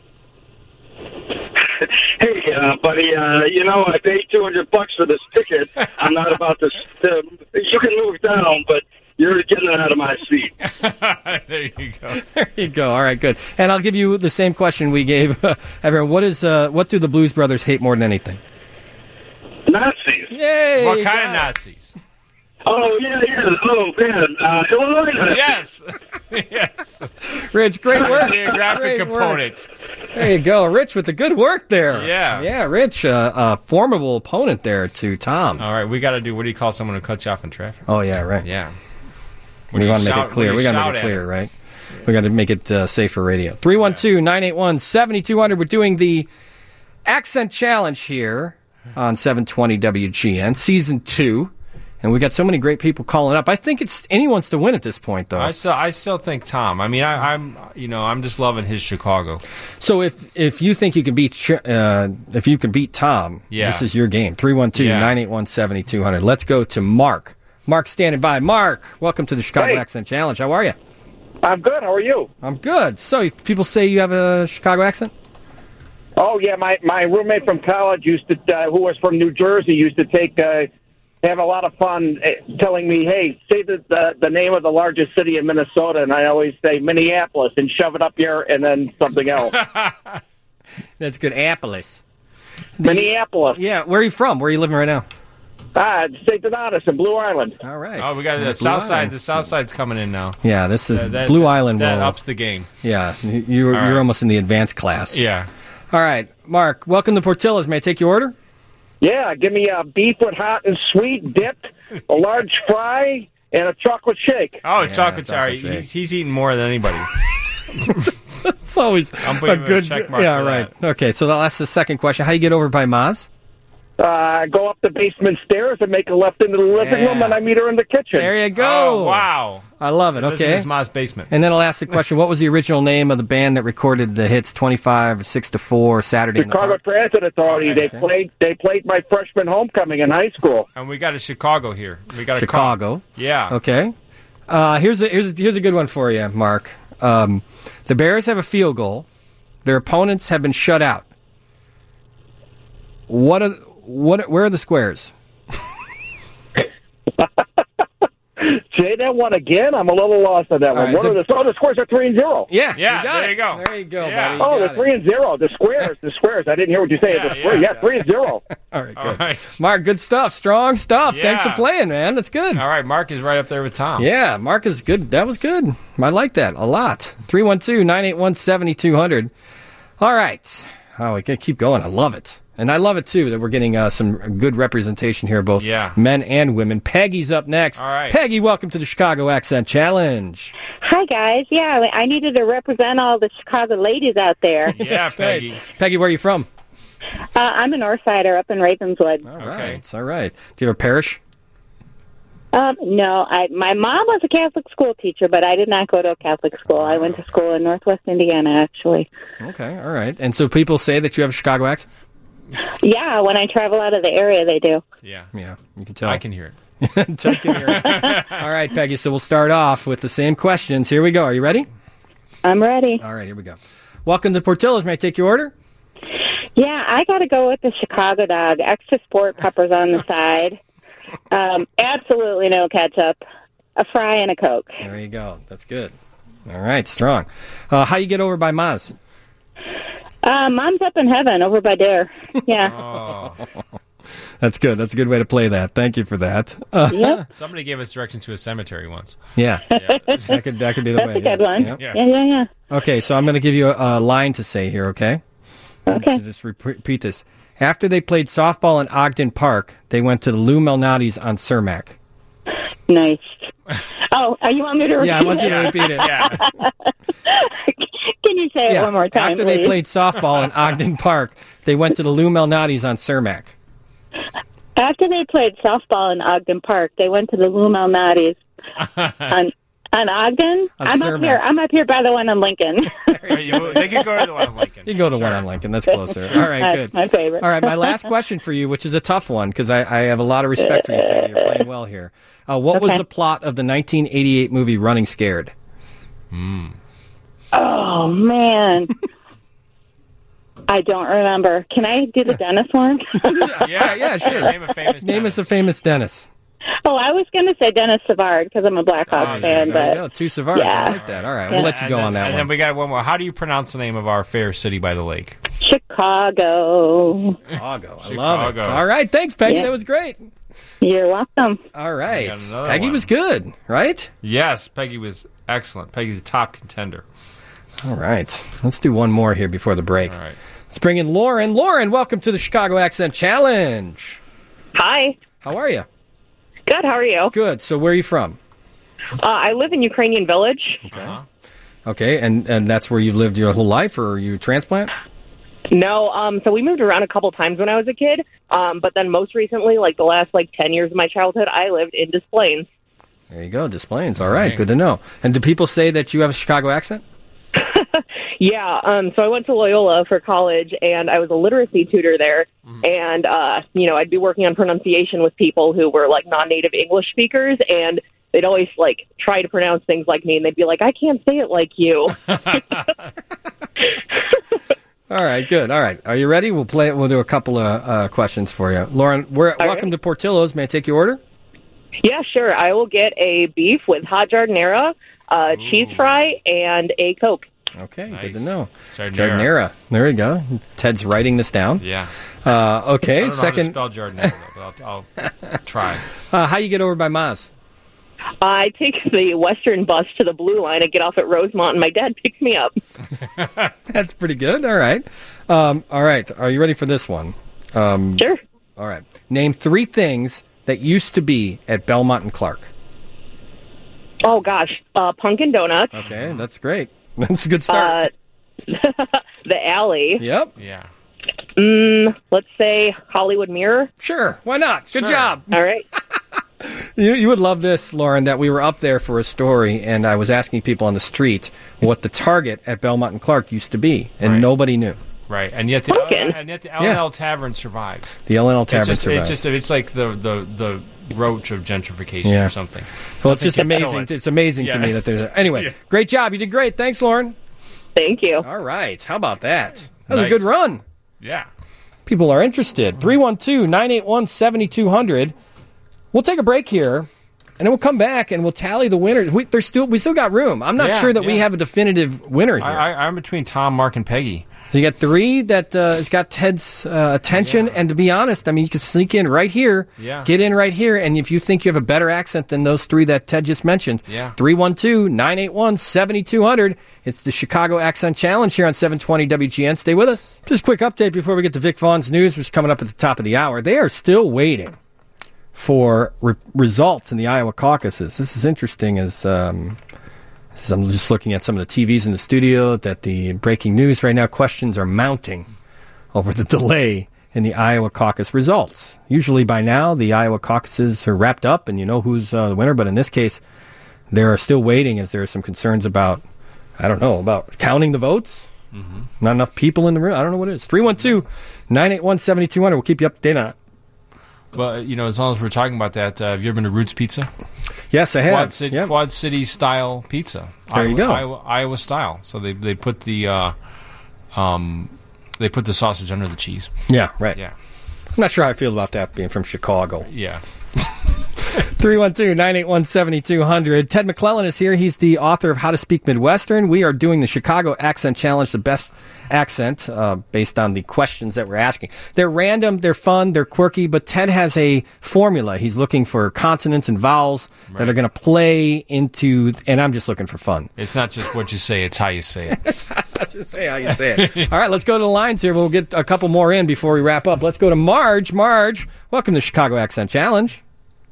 Hey, uh, buddy, uh, you know, I paid two hundred bucks for this ticket. I'm not about to... Uh, you can move down, but you're getting out of my seat. There you go. There you go. All right, good. And I'll give you the same question we gave uh, everyone. What is uh, what do the Blues Brothers hate more than anything? Nazis. Yay! What kind of Nazis? Oh, yeah, yeah. Oh, man. Uh, Illinois. Yes. Yes. Rich, great work. Geographic Great component. work. There you go. Rich with the good work there. Yeah. Yeah, Rich, uh, a formidable opponent there to Tom. All right, we got to do, what do you call someone who cuts you off in traffic? Oh, yeah, right. Yeah. We want to make it clear. We got to make it clear, right? We got to make it uh, safe for radio. three one two, nine eight one, seven two zero zero. We're doing the accent challenge here on seven twenty W G N, season two. And we got so many great people calling up. I think it's anyone's to win at this point, though. I still, I still think Tom. I mean, I, I'm, you know, I'm just loving his Chicago. So if if you think you can beat uh, if you can beat Tom, Yeah. this is your game. three one two, nine eight one, seven two zero zero. Let's go to Mark. Mark standing by. Mark, welcome to the Chicago Hey. Accent Challenge. How are you? I'm good. How are you? I'm good. So people say you have a Chicago accent? Oh yeah, my my roommate from college used to, uh, who was from New Jersey, used to take uh, have a lot of fun uh, telling me, "Hey, say the, the the name of the largest city in Minnesota," and I always say Minneapolis and shove it up here, and then something else. That's good. Appolis. Minneapolis. Yeah. Where are you from? Where are you living right now? Ah, Saint Donatus in Blue Island. All right. Oh, we got the Blue South Side. Island. The South Side's coming in now. Yeah, this is That- that- Blue Island. That will, ups the game. Yeah, you- you're, All you're right. almost in the advanced class. Yeah. All right, Mark, welcome to Portillo's. May I take your order? Yeah, give me a beef with hot and sweet dipped, a large fry, and a chocolate shake. Oh, Yeah, chocolate chocolate cherry. shake. He's, he's eating more than anybody. It's always I'm a putting a good check mark Yeah, for right. Okay, so that's the second question. How you get over by Maz? Uh, go up the basement stairs and make a left into the living Yeah. room, and I meet her in the kitchen. There you go. Oh, wow. I love it. This Okay. is Ma's basement. And then I'll ask the question: what was the original name of the band that recorded the hits "twenty-five," "Six to Four," "Saturday in the Chicago Park"? Transit Authority. They played. They played my freshman homecoming in high school. And we got a Chicago here. We got a Chicago. Yeah. Okay. Uh, here's a here's a, here's a good one for you, Mark. Um, the Bears have a field goal. Their opponents have been shut out. What are what? Where are the squares? Say that one again. I'm a little lost on that All one. right, what the- are the? Oh, the squares are three and zero. Yeah. Yeah, you got there it. you go. There you go, Yeah. buddy. Oh, You the got three it. and zero. The squares. The squares. I didn't hear what you say. Yeah, the square. yeah. Yeah, three and zero. All right, All good. right. Mark, good stuff. Strong stuff. Thanks for Yeah. playing, man. That's good. All right, Mark is right up there with Tom. Yeah, Mark is good. That was good. I like that a lot. three one two, nine eight one, seven two zero zero. All right. Oh, we can keep going. I love it. And I love it, too, that we're getting uh, some good representation here, both Yeah. men and women. Peggy's up next. All right. Peggy, welcome to the Chicago Accent Challenge. Hi, guys. Yeah, I needed to represent all the Chicago ladies out there. Yeah, That's right. Peggy. Peggy, where are you from? Uh, I'm a Northsider up in Ravenswood. All right. All right. Do you have a parish? Um, no, I my mom was a Catholic school teacher, but I did not go to a Catholic school. I went to school in Northwest Indiana, actually. Okay. All right. And so people say that you have a Chicago accent? Yeah, when I travel out of the area, they do. Yeah. Yeah. You can tell. I can hear it. I can hear it. All right, Peggy. So we'll start off with the same questions. Here we go. Are you ready? I'm ready. All right. Here we go. Welcome to Portillo's. May I take your order? Yeah, I got to go with the Chicago dog. Extra sport peppers on the side. Um, absolutely no ketchup. A fry and a Coke. There you go. That's good. All right. Strong. Uh, how you get over by Maz? Uh, Mom's up in heaven over by Dare. Yeah. Oh. That's good. That's a good way to play that. Thank you for that. Uh, Yep. Somebody gave us directions to a cemetery once. Yeah. That could that could be the That's way. a good yeah. one. Yep. Yeah, yeah, yeah. Okay, so I'm going to give you a, a line to say here, okay? Okay. So just repeat, repeat this. After they played softball in Ogden Park, they went to the Lou Malnati's on Cermak. Nice. Oh, uh, you want me to repeat Yeah, I want you to it? repeat it. Yeah. Can you say it Yeah. one more time, After they please? played softball in Ogden Park, they went to the Lou Malnati's on Cermak. After they played softball in Ogden Park, they went to the Lou Malnati's on on Ogden. On I'm up Cermak. here. I'm up here by the one on Lincoln. You- they could go to the one in Lincoln. You can go to one on Lincoln. That's closer. All right, That's good. my favorite. All right, my last question for you, which is a tough one because I, I have a lot of respect for you, Peggy. You're playing well here. Uh, what was Okay. the plot of the nineteen eighty-eight movie Running Scared? Oh man, I don't remember. Can I do the Dennis one? Yeah, yeah, sure. Name a famous Name dentist. us a famous dentist. Oh, I was going to say Dennis Savard because I'm a Blackhawks Oh, fan, there but you go. Two Savards. Yeah. I like that. All right, Yeah. we'll let you And go then- on that and one. then we got one more. How do you pronounce the name of our fair city by the lake? Chicago. Chicago. I love it. Chicago. All right, thanks, Peggy. Yeah. That was great. You're welcome. All right, got another Peggy one. was good, right? Yes, Peggy was excellent. Peggy's a top contender. All right, let's do one more here before the break. All right. Let's bring in Lauren. Lauren, welcome to the Chicago Accent Challenge. Hi. How are you? Good. How are you? Good. So where are you from? Uh, I live in Ukrainian Village. Okay. Okay, and, and that's where you've lived your whole life, or are you transplant? No, um, so we moved around a couple times when I was a kid, um, but then most recently, like the last like ten years of my childhood, I lived in Des Plaines. There you go, Des Plaines. All right, Okay. good to know. And do people say that you have a Chicago accent? Yeah, um, so I went to Loyola for college, and I was a literacy tutor there. And, uh, you know, I'd be working on pronunciation with people who were, like, non-native English speakers, and they'd always, like, try to pronounce things like me, and they'd be like, I can't say it like you. All right, good. All right, are you ready? We'll play. We'll do a couple of uh, questions for you, Lauren. We're, welcome to Portillo's. May I take your order? Yeah, sure. I will get a beef with hot jardinera, uh, cheese fry, and a Coke. Okay, good to know. Jardinera. Jardinera. There you go. Ted's writing this down. Yeah. Uh, okay, I don't know second. how to spell jardinera, though, but I'll, I'll try. Uh, how you get over by Maz? I take the Western bus to the Blue Line and get off at Rosemont, and my dad picks me up. That's pretty good. All right. Um, all right. Are you ready for this one? Um, sure. All right. Name three things that used to be at Belmont and Clark. Oh, gosh. Uh, Pumpkin Donuts. Okay, that's great. That's a good start. Uh, the Alley. Yep. Yeah. Mm, let's say Hollywood Mirror. Sure. Why not? Good Sure. job. All right. You, you would love this, Lauren, that we were up there for a story, and I was asking people on the street what the Target at Belmont and Clark used to be, and nobody knew. Right, and yet the Pumpkin. and yet the L and L Tavern survives. The L and L Tavern it's just, survives. It's just it's like the the the roach of gentrification Yeah. or something. Well, it's Nothing just can kill amazing. it. It's amazing to Yeah. me that there's. Anyway, Yeah. great job. You did great. Thanks, Lauren. Thank you. All right. How about that? That was a Nice. good run. Yeah. People are interested. three one two, nine eight one, seven two zero zero. We'll take a break here, and then we'll come back and we'll tally the winners. We, there's still, we still got room. I'm not Yeah, sure that we yeah. have a definitive winner here. I, I, I'm between Tom, Mark, and Peggy. So you got three that uh, has got Ted's uh, attention, and to be honest, I mean, you can sneak in right here, Yeah. get in right here, and if you think you have a better accent than those three that Ted just mentioned, Yeah. three one two, nine eight one, seven two zero zero. It's the Chicago Accent Challenge here on seven twenty W G N. Stay with us. Just a quick update before we get to Vic Vaughn's news, which is coming up at the top of the hour. They are still waiting for re- results in the Iowa caucuses. This is interesting as... Um, As I'm just looking at some of the T Vs in the studio, that the breaking news right now, questions are mounting over the delay in the Iowa caucus results. Usually by now, the Iowa caucuses are wrapped up and you know who's uh, the winner, but in this case, they are still waiting as there are some concerns about, I don't know, about counting the votes. Mm-hmm. Not enough people in the room. I don't know what it is. three one two, nine eight one, seven two zero zero. We'll keep you updated on it. Well, you know, as long as we're talking about that, uh, have you ever been to Roots Pizza? Yes, I have. Quad City, Yep. Quad City style pizza. There you Iowa, go. Iowa, Iowa style. So they they put the uh, um, they put the sausage under the cheese. Yeah, right. Yeah. I'm not sure how I feel about that being from Chicago. Yeah. three one two, nine eight one, seven two zero zero. Ted McClellan is here. He's the author of How to Speak Midwestern. We are doing the Chicago Accent Challenge, the best accent uh, based on the questions that we're asking. They're random, they're fun, they're quirky, but Ted has a formula. He's looking for consonants and vowels that are going to play into, and I'm just looking for fun. It's not just what you say; it's how you say it. Just say how you say it. All right, let's go to the lines here. We'll get a couple more in before we wrap up. Let's go to Marge. Marge, welcome to the Chicago Accent Challenge.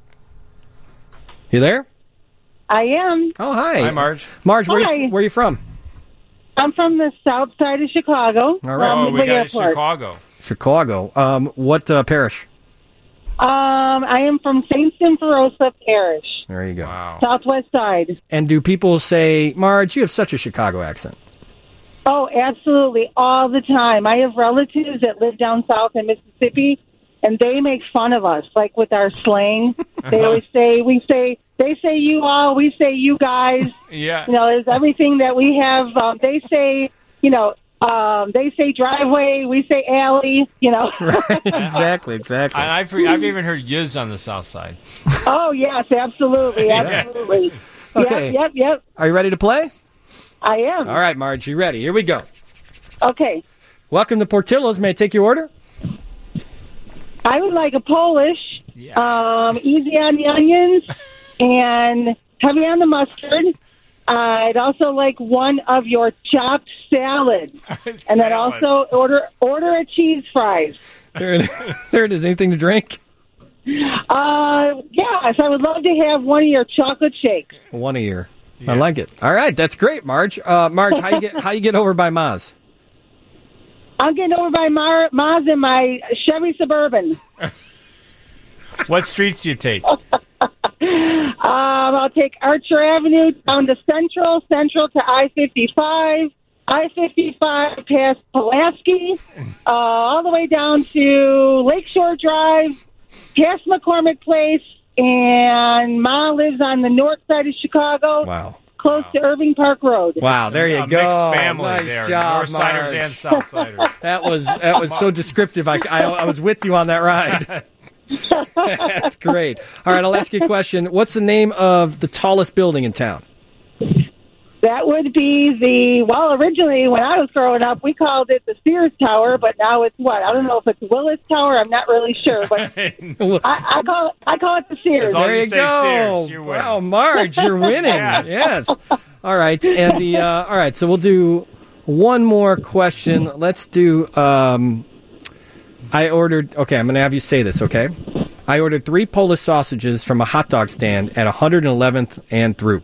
You there? I am. Oh, hi. Hi, Marge. Marge, where, Hi. you, where are you from? I'm from the south side of Chicago. All right. um, Oh, we Midway got Airport. Chicago. Chicago. Um, what uh, parish? Um, I am from Saint Symphorosa Parish, There you go. Wow. southwest side. And do people say, Marge, you have such a Chicago accent? Oh, absolutely, all the time. I have relatives that live down south in Mississippi, and they make fun of us, like with our slang. They always say, we say, they say you all, we say you guys. Yeah. You know, there's everything that we have. Um, they say, you know, Um, they say driveway, we say alley. You know. Right. Exactly. Exactly. I, I've, I've even heard yiz on the south side. Oh yes, absolutely, absolutely. Okay. Yep, yep, yep. Are you ready to play? I am. All right, Marge, you ready? Here we go. Okay. Welcome to Portillo's. May I take your order? I would like a Polish, um, easy on the onions, and heavy on the mustard. I'd also like one of your chopped salads, and then also order order a cheese fries. There it, there it is. Anything to drink? Uh, yes, I would love to have one of your chocolate shakes. One a year. I like it. All right, that's great, Marge. Uh, Marge, how you get how you get over by Maz? I'm getting over by Mar- Maz in my Chevy Suburban. What streets do you take? um, I'll take Archer Avenue down to Central, Central to I fifty-five, I fifty-five past Pulaski, uh, all the way down to Lakeshore Drive, past McCormick Place, and Ma lives on the north side of Chicago. Wow. Close to Irving Park Road. Wow, there you A go. mixed family nice there. job, Northsiders Marge. and Southsiders. That was that was so descriptive. I, I, I was with you on that ride. That's great. All right, I'll ask you a question. What's the name of the tallest building in town? That would be the, well, originally when I was growing up, we called it the Sears Tower, but now it's what? I don't know if it's Willis Tower. I'm not really sure, but I, I call it I call it the Sears. There you, say go. Sears, you win. Wow, Marge, you're winning. Yes. Yes. All right, and the uh, all right. So we'll do one more question. Let's do. Um, I ordered. Okay, I'm going to have you say this. Okay, I ordered three Polish sausages from a hot dog stand at one hundred eleventh and Throop.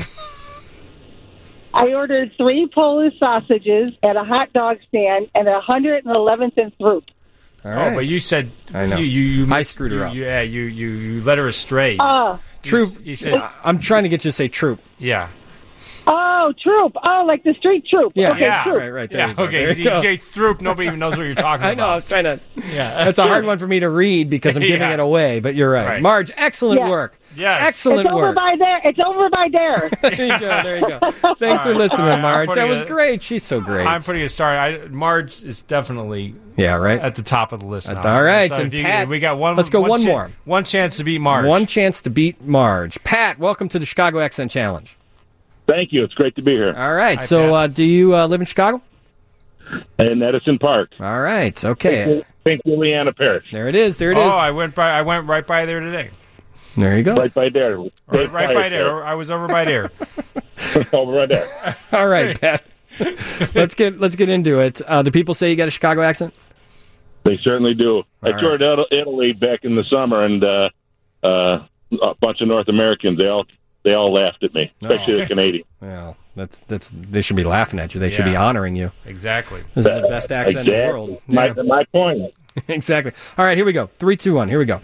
I ordered three Polish sausages at a hot dog stand at one hundred eleventh and Throop. All right. Oh, but you said I know. You, you, you I missed- screwed her you- up. you- yeah, you, you, you led her astray. Oh, Troop. You, you said, I'm trying to get you to say Troop. yeah. oh, Troop. Oh, like the street troop. Yeah. Okay, Yeah. Troop. Right, right. There Yeah, you go. okay. There So you go. you say Throop, nobody even knows what you're talking I about. know. I was trying to. Yeah. That's a hard one for me to read because I'm giving Yeah. it away. But you're right, Right. Marge. Excellent Yeah. work. Yes. Excellent It's over work. by there. It's over by there. There you go. There you go. Thanks for All right, listening, all right, I'm Marge. That putting was it- great. She's so great. I'm putting a star. I, Marge is definitely yeah, right. at the top of the list now. All right, So and if you- Pat, we got one. let's go one chan- more. One chance to beat Marge. One chance to beat Marge. Pat, welcome to the Chicago Accent Challenge. Thank you. It's great to be here. All right. Hi, so, Pat. uh, do you uh, live in Chicago? In Edison Park. All right. Okay. Saint Juliana Parish. There it is. There it oh, is. I went by. I went right by there today. There you go. Right by there. Right, right by there. I was over by there. Over right there. All right, Pat. let's get let's get into it. Uh, do people say you got a Chicago accent? They certainly do. I All toured It- Italy back in the summer, and uh, uh, a bunch of North Americans, they all they all laughed at me, especially Oh. the Canadians. Well, that's that's they should be laughing at you. They should be Yeah. honoring you. Exactly. This is the best accent in the Exactly. world. My, Yeah. my point. Exactly. All right, here we go. Three, two, one. Here we go.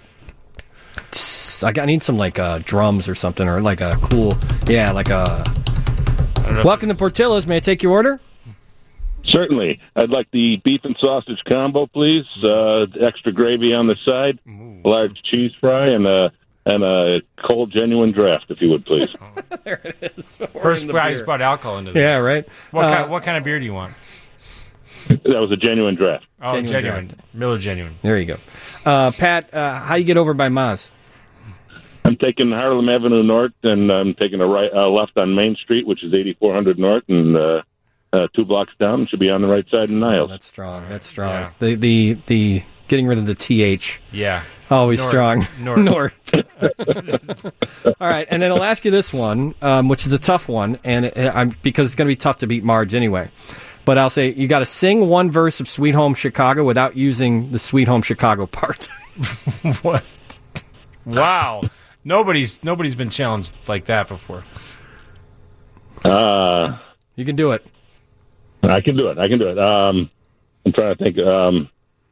Tss, I got- I need some like uh, drums or something, or like a cool, yeah, like a. I don't know Welcome to Portillo's. May I take your order? Certainly. I'd like the beef and sausage combo, please. Uh, extra gravy on the side, a large cheese fry, and a, and a cold, genuine draft, if you would, please. There it is. First prize brought alcohol into this. Yeah, right. What Uh, kind? What kind of beer do you want? That was a genuine draft. Oh, Genuine genuine. draft. Miller Genuine. There you go. Uh, Pat, uh, how you get over by Maz? I'm taking Harlem Avenue North, and I'm taking a right uh, left on Main Street, which is eighty-four hundred North, and uh, uh, two blocks down. Should be on the right side of Niles. That's strong. That's strong. Yeah. The the the getting rid of the T H. Yeah. Always North. strong. North. All right, and then I'll ask you this one, um, which is a tough one, and it, I'm because it's going to be tough to beat Marge anyway. But I'll say you got to sing one verse of "Sweet Home Chicago" without using the "Sweet Home Chicago" part. What? Wow. Nobody's nobody's been challenged like that before. Uh, You can do it. I can do it. I can do it. Um, I'm trying to think. Um,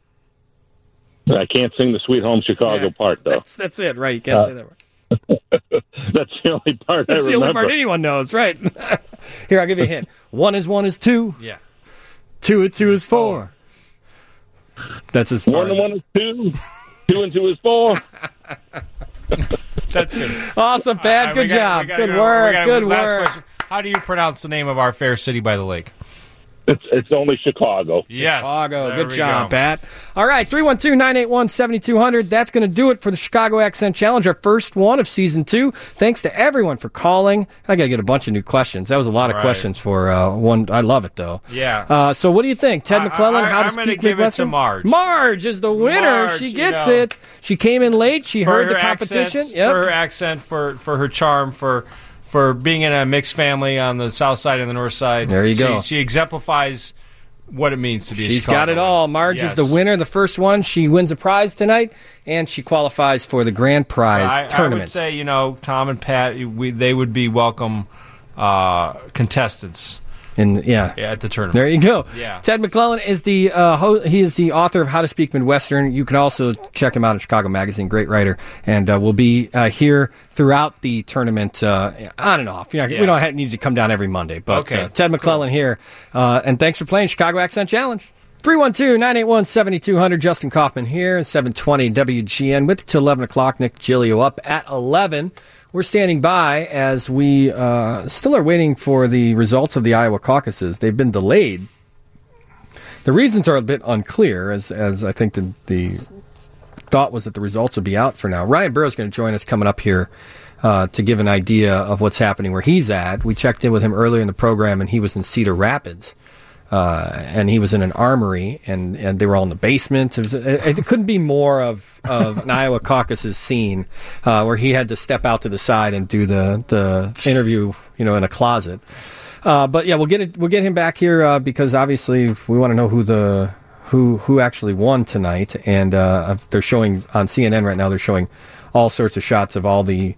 I can't sing the Sweet Home Chicago Yeah. part, though. That's, that's it, right? You can't Uh, say that word. That's the only part That's I the remember. only part anyone knows, right? Here, I'll give you a hint. One is one is two. Yeah. Two and two is four. That's as far One as- and one is two. Two and two is four. That's good. Awesome, Pat. All right, we Good got- job. we got- Good we got- work. we got- Good last work. question. How do you pronounce the name of our fair city by the lake? It's it's only Chicago. Yes. Chicago. There Good we job, go. Pat. All right, three one two, nine eight one, seven two zero zero. That's going to do it for the Chicago Accent Challenge, our first one of season two. Thanks to everyone for calling. I got to get a bunch of new questions. That was a lot of Right. questions for uh, one. I love it, though. Yeah. Uh, so what do you think? Ted I- McClellan, I- how to I'm gonna speak give it to Midwestern? Marge. Marge is the winner. Marge, she you gets know. it. She came in late. She For heard the her competition. accent, Yep. For her accent, for, for her charm, for for being in a mixed family on the south side and the north side. There you She- go. She exemplifies what it means to be a She's Chicago. got it all. Marge Yes. is the winner, the first one. She wins a prize tonight, and she qualifies for the grand prize I, I tournament. would say, you know, Tom and Pat, we, they would be welcome uh, contestants And yeah, at the tournament. there you go. Yeah. Ted McClellan is the uh, ho- he is the author of How to Speak Midwestern. You can also check him out at Chicago Magazine. Great writer, and uh, we'll be uh, here throughout the tournament, uh, on and off. You know, Yeah. we don't have, need to come down every Monday, but Okay, uh, Ted McClellan here, uh, and thanks for playing Chicago Accent Challenge. three one two, nine eight one, seven two zero zero. Justin Kaufman here, seven twenty W G N with you till eleven o'clock. Nick Gilio up at eleven. We're standing by as we uh, still are waiting for the results of the Iowa caucuses. They've been delayed. The reasons are a bit unclear, as as I think the, the thought was that the results would be out for now. Ryan Burrow is going to join us coming up here uh, to give an idea of what's happening where he's at. We checked in with him earlier in the program, and he was in Cedar Rapids. Uh, and he was in an armory, and, and they were all in the basement. It, was, it, it couldn't be more of, of an Iowa caucuses scene uh, where he had to step out to the side and do the, the interview, you know, in a closet. Uh, but yeah, we'll get it. We'll get him back here uh, because obviously we want to know who the who who actually won tonight, and uh, they're showing on C N N right now. They're showing all sorts of shots of all the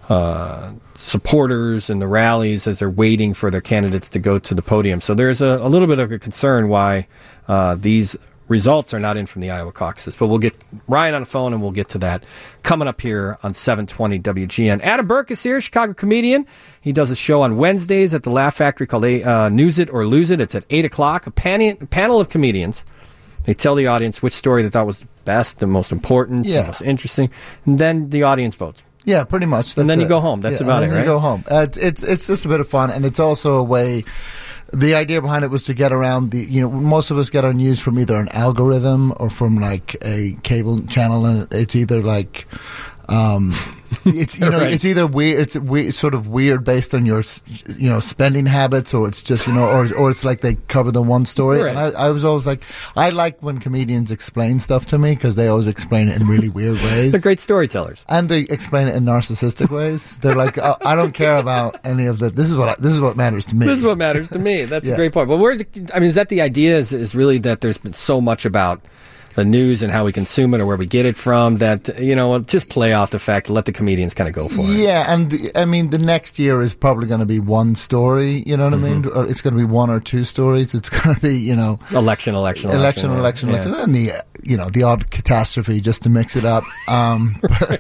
uh, supporters and the rallies as they're waiting for their candidates to go to the podium. So there's a, a little bit of a concern why uh, these results are not in from the Iowa caucuses. But we'll get Ryan on the phone, and we'll get to that coming up here on seven twenty W G N. Adam Burke is here, Chicago comedian. He does a show on Wednesdays at the Laugh Factory called uh, News It or Lose It. It's at eight o'clock. A pan- panel of comedians. They tell the audience which story they thought was the best, the most important, Yeah. the most interesting, and then the audience votes. Yeah, pretty much. And then That's you it. go home. That's Yeah, about and it, then right? You go home. Uh, it's, it's it's just a bit of fun, and it's also a way. The idea behind it was to get around the. You know, most of us get our news from either an algorithm or from like a cable channel, and it's either like. Um, it's you know Right. it's either weird it's weird, sort of weird based on your you know spending habits, or it's just you know or or it's like they cover the one story. Right. And I, I was always like, I like when comedians explain stuff to me because they always explain it in really weird ways. They're great storytellers. And they explain it in narcissistic ways. They're like, oh, I don't care about any of that. This is what I, this is what matters to me. This is what matters to me. That's Yeah. a great point. But where, I mean, is that the idea? Is is really that there's been so much about the news and how we consume it or where we get it from that you know just play off the fact, let the comedians kind of go for it. Yeah, and the, I mean, the next year is probably going to be one story. You know what I mean? Or it's going to be one or two stories. It's going to be you know election, election, election, election, election, yeah. election, and the uh, you know the odd catastrophe just to mix it up. Um,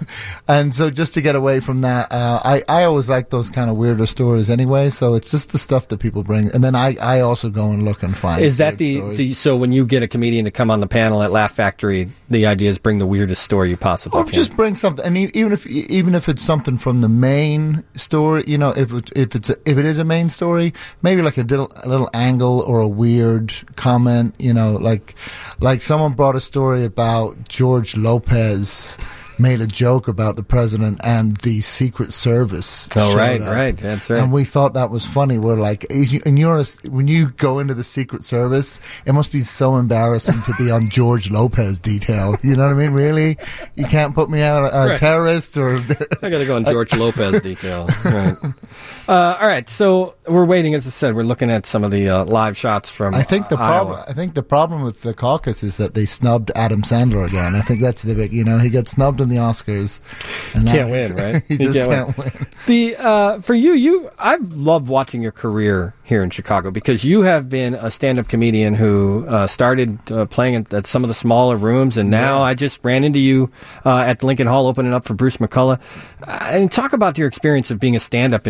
and so just to get away from that, uh, I I always like those kind of weirder stories anyway. So it's just the stuff that people bring, and then I I also go and look and find. Is that weird the, stories. the so when you get a comedian to come on the panel at Laugh Factory, the idea is bring the weirdest story you possibly Or can. just bring something, and e- even if even if it's something from the main story, you know, if it, if it's a, if it is a main story, maybe like a little a little angle or a weird comment, you know, like like someone brought a story about George Lopez made a joke about the president and the Secret Service. Oh, showed right, up. right. That's right. And we thought that was funny. We're like, is you- and you're a, when you go into the Secret Service, it must be so embarrassing to be on George Lopez detail. You know what I mean? Really, you can't put me out a, a Right. terrorist or. I got to go on George Lopez detail. Right. Uh, all right. So we're waiting. As I said, we're looking at some of the uh, live shots from. I think the uh, problem. Iowa. I think the problem with the caucus is that they snubbed Adam Sandler again. I think that's the big. You know, he got snubbed in the Oscars, and now Can't he's- win, right? he You just can't can't win. win. The uh, for you, you I've loved watching your career here in Chicago because you have been a stand-up comedian who uh, started uh, playing at, at some of the smaller rooms, and now Yeah. I just ran into you uh, at Lincoln Hall, opening up for Bruce McCullough. Uh, and talk about your experience of being a stand-up in Chicago.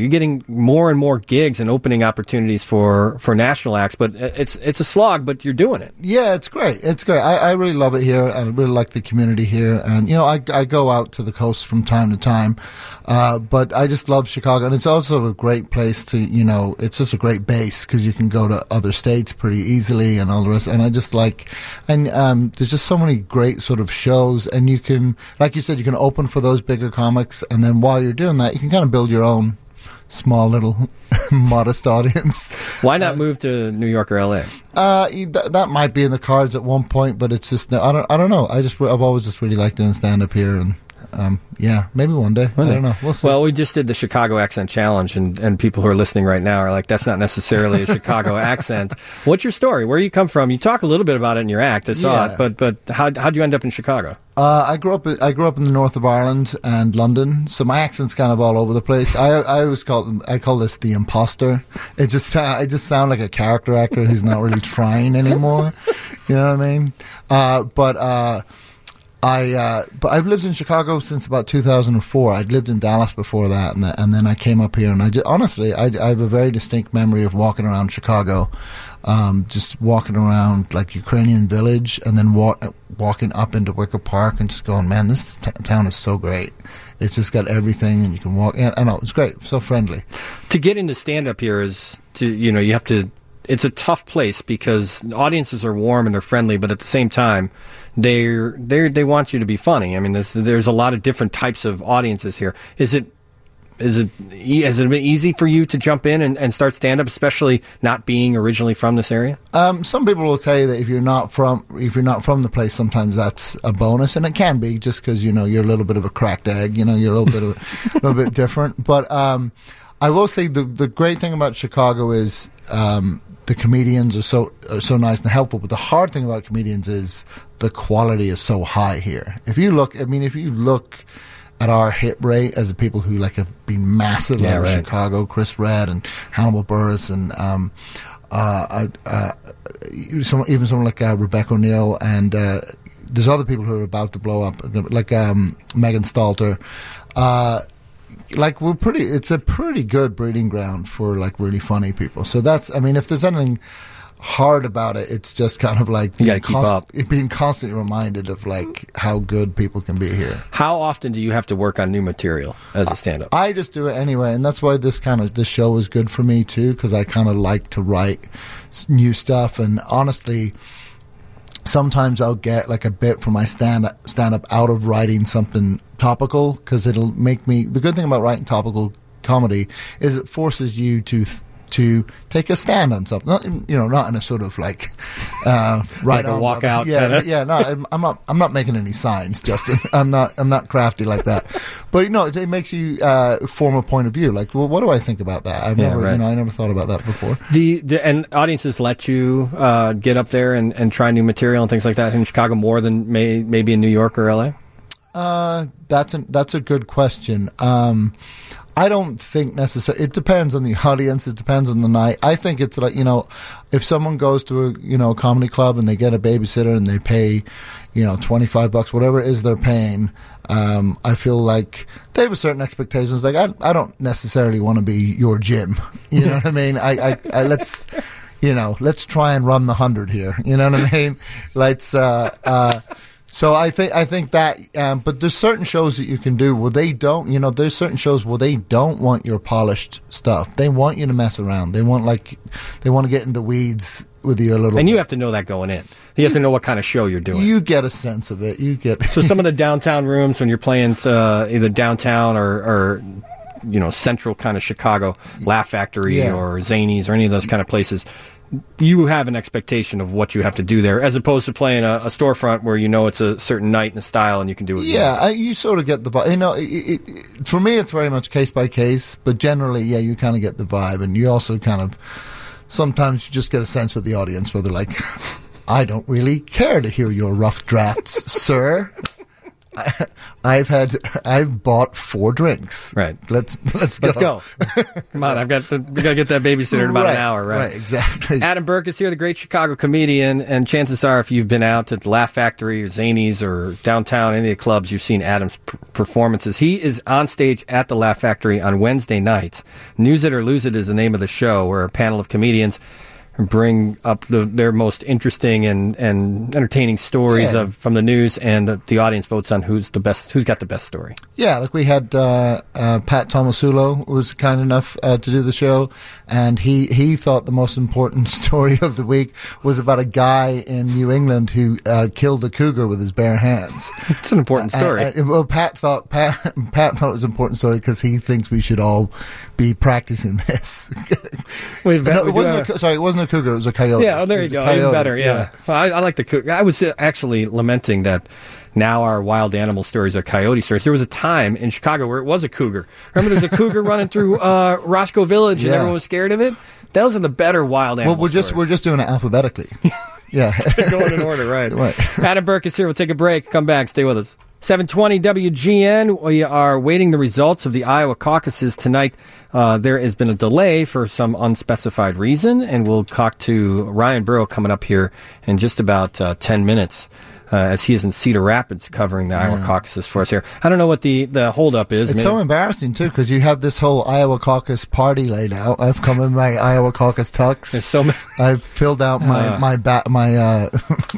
You're getting more and more gigs and opening opportunities for, for national acts, but it's it's a slog, but you're doing it. Yeah, it's great. It's great. I, I really love it here, and I really like the community here. And, you know, I, I go out to the coast from time to time, uh, but I just love Chicago. And it's also a great place to, you know, it's just a great base because you can go to other states pretty easily and all the rest. And I just like, and um, there's just so many great sort of shows. And you can, like you said, you can open for those bigger comics. And then while you're doing that, you can kind of build your own small little modest audience. Why not move to New York or L A? Uh, th- that might be in the cards at one point, but it's just I don't I don't know. I just I've always just really liked doing stand up here, and um, yeah, maybe one day. One I don't day. know. We'll see. Well, we just did the Chicago Accent Challenge, and, and people who are listening right now are like, that's not necessarily a Chicago accent. What's your story? Where you come from? You talk a little bit about it in your act. I saw Yeah. it, but but how how'd you end up in Chicago? Uh, I grew up. I grew up in the north of Ireland and London, so my accent's kind of all over the place. I I always call I call this the imposter. It just I just sound like a character actor who's not really trying anymore. You know what I mean? Uh, but uh, I uh, but I've lived in Chicago since about two thousand four. I'd lived in Dallas before that, and, the, and then I came up here. And I just, honestly, I, I have a very distinct memory of walking around Chicago. Um, just walking around like Ukrainian Village, and then walk, walking up into Wicker Park, and just going, man, this t- town is so great. It's just got everything, and you can walk. I know it's great, so friendly. To get into stand up here is to you know you have to. It's a tough place because audiences are warm and they're friendly, but at the same time, they're they they want you to be funny. I mean, there's there's a lot of different types of audiences here. Is it? Is it has it been easy for you to jump in and, and start stand-up, especially not being originally from this area? Um, some people will tell you that if you're not from if you're not from the place, sometimes that's a bonus, and it can be just because you know you're a little bit of a cracked egg, you know, you're a little bit of a little bit different. But um, I will say the the great thing about Chicago is um, the comedians are so are so nice and helpful. But the hard thing about comedians is the quality is so high here. If you look, I mean, if you look at our hit rate as the people who like have been massive Yeah, out of right. Chicago, Chris Redd and Hannibal Buress and um, uh, uh, some, even someone like uh, Rebecca O'Neill, and uh, there's other people who are about to blow up, like um, Megan Stalter. Uh, like we're pretty, it's a pretty good breeding ground for like really funny people. So that's, I mean, if there's anything hard about it, it's just kind of like You being, gotta keep up. being constantly reminded of like how good people can be here. How often do you have to work on new material as a stand-up? I just do it anyway, and that's why this kind of this show is good for me too, because I kind of like to write s- new stuff. And honestly, sometimes I'll get like a bit from my stand stand up out of writing something topical, because it'll make me. The good thing about writing topical comedy is it forces you to. Th- to take a stand on something, not in, you know, not in a sort of like, uh, right Like a on, walk brother. out yeah, kinda. yeah, no, I'm, I'm not, I'm not making any signs, Justin. I'm not, I'm not crafty like that. But you know, it, it makes you uh, form a point of view. Like, well, what do I think about that? I've Yeah, never, right. you know, I never thought about that before. Do, you, do and audiences let you uh, get up there and, and try new material and things like that in Chicago more than may, maybe in New York or L A? Uh, that's a that's a good question. Um, I don't think necessarily. It depends on the audience. It depends on the night. I think it's like, you know, if someone goes to a, you know, comedy club and they get a babysitter and they pay, you know, twenty-five bucks, whatever it is they're paying, um, I feel like they have a certain expectations. Like, I, I don't necessarily want to be your gym. You know what I mean? I, I, I let's, you know, let's try and run the hundred here. You know what I mean? Let's, uh, uh, So I think I think that, um, but there's certain shows that you can do where they don't. You know, there's certain shows where they don't want your polished stuff. They want you to mess around. They want like, they want to get in the weeds with you a little. And bit. you have to know that going in. You have to know what kind of show you're doing. You get a sense of it. You get. So some of the downtown rooms when you're playing uh, either downtown or, or you know central kind of Chicago, Laugh Factory Yeah. or Zanies or any of those kind of places, you have an expectation of what you have to do there, as opposed to playing a, a storefront where you know it's a certain night and a style and you can do it. Yeah, I, you sort of get the vibe. You know, it, it, it, for me, it's very much case by case, but generally, yeah, you kind of get the vibe, and you also kind of sometimes you just get a sense with the audience where they're like, "I don't really care to hear your rough drafts, sir." I, I've had I've bought four drinks. Right. Let's let's go. Let's go. Come on, I've got to, we got to get that babysitter in about right, an hour, right? Right, exactly. Adam Burke is here, the great Chicago comedian, and chances are, if you've been out at the Laugh Factory or Zanies or downtown, any of the clubs, you've seen Adam's p- performances. He is on stage at the Laugh Factory on Wednesday night. News It or Lose It is the name of the show, where a panel of comedians bring up the, their most interesting and, and entertaining stories Yeah. of from the news, and the, the audience votes on who's the best, who's got the best story. Yeah, like we had uh, uh, Pat Tomasulo was kind enough uh, to do the show, and he, he thought the most important story of the week was about a guy in New England who uh, killed a cougar with his bare hands. It's an important story. Uh, uh, well, Pat thought Pat, Pat thought it was an important story because he thinks we should all be practicing this. We've, no, we it wasn't do, a, cou- sorry, it wasn't a cougar; it was a coyote. Yeah, oh, there It you was a go. coyote. Even better, yeah. yeah. Well, I, I like the cougar. I was uh, actually lamenting that now our wild animal stories are coyote stories. There was a time in Chicago where it was a cougar. Remember, there's a cougar running through uh, Roscoe Village, and Yeah. everyone was scared of it. Those are the better wild animal Well, we're just stories. we're just doing it alphabetically. Yeah, Going in order, right. right. Adam Burke is here. We'll take a break. Come back. Stay with us. seven twenty W G N. We are waiting the results of the Iowa caucuses tonight. Uh, there has been a delay for some unspecified reason, and we'll talk to Ryan Burrow coming up here in just about uh, ten minutes. Uh, as he is in Cedar Rapids covering the Iowa caucuses for us here. I don't know what the, the holdup is. It's Maybe- so embarrassing, too, because you have this whole Iowa caucus party laid out. I've come in my Iowa caucus tux. There's so many- I've filled out my Uh. my ba- my uh,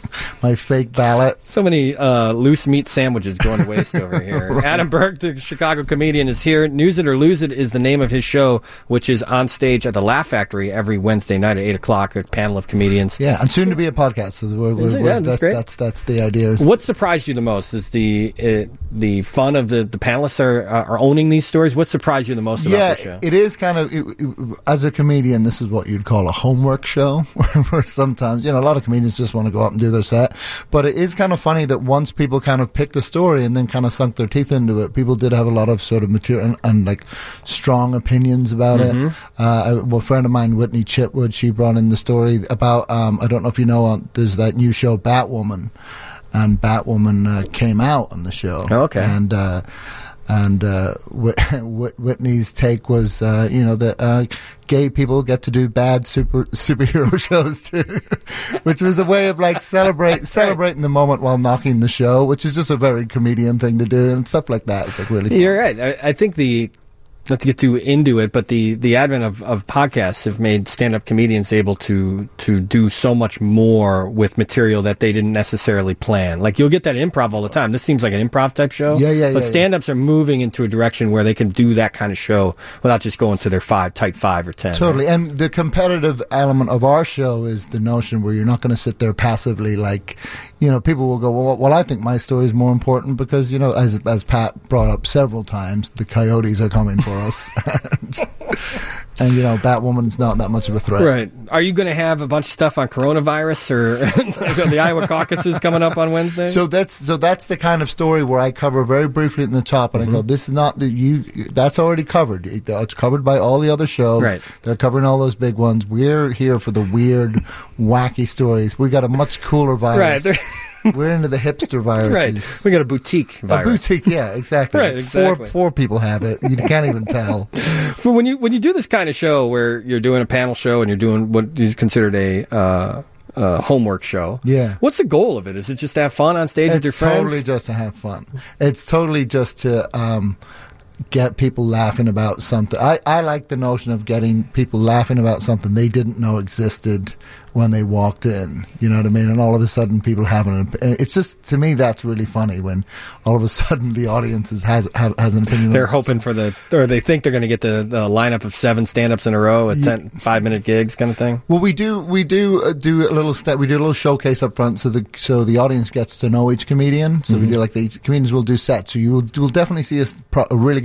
my fake ballot. So many uh, loose meat sandwiches going to waste over here. Right. Adam Burke, the Chicago comedian, is here. News It or Lose It is the name of his show, which is on stage at the Laugh Factory every Wednesday night at eight o'clock, a panel of comedians. Yeah, and soon to be a podcast. So we're, we're, Is it? we're- Yeah, that's that's, great. that's that's the idea. What surprised you the most? Is the uh, the fun of the, the panelists are, are owning these stories? What surprised you the most about Yeah, the show? it is kind of, it, it, as a comedian, this is what you'd call a homework show, where sometimes, you know, a lot of comedians just want to go up and do their set. But it is kind of funny that once people kind of picked a story and then kind of sunk their teeth into it, people did have a lot of sort of material and, and like strong opinions about Mhm. it. Uh, well, a friend of mine, Whitney Chitwood, she brought in the story about, um, I don't know if you know, uh, there's that new show, Batwoman. And Batwoman uh, came out on the show. Okay. And uh, and uh, Whit- Whit- Whitney's take was, uh, you know, that uh, gay people get to do bad super superhero shows too, which was a way of like celebrate celebrating the moment while knocking the show, which is just a very comedian thing to do and stuff like that. It's like really fun. You're right. I, I think the not to get too into it, but the, the advent of, of podcasts have made stand-up comedians able to to do so much more with material that they didn't necessarily plan. Like, you'll get that improv all the time. This seems like an improv type show. Yeah, yeah, But yeah, stand-ups are moving into a direction where they can do that kind of show without just going to their five, tight five or ten. Totally. And the competitive element of our show is the notion where you're not going to sit there passively like, you know, people will go, well, well, I think my story is more important because, you know, as as Pat brought up several times, the coyotes are coming for us. and, and, you know, Batwoman's not that much of a threat. Right. Are you going to have a bunch of stuff on coronavirus or the Iowa caucuses coming up on Wednesday? So that's so that's the kind of story where I cover very briefly in the top, and Mm-hmm. I go, "This is not the you. That's already covered. It's covered by all the other shows. Right. They're covering all those big ones. We're here for the weird, wacky stories. We got a much cooler virus. Right. We're into the hipster viruses. Right. We got a boutique virus. A boutique, yeah, exactly. Right, exactly. Four four people have it. You can't even tell. For when you when you do this kind of show where you're doing a panel show and you're doing what is considered a uh, uh, homework show, Yeah. what's the goal of it? Is it just to have fun on stage with your It's friends? totally just to have fun. It's totally just to um, get people laughing about something. I, I like the notion of getting people laughing about something they didn't know existed when they walked in. You know what I mean? And all of a sudden people having an opinion. It's just, to me, that's really funny when all of a sudden the audience is, has have, has an opinion. They're on hoping for the, or they think they're going to get the, the lineup of seven stand-ups in a row at ten, five-minute gigs kind of thing. Well, we do we do uh, do a little step. We do a little showcase up front, so the so the audience gets to know each comedian. So we Mhm. do like the comedians will do sets. So you will, you will definitely see us pro- a really good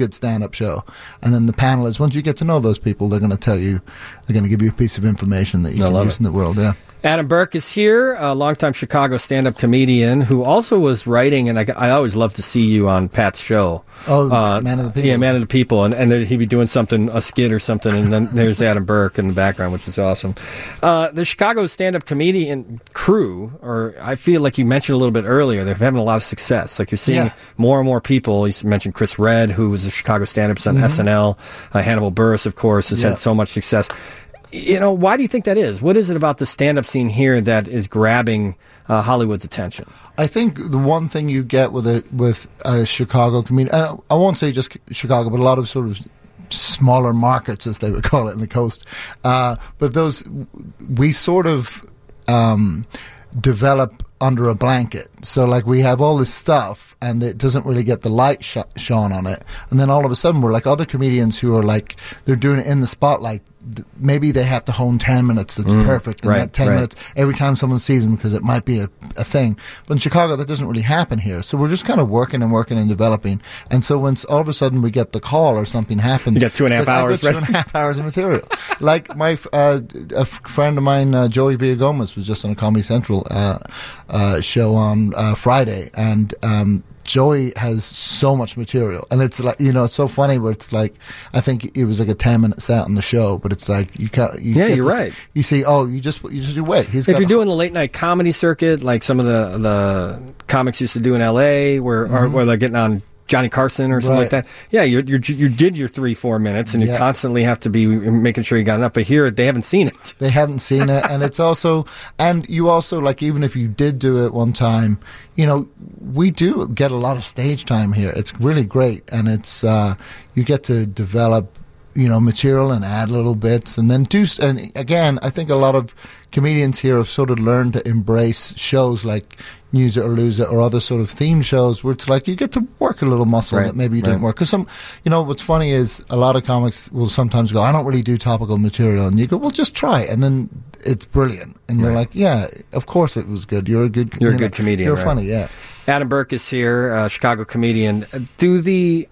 good stand-up show. And then the panelists, once you get to know those people, they're going to tell you, they're going to give you a piece of information that you I can love use it. in the world. Yeah. Adam Burke is here, a longtime Chicago stand-up comedian who also was writing, and I, I always love to see you on Pat's show. Oh, uh, Man of the People. Yeah, Man of the People, and, and he'd be doing something, a skit or something, and then there's Adam Burke in the background, which is awesome. Uh, the Chicago stand-up comedian crew, or I feel like you mentioned a little bit earlier, they're having a lot of success. Like you're seeing Yeah. more and more people. You mentioned Chris Redd, who was a Chicago stand-up on Mhm. S N L. Uh, Hannibal Buress, of course, has Yeah. had so much success. You know, why do you think that is? What is it about the stand-up scene here that is grabbing uh, Hollywood's attention? I think the one thing you get with a with a Chicago comedian, and I won't say just Chicago, but a lot of sort of smaller markets, as they would call it in the coast. Uh, but those, we sort of um, develop under a blanket. So, like, we have all this stuff, and it doesn't really get the light sh- shone on it. And then all of a sudden, we're like other comedians who are like, they're doing it in the spotlight. Maybe they have to hone ten minutes that's Mm, perfect, and right, that ten right. minutes every time someone sees them, because it might be a, a thing. But in Chicago, that doesn't really happen here. So we're just kind of working and working and developing. And so when s- all of a sudden we get the call or something happens, You got two and a it's half like, hours I've got two ready. and a half hours of material. Like my f- uh, a f- friend of mine, uh, Joey Villagomez, was just on a Comedy Central uh, uh, show on uh, Friday, and um, Joey has so much material, and it's like, you know, it's so funny where it's like, I think it was like a ten minute set on the show, but it's like you can't. You Yeah, get you're to s- right. You see, oh, you just you just you wait. He's If got you're doing the late night comedy circuit, like some of the the comics used to do in L A, where or Mhm. where they're getting on Johnny Carson or something like Right. that. Yeah, you you you did your three four minutes, and you Yeah. constantly have to be making sure you got enough. But here, they haven't seen it. They haven't seen it, and it's also, and you also, like, even if you did do it one time, you know, we do get a lot of stage time here. It's really great, and it's uh, you get to develop, you know, material and add little bits, and then do. s- And again, I think a lot of comedians here have sort of learned to embrace shows like News It or Lose It or other sort of theme shows where it's like you get to work a little muscle Right, that maybe you didn't right. work. Because some, you know, what's funny is a lot of comics will sometimes go, I don't really do topical material, and you go, well, just try it, and then it's brilliant, and you're Right. like, yeah, of course it was good. You're a good, You're a you know, good comedian. You're right? funny, yeah. Adam Burke is here, uh, Chicago comedian. Uh, Do the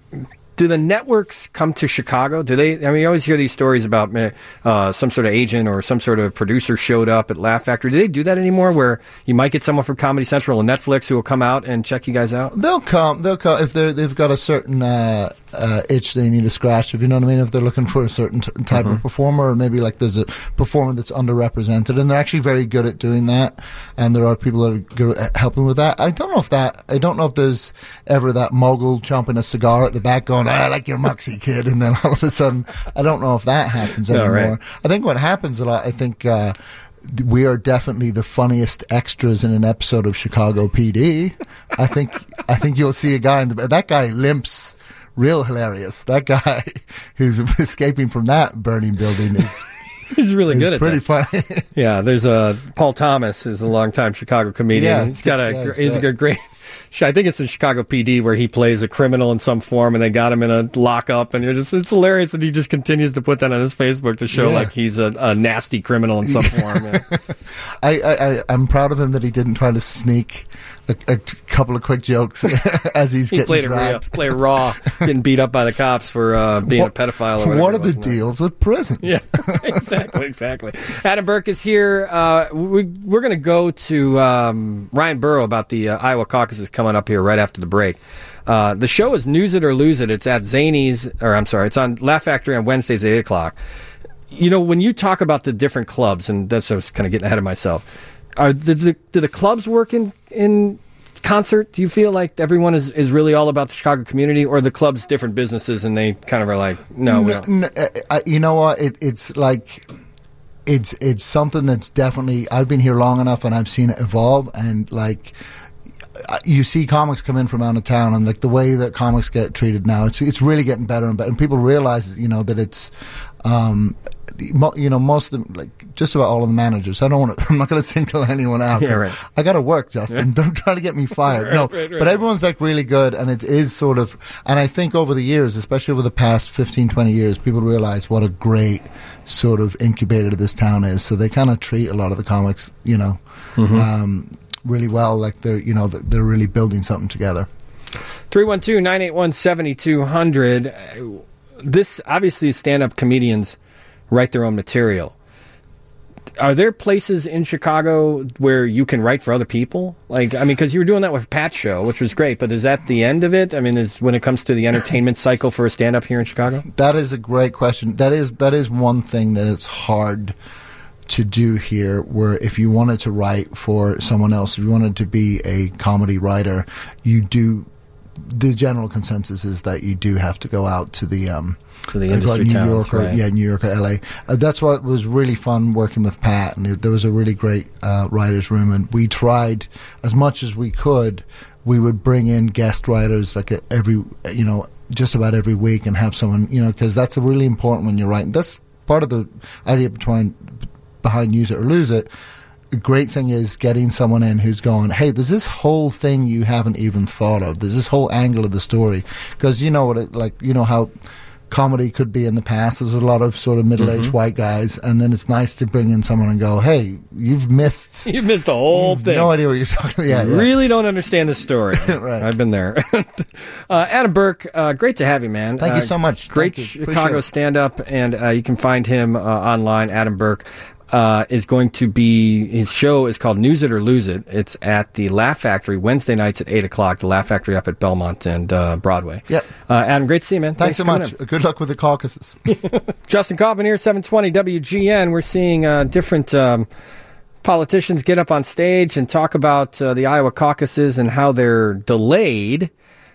do the networks come to Chicago? Do they? I mean, you always hear these stories about uh, some sort of agent or some sort of producer showed up at Laugh Factory. Do they do that anymore? Where you might get someone from Comedy Central or Netflix who will come out and check you guys out? They'll come. They'll come if they they've got a certain uh, uh, itch they need to scratch. If you know what I mean. If they're looking for a certain t- type Mhm. of performer, or maybe like there's a performer that's underrepresented, and they're actually very good at doing that. And there are people that are good at helping with that. I don't know if that. I don't know if there's ever that mogul chomping a cigar at the back, going, "I like your Moxie kid," and then all of a sudden, I don't know if that happens No, anymore. right. I think what happens a lot. I think. Uh, we are definitely the funniest extras in an episode of Chicago P D. I think I think you'll see a guy in the that guy limps real hilarious. That guy who's escaping from that burning building is He's really is good at pretty that. funny. Yeah, there's a Paul Thomas, who's a longtime Chicago comedian. Yeah, he's got a yeah, he's he's great. got a great. I think it's in Chicago P D where he plays a criminal in some form, and they got him in a lockup, and it's it's hilarious that he just continues to put that on his Facebook to show Yeah. like he's a, a nasty criminal in some form. Yeah. I, I, I I'm proud of him that he didn't try to sneak a, a couple of quick jokes as he's He getting played it real, dragged. play raw, getting beat up by the cops for uh, being What- a pedophile. Or whatever What are it the was, no? deals with prisons? Yeah, exactly, exactly. Adam Burke is here. Uh, we, we're going to go to um, Ryan Burrow about the uh, Iowa caucuses coming up here right after the break. Uh, the show is News It or Lose It. It's at Zany's, or I'm sorry, it's on Laugh Factory on Wednesdays at eight o'clock. You know, when you talk about the different clubs, and that's I was kind of getting ahead of myself, are the, the, do the clubs work in, in concert? Do you feel like everyone is, is really all about the Chicago community, or are the clubs different businesses and they kind of are like, no, we don't? N- n- uh, uh, you know what? It, it's like it's it's something that's definitely. I've been here long enough, and I've seen it evolve. And like, uh, you see comics come in from out of town, and like the way that comics get treated now, it's it's really getting better and better. And people realize, you know, that it's. Um, mo- you know, most of them, like just about all of the managers. I don't want to. I'm not going to single anyone out. Yeah, 'cause right. I got to work, Justin. Yeah. Don't try to get me fired. Right, no, right, right. but everyone's like really good, and it is sort of. And I think over the years, especially over the past fifteen, twenty years, people realize what a great sort of incubator this town is. So they kind of treat a lot of the comics, you know, Mhm. um, really well. Like they're, you know, they're really building something together. three one two, nine eight one, seven two zero zero. This, obviously, stand-up comedians write their own material. Are there places in Chicago where you can write for other people? Like, I mean, because you were doing that with Pat's show, which was great, but is that the end of it? I mean, is when it comes to the entertainment cycle for a stand-up here in Chicago? That is a great question. That is that is one thing that it's hard to do here, where if you wanted to write for someone else, if you wanted to be a comedy writer, you do, the general consensus is that you do have to go out to the um to the industry New towns, York or, right. yeah, New York or L A. Uh, that's what was really fun working with Pat, and there was a really great uh, writers' room, and we tried as much as we could. We would bring in guest writers like every, you know, just about every week, and have someone, you know, because that's a really important when you're writing. That's part of the idea behind behind Use It or Lose It. The great thing is getting someone in who's going, hey, there's this whole thing you haven't even thought of. There's this whole angle of the story, because you know what it like. You know how comedy could be in the past. There's a lot of sort of middle-aged Mm-hmm. white guys, and then it's nice to bring in someone and go, hey, you've missed You've missed the whole you've thing. No idea what you're talking about. Yeah, you yeah. really don't understand the story. Right. I've been there. uh, Adam Burke, uh, great to have you, man. Thank uh, you so much. Great Thank you. Chicago Appreciate it. stand-up, and uh, you can find him uh, online. Adam Burke uh, is going to be, his show is called News It or Lose It. It's at the Laugh Factory Wednesday nights at eight o'clock, the Laugh Factory up at Belmont and uh, Broadway. Yep. Uh, Adam, great to see you, man. Thanks, so for much. coming in. Good luck with the caucuses. Justin Kaufman here, seven twenty W G N. We're seeing uh, different um, politicians get up on stage and talk about uh, the Iowa caucuses and how they're delayed.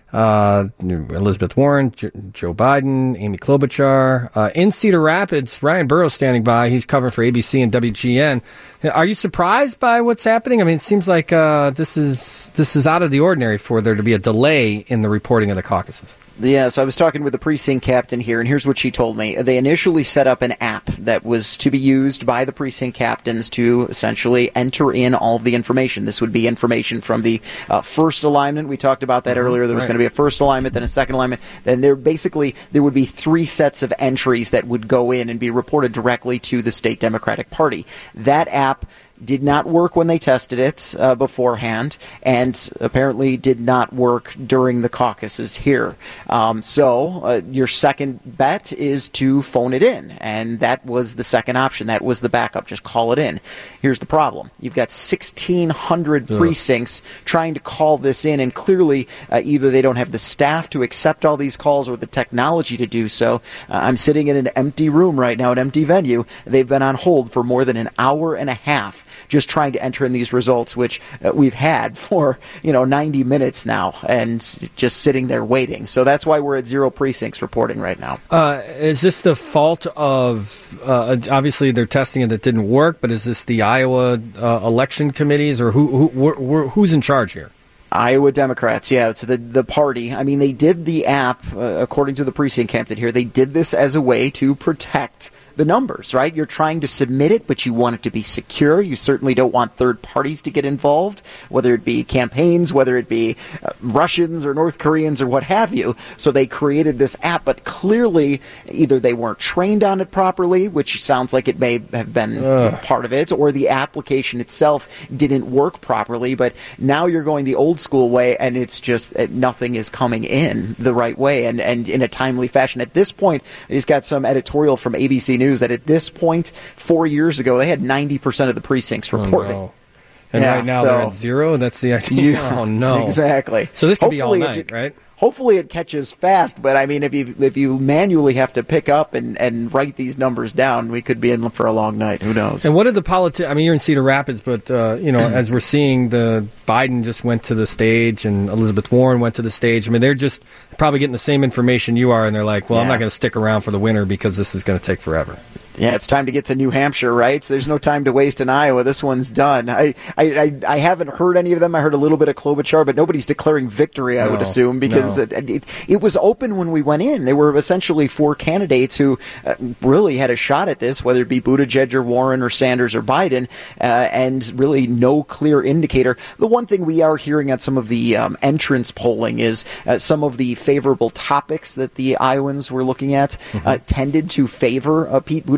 Uh, Elizabeth Warren, J- Joe Biden, Amy Klobuchar. Uh, in Cedar Rapids, Ryan Burrow standing by. He's covering for A B C and W G N. Are you surprised by what's happening? I mean, it seems like uh, this is this is out of the ordinary for there to be a delay in the reporting of the caucuses. Yeah, so I was talking with the precinct captain here, and here's what she told me. They initially set up an app that was to be used by the precinct captains to essentially enter in all of the information. This would be information from the uh, first alignment. We talked about that mm-hmm. earlier. There was right. going to be a first alignment, then a second alignment. Then there basically there would be three sets of entries that would go in and be reported directly to the state Democratic Party. That app did not work when they tested it uh, beforehand, and apparently did not work during the caucuses here. Um, so uh, your second bet is to phone it in, and that was the second option. That was the backup. Just call it in. Here's the problem. You've got sixteen hundred Ugh. precincts trying to call this in, and clearly uh, either they don't have the staff to accept all these calls or the technology to do so. Uh, I'm sitting in an empty room right now, an empty venue. They've been on hold for more than an hour and a half just trying to enter in these results, which uh, we've had for, you know, ninety minutes now, and just sitting there waiting. So that's why we're at zero precincts reporting right now. Uh, is this the fault of, uh, obviously they're testing it, that didn't work, but is this the Iowa uh, election committees, or who, who who who's in charge here? Iowa Democrats, yeah, it's the the party. I mean, they did the app, uh, according to the precinct captain here, they did this as a way to protect the numbers, right? You're trying to submit it, but you want it to be secure. You certainly don't want third parties to get involved, whether it be campaigns, whether it be uh, Russians or North Koreans or what have you. So they created this app, but clearly either they weren't trained on it properly, which sounds like it may have been Ugh. part of it, or the application itself didn't work properly. But now you're going the old school way, and it's just uh, nothing is coming in the right way and, and in a timely fashion. At this point, he's got some editorial from A B C News that at this point, four years ago, they had ninety percent of the precincts reporting. Oh, no. And yeah, right now so, they're at zero? That's the idea? Yeah, oh, no. Exactly. So this could be all Hopefully night, it, right? Hopefully it catches fast, but I mean, if you if you manually have to pick up and, and write these numbers down, we could be in for a long night. Who knows? And what did the politi- I mean, you're in Cedar Rapids, but, uh, you know, as we're seeing, the Biden just went to the stage and Elizabeth Warren went to the stage. I mean, they're just probably getting the same information you are, and they're like, well, yeah. I'm not going to stick around for the winter because this is going to take forever. Yeah, it's time to get to New Hampshire, right? So there's no time to waste in Iowa. This one's done. I, I, I, I haven't heard any of them. I heard a little bit of Klobuchar, but nobody's declaring victory, I no, would assume, because no. it, it, it was open when we went in. There were essentially four candidates who uh, really had a shot at this, whether it be Buttigieg or Warren or Sanders or Biden, uh, and really no clear indicator. The one thing we are hearing at some of the um, entrance polling is uh, some of the favorable topics that the Iowans were looking at mm-hmm. uh, tended to favor uh, Pete Buttigieg.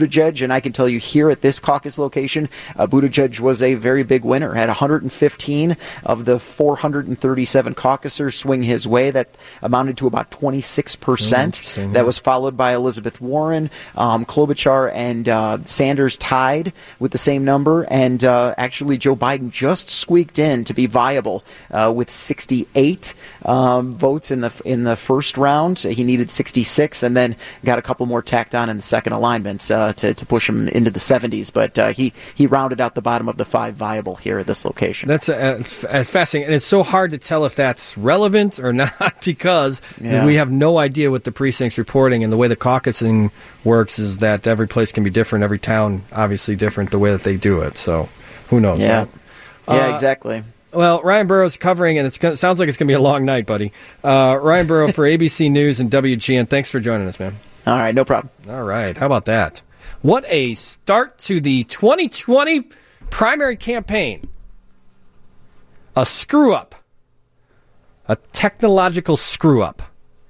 Buttigieg, and I can tell you here at this caucus location, uh, Buttigieg was a very big winner. Had one hundred fifteen of the four hundred thirty-seven caucusers swing his way. That amounted to about twenty-six percent. Oh, that was followed by Elizabeth Warren, um, Klobuchar, and uh, Sanders tied with the same number, and uh, actually Joe Biden just squeaked in to be viable uh, with sixty-eight um, votes in the in the first round. He needed sixty-six, and then got a couple more tacked on in the second alignment uh, to to push him into the seventies. But uh, he he rounded out the bottom of the five viable here at this location. That's uh, as fascinating, and it's so hard to tell if that's relevant or not because Yeah. we have no idea what the precinct's reporting, and the way the caucusing works is that every place can be different, every town obviously different the way that they do it. So who knows? Yeah, right? yeah, Uh, exactly. Well, Ryan Burrow's covering, and it's gonna, sounds like it's going to be a long night, buddy. Uh, Ryan Burrow for A B C News and W G N. Thanks for joining us, man. All right, no problem. All right, how about that? What a start to the twenty twenty primary campaign. A screw-up. A technological screw-up.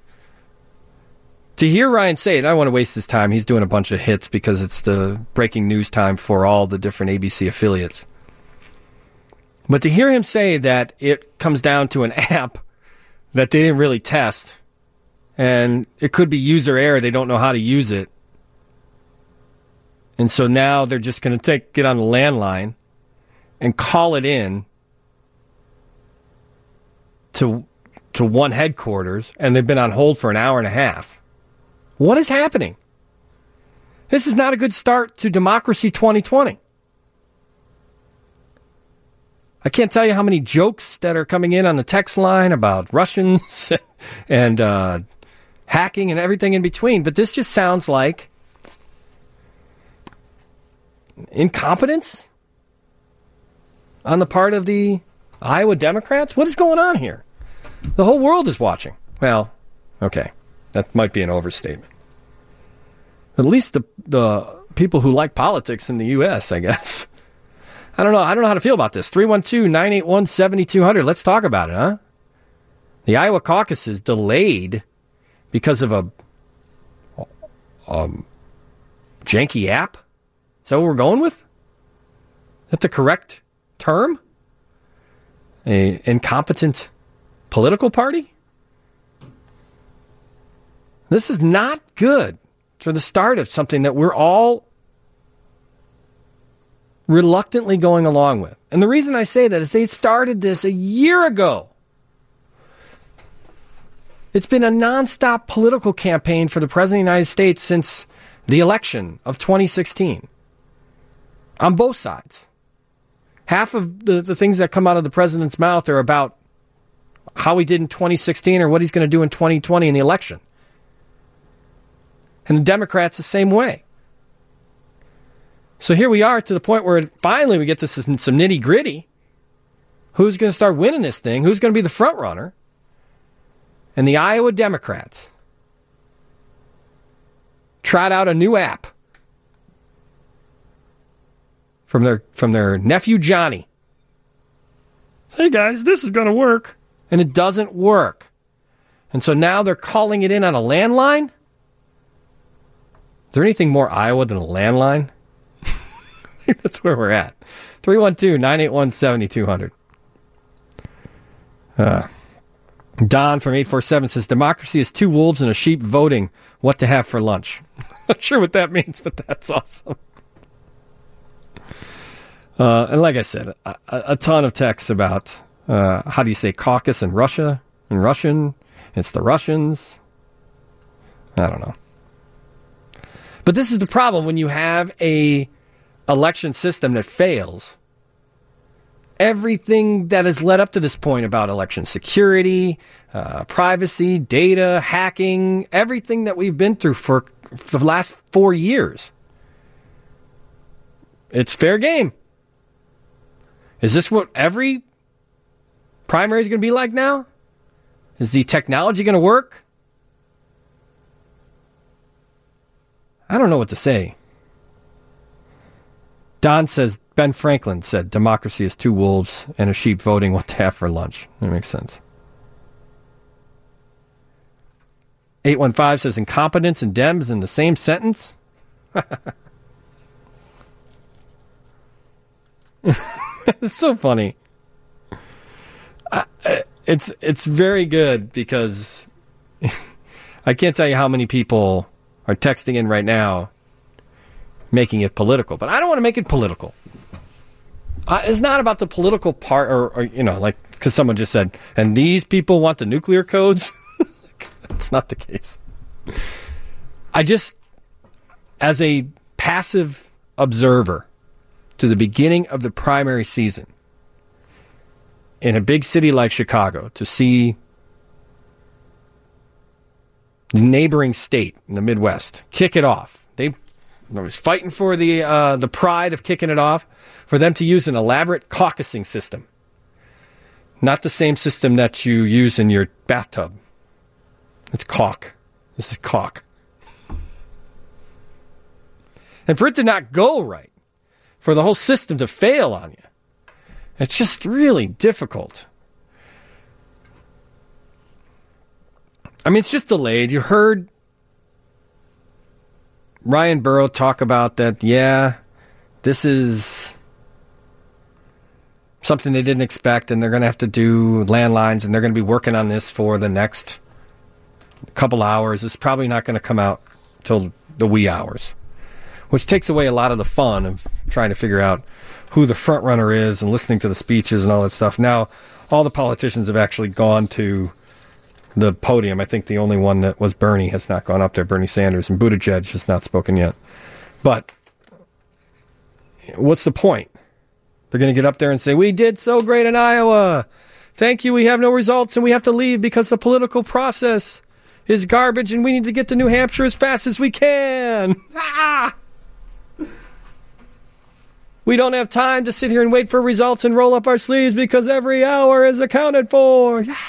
To hear Ryan say it, I don't want to waste his time. He's doing a bunch of hits because it's the breaking news time for all the different A B C affiliates. But to hear him say that it comes down to an app that they didn't really test, and it could be user error, they don't know how to use it, and so now they're just going to take get on the landline and call it in to to one headquarters, and they've been on hold for an hour and a half. What is happening? This is not a good start to Democracy twenty twenty. I can't tell you how many jokes that are coming in on the text line about Russians and uh, hacking and everything in between, but this just sounds like incompetence on the part of the Iowa Democrats. What is going on here? The whole world is watching. Well, okay, that might be an overstatement. At least the the people who like politics in the U S, I guess. I don't know. I don't know how to feel about this. three one two, nine eight one, seven two zero zero. Let's talk about it, huh? The Iowa caucus is delayed because of a um, janky app. Is that what we're going with? Is that the correct term? A incompetent political party? This is not good for the start of something that we're all reluctantly going along with. And the reason I say that is they started this a year ago. It's been a nonstop political campaign for the President of the United States since the election of twenty sixteen. On both sides. Half of the, the things that come out of the president's mouth are about how he did in twenty sixteen or what he's going to do in twenty twenty in the election. And the Democrats the same way. So here we are to the point where finally we get to some nitty gritty. Who's going to start winning this thing? Who's going to be the front runner? And the Iowa Democrats tried out a new app from their from their nephew Johnny. Hey guys, this is going to work. And it doesn't work. And so now they're calling it in on a landline? Is there anything more Iowa than a landline? That's where we're at. three one two, nine eight one, seven two zero zero. Uh, Don from eight four seven says, democracy is two wolves and a sheep voting what to have for lunch. Not sure what that means, but that's awesome. Uh, and like I said, a, a ton of texts about uh, how do you say caucus in Russia? In Russian, it's the Russians. I don't know. But this is the problem when you have a election system that fails. Everything that has led up to this point about election security, uh, privacy, data, hacking, everything that we've been through for, for the last four years. It's fair game. Is this what every primary is going to be like now? Is the technology going to work? I don't know what to say. Don says, Ben Franklin said, democracy is two wolves and a sheep voting what to have for lunch. That makes sense. eight one five says, incompetence and Dems in the same sentence? It's so funny. I, it's it's very good because I can't tell you how many people are texting in right now making it political. But I don't want to make it political. Uh, it's not about the political part, or, or you know, like, because someone just said, and these people want the nuclear codes. That's not the case. I just, as a passive observer to the beginning of the primary season in a big city like Chicago, to see the neighboring state in the Midwest kick it off. They I was fighting for the uh, the pride of kicking it off, for them to use an elaborate caucusing system. Not the same system that you use in your bathtub. It's caulk. This is caulk. And for it to not go right, for the whole system to fail on you, it's just really difficult. I mean, it's just delayed. You heard Ryan Burrow talk about that, yeah, this is something they didn't expect, and they're going to have to do landlines, and they're going to be working on this for the next couple hours. It's probably not going to come out till the wee hours, which takes away a lot of the fun of trying to figure out who the front runner is and listening to the speeches and all that stuff. Now, all the politicians have actually gone to the podium. I think the only one that was Bernie has not gone up there, Bernie Sanders, and Buttigieg has not spoken yet. But what's the point? They're going to get up there and say, we did so great in Iowa. Thank you. We have no results and we have to leave because the political process is garbage and we need to get to New Hampshire as fast as we can. Ah! We don't have time to sit here and wait for results and roll up our sleeves because every hour is accounted for. Yeah.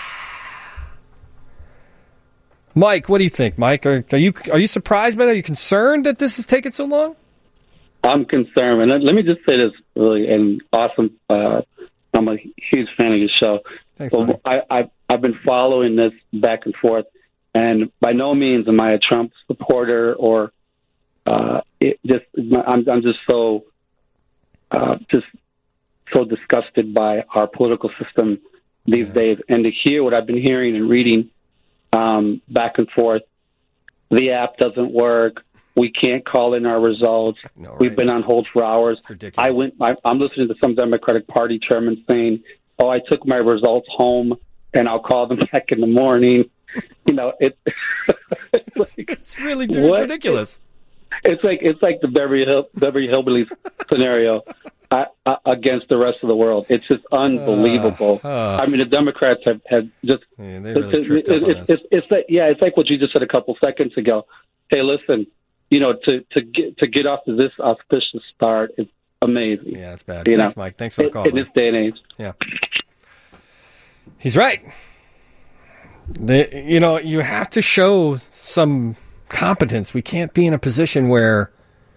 Mike, what do you think, Mike? Are, are you are you surprised by that? Are you concerned that this is taking so long? I'm concerned, and let me just say this really, and awesome. Uh, I'm a huge fan of your show. Thanks, so I, I, I've been following this back and forth, and by no means am I a Trump supporter, or uh, it just I'm, I'm just so uh, just so disgusted by our political system these yeah. days, and to hear what I've been hearing and reading. Um, back and forth. The app doesn't work. We can't call in our results. No, right. We've been on hold for hours. I went. I, I'm listening to some Democratic Party chairman saying, "Oh, I took my results home, and I'll call them back in the morning." You know, it, it's like, it's really what? ridiculous. It's like it's like the Beverly Hill, Beverly Hillbillies scenario. Uh, uh, against the rest of the world. It's just unbelievable. Uh, uh, I mean, the Democrats have, have just... Yeah, they really tripped it, up on it's, it's, it's like, yeah, it's like what you just said a couple seconds ago. Hey, listen, you know, to, to, get, to get off to this auspicious start is amazing. Yeah, it's bad. You Thanks, know? Mike. Thanks for the call. In, in this day and age. Yeah. He's right. The, you know, you have to show some competence. We can't be in a position where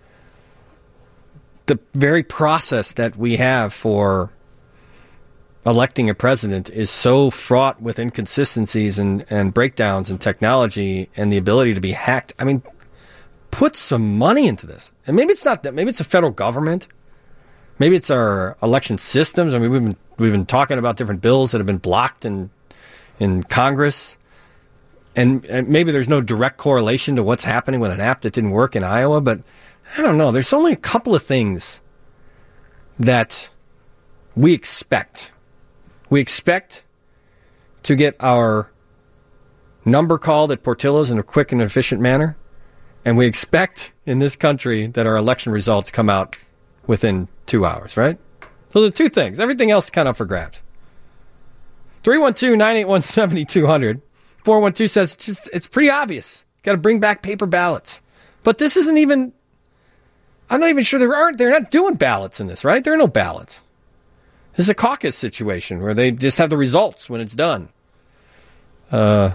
the very process that we have for electing a president is so fraught with inconsistencies and, and breakdowns in technology and the ability to be hacked. I mean, put some money into this. And maybe it's not that. Maybe it's the federal government. Maybe it's our election systems. I mean, we've been we've been talking about different bills that have been blocked in in Congress. And, and maybe there's no direct correlation to what's happening with an app that didn't work in Iowa, but I don't know. There's only a couple of things that we expect. We expect to get our number called at Portillo's in a quick and efficient manner. And we expect in this country that our election results come out within two hours, right? Those are two things. Everything else is kind of up for grabs. three one two, nine eight one, seven two zero zero. four one two says it's, just, it's pretty obvious. Got to bring back paper ballots. But this isn't even... I'm not even sure there aren't. They're not doing ballots in this, right? There are no ballots. This is a caucus situation where they just have the results when it's done. Uh,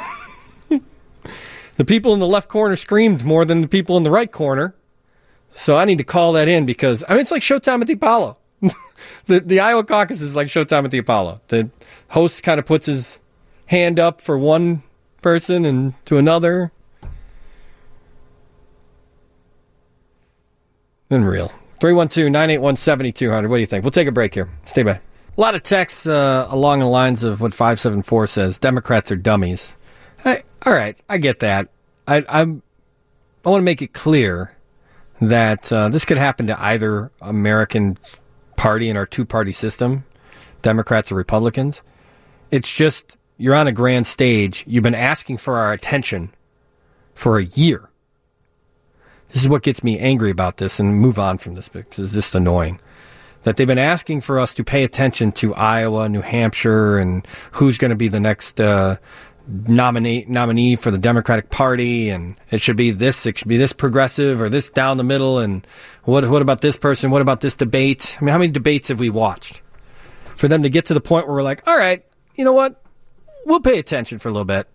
the people in the left corner screamed more than the people in the right corner. So I need to call that in because, I mean, it's like Showtime at the Apollo. the, the Iowa caucus is like Showtime at the Apollo. The host kind of puts his hand up for one person and to another. Unreal. three one two, nine eight one, seven two zero zero. What do you think? We'll take a break here. Stay by. A lot of texts uh, along the lines of what five seven four says. Democrats are dummies. I, all right, I get that. I, I'm, I want to make it clear that uh, this could happen to either American party in our two-party system, Democrats or Republicans. It's just you're on a grand stage. You've been asking for our attention for a year. This is what gets me angry about this, and move on from this because it's just annoying. That they've been asking for us to pay attention to Iowa, New Hampshire, and who's going to be the next uh, nominee nominee for the Democratic Party, and it should be this, it should be this progressive or this down the middle, and what what about this person? What about this debate? I mean, how many debates have we watched? For them to get to the point where we're like, all right, you know what? We'll pay attention for a little bit.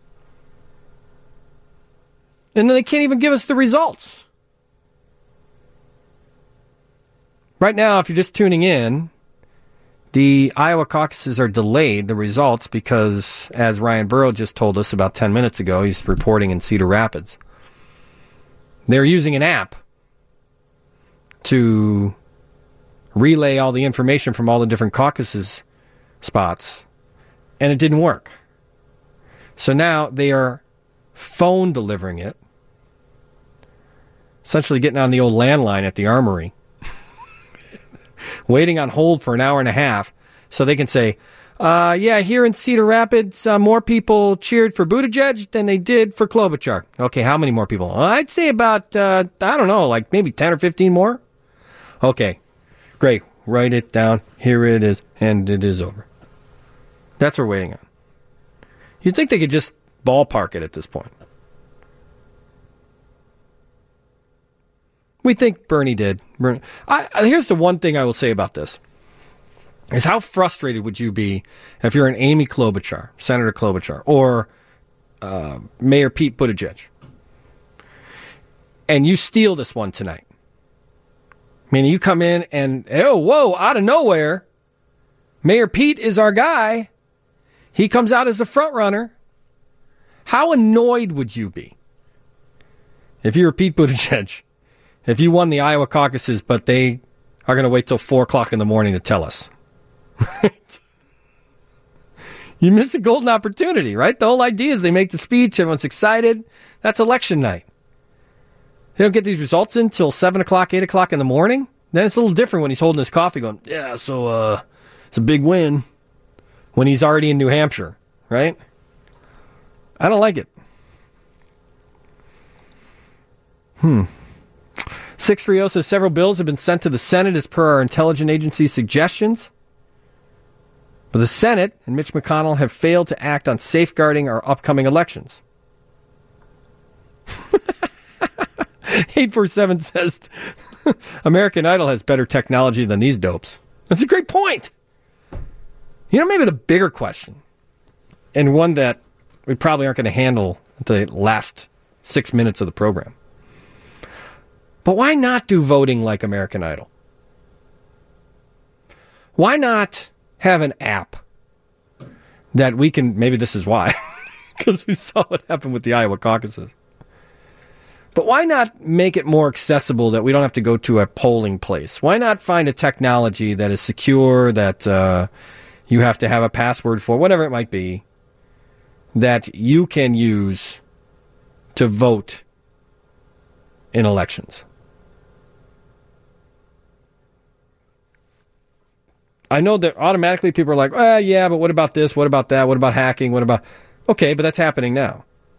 And then they can't even give us the results. Right now, if you're just tuning in, the Iowa caucuses are delayed, the results, because, as Ryan Burrow just told us about ten minutes ago, he's reporting in Cedar Rapids, they're using an app to relay all the information from all the different caucuses spots, and it didn't work. So now they are phone delivering it, essentially getting on the old landline at the Armory, waiting on hold for an hour and a half so they can say, uh, yeah, here in Cedar Rapids, uh, more people cheered for Buttigieg than they did for Klobuchar. Okay, how many more people? Well, I'd say about, uh, I don't know, like maybe ten or fifteen more. Okay, great. Write it down. Here it is. And it is over. That's what we're waiting on. You'd think they could just ballpark it at this point. We think Bernie did. Bernie. I, here's the one thing I will say about this, is how frustrated would you be if you're an Amy Klobuchar, Senator Klobuchar, or uh, Mayor Pete Buttigieg, and you steal this one tonight. I mean, you come in and, oh, whoa, out of nowhere, Mayor Pete is our guy. He comes out as the front runner. How annoyed would you be if you were Pete Buttigieg? If you won the Iowa caucuses, but they are going to wait till four o'clock in the morning to tell us. Right? You miss a golden opportunity, right? The whole idea is they make the speech, everyone's excited. That's election night. They don't get these results in until seven o'clock, eight o'clock in the morning. Then it's a little different when he's holding his coffee going, yeah, so uh, it's a big win, when he's already in New Hampshire, right? I don't like it. Hmm. six three zero says several bills have been sent to the Senate as per our intelligence agency suggestions. But the Senate and Mitch McConnell have failed to act on safeguarding our upcoming elections. eight four seven says American Idol has better technology than these dopes. That's a great point. You know, maybe the bigger question, and one that we probably aren't going to handle at the last six minutes of the program. But why not do voting like American Idol? Why not have an app that we can, maybe this is why, because we saw what happened with the Iowa caucuses. But why not make it more accessible that we don't have to go to a polling place? Why not find a technology that is secure, that uh, you have to have a password for, whatever it might be, that you can use to vote in elections? I know that automatically people are like, well, yeah, but what about this? What about that? What about hacking? What about... Okay, but that's happening now.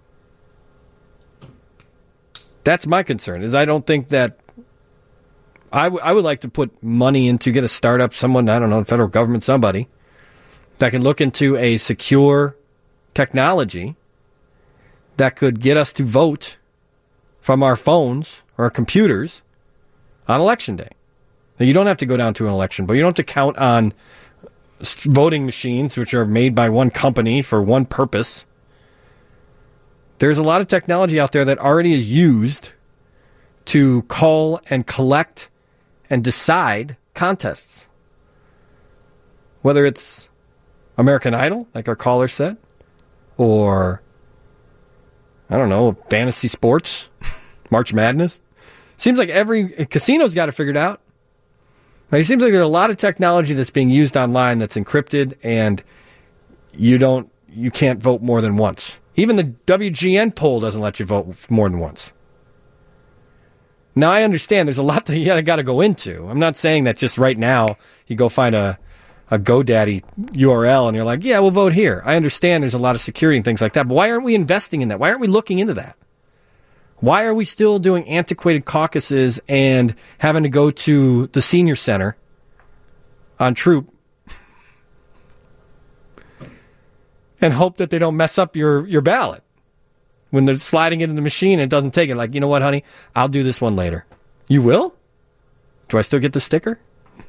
That's my concern, is I don't think that... I, w- I would like to put money into, get a startup, someone, I don't know, federal government, somebody, that can look into a secure technology that could get us to vote from our phones or our computers on election day. Now, you don't have to go down to an election, but you don't have to count on voting machines, which are made by one company for one purpose. There's a lot of technology out there that already is used to call and collect and decide contests. Whether it's American Idol, like our caller said, or, I don't know, fantasy sports, March Madness. Seems like every casino's got it figured out. It seems like there's a lot of technology that's being used online that's encrypted, and you don't, you can't vote more than once. Even the W G N poll doesn't let you vote more than once. Now, I understand there's a lot that you got to go into. I'm not saying that just right now you go find a, a GoDaddy U R L and you're like, yeah, we'll vote here. I understand there's a lot of security and things like that, but why aren't we investing in that? Why aren't we looking into that? Why are we still doing antiquated caucuses and having to go to the senior center on Troop and hope that they don't mess up your, your ballot? When they're sliding it in the machine and it doesn't take it, like, you know what, honey? I'll do this one later. You will? Do I still get the sticker?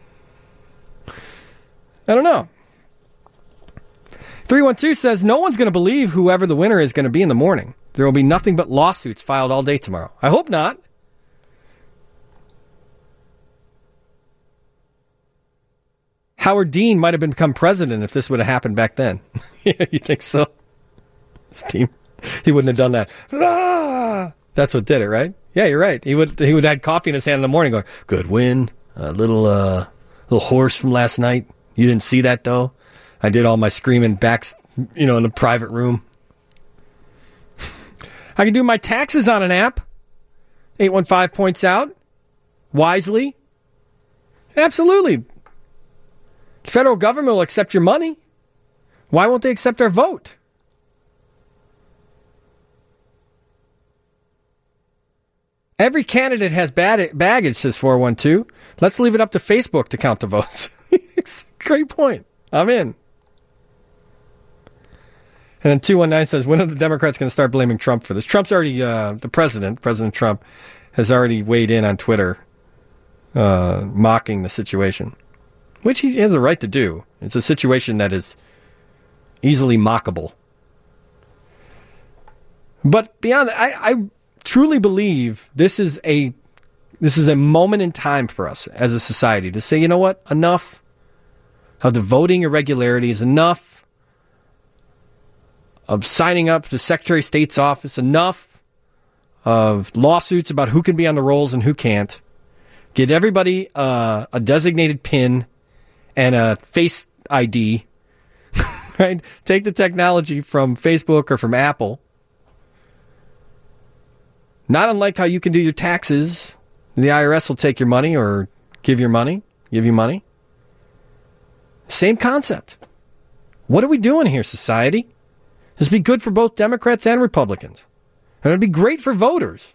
I don't know. three one two says, no one's going to believe whoever the winner is going to be in the morning. There will be nothing but lawsuits filed all day tomorrow. I hope not. Howard Dean might have become president if this would have happened back then. Yeah, you think so? His team. He wouldn't have done that. Ah! That's what did it, right? Yeah, you're right. He would he would have had coffee in his hand in the morning going, good win. A little uh little horse from last night. You didn't see that, though? I did all my screaming back, you know, in a private room. I can do my taxes on an app. eight one five points out. Wisely. Absolutely. The federal government will accept your money. Why won't they accept our vote? Every candidate has bad baggage, says four one two. Let's leave it up to Facebook to count the votes. Great point. I'm in. And then two one nine says, when are the Democrats going to start blaming Trump for this? Trump's already, uh, the president, President Trump, has already weighed in on Twitter, uh, mocking the situation, which he has a right to do. It's a situation that is easily mockable. But beyond that, I, I truly believe this is a this is a moment in time for us as a society to say, you know what, enough of the voting irregularities, enough of signing up to Secretary of State's office, enough of lawsuits about who can be on the rolls and who can't. Get everybody uh, a designated PIN and a face I D. Right? Take the technology from Facebook or from Apple. Not unlike how you can do your taxes. The I R S will take your money or give your money, give you money. Same concept. What are we doing here, society? This would be good for both Democrats and Republicans. And it would be great for voters.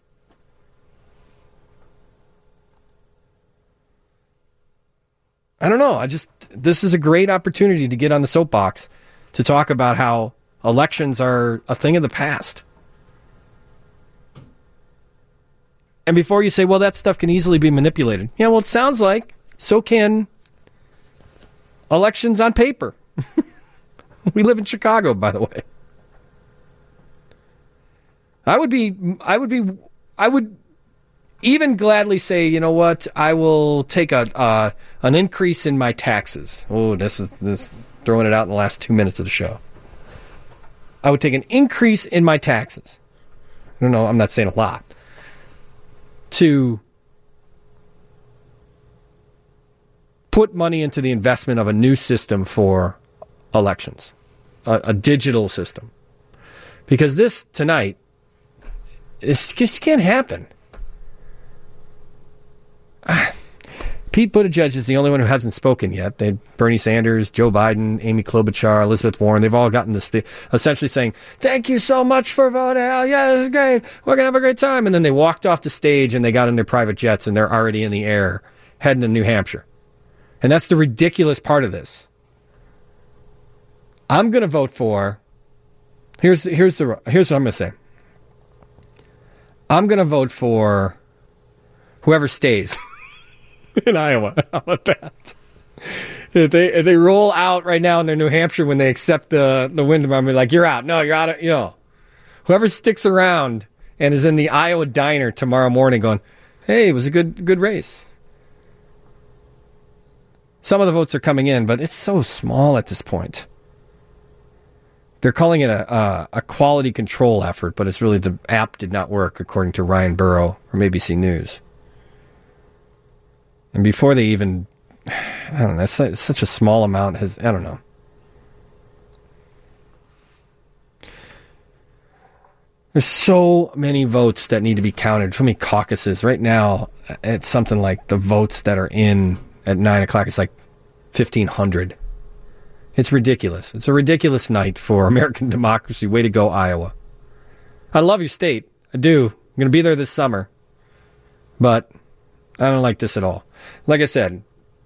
I don't know. I just, this is a great opportunity to get on the soapbox to talk about how elections are a thing of the past. And before you say, well, that stuff can easily be manipulated. Yeah, well, it sounds like so can elections on paper. We live in Chicago, by the way. I would be, I would be, I would even gladly say, you know what, I will take a uh, an increase in my taxes. Oh, this is this throwing it out in the last two minutes of the show. I would take an increase in my taxes. I don't know, I'm not saying a lot. To put money into the investment of a new system for elections, a, a digital system. Because this tonight, this just can't happen. Pete Buttigieg is the only one who hasn't spoken yet. They, Bernie Sanders, Joe Biden, Amy Klobuchar, Elizabeth Warren, they've all gotten this essentially saying, thank you so much for voting. Oh, yeah, this is great. We're going to have a great time. And then they walked off the stage and they got in their private jets and they're already in the air heading to New Hampshire. And that's the ridiculous part of this. I'm going to vote for, here's, here's, the, here's what I'm going to say. I'm going to vote for whoever stays. In Iowa. How about that? If they if they roll out right now in their New Hampshire when they accept the, the win tomorrow, be like, you're out. No, you're out. Of, you know, whoever sticks around and is in the Iowa diner tomorrow morning going, hey, it was a good good race. Some of the votes are coming in, but it's so small at this point. They're calling it a, a, a quality control effort, but it's really the app did not work, according to Ryan Burrow from A B C News. And before they even, I don't know, it's, it's such a small amount. Has I don't know. There's so many votes that need to be counted. So many caucuses. Right now, it's something like the votes that are in at nine o'clock. It's like fifteen hundred. It's ridiculous. It's a ridiculous night for American democracy. Way to go, Iowa. I love your state. I do. I'm going to be there this summer. But I don't like this at all. Like I said,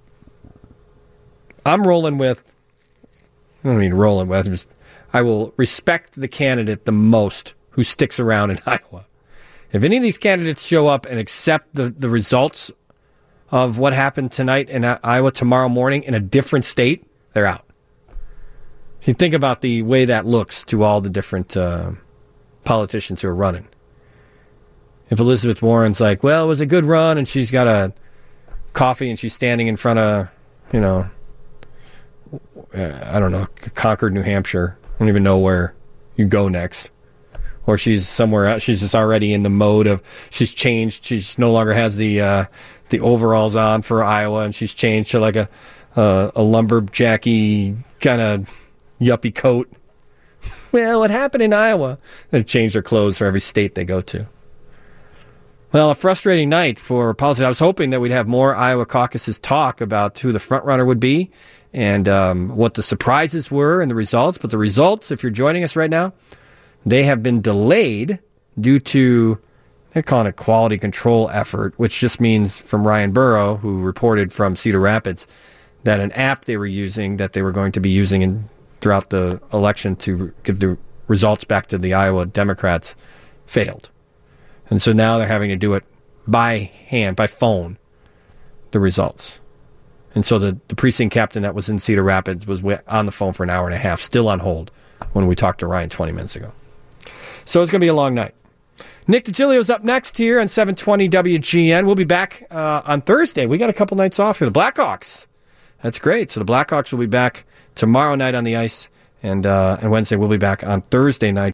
I'm rolling with, I don't mean rolling with, just, I will respect the candidate the most who sticks around in Iowa. If any of these candidates show up and accept the, the results of what happened tonight in Iowa tomorrow morning in a different state, they're out. If you think about the way that looks to all the different uh, politicians who are running. If Elizabeth Warren's like, well, it was a good run, and she's got a coffee and she's standing in front of, you know, uh, I don't know, Concord, New Hampshire. I don't even know where you go next. Or she's somewhere else. She's just already in the mode of, she's changed. She's no longer has the uh, the overalls on for Iowa, and she's changed to like a uh, a lumberjacky kind of yuppie coat. Well, what happened in Iowa? They change their clothes for every state they go to. Well, a frustrating night for politics. I was hoping that we'd have more Iowa caucuses talk about who the front runner would be and um, what the surprises were and the results. But the results, if you're joining us right now, they have been delayed due to, they're calling it quality control effort, which just means from Ryan Burrow, who reported from Cedar Rapids, that an app they were using that they were going to be using in, throughout the election to give the results back to the Iowa Democrats failed. And so now they're having to do it by hand, by phone, the results. And so the, the precinct captain that was in Cedar Rapids was on the phone for an hour and a half, still on hold, when we talked to Ryan twenty minutes ago. So it's going to be a long night. Nick DiGilio's up next here on seven twenty W G N. We'll be back uh, on Thursday. We got a couple nights off here. The Blackhawks. That's great. So the Blackhawks will be back tomorrow night on the ice, and uh, and Wednesday we'll be back on Thursday night.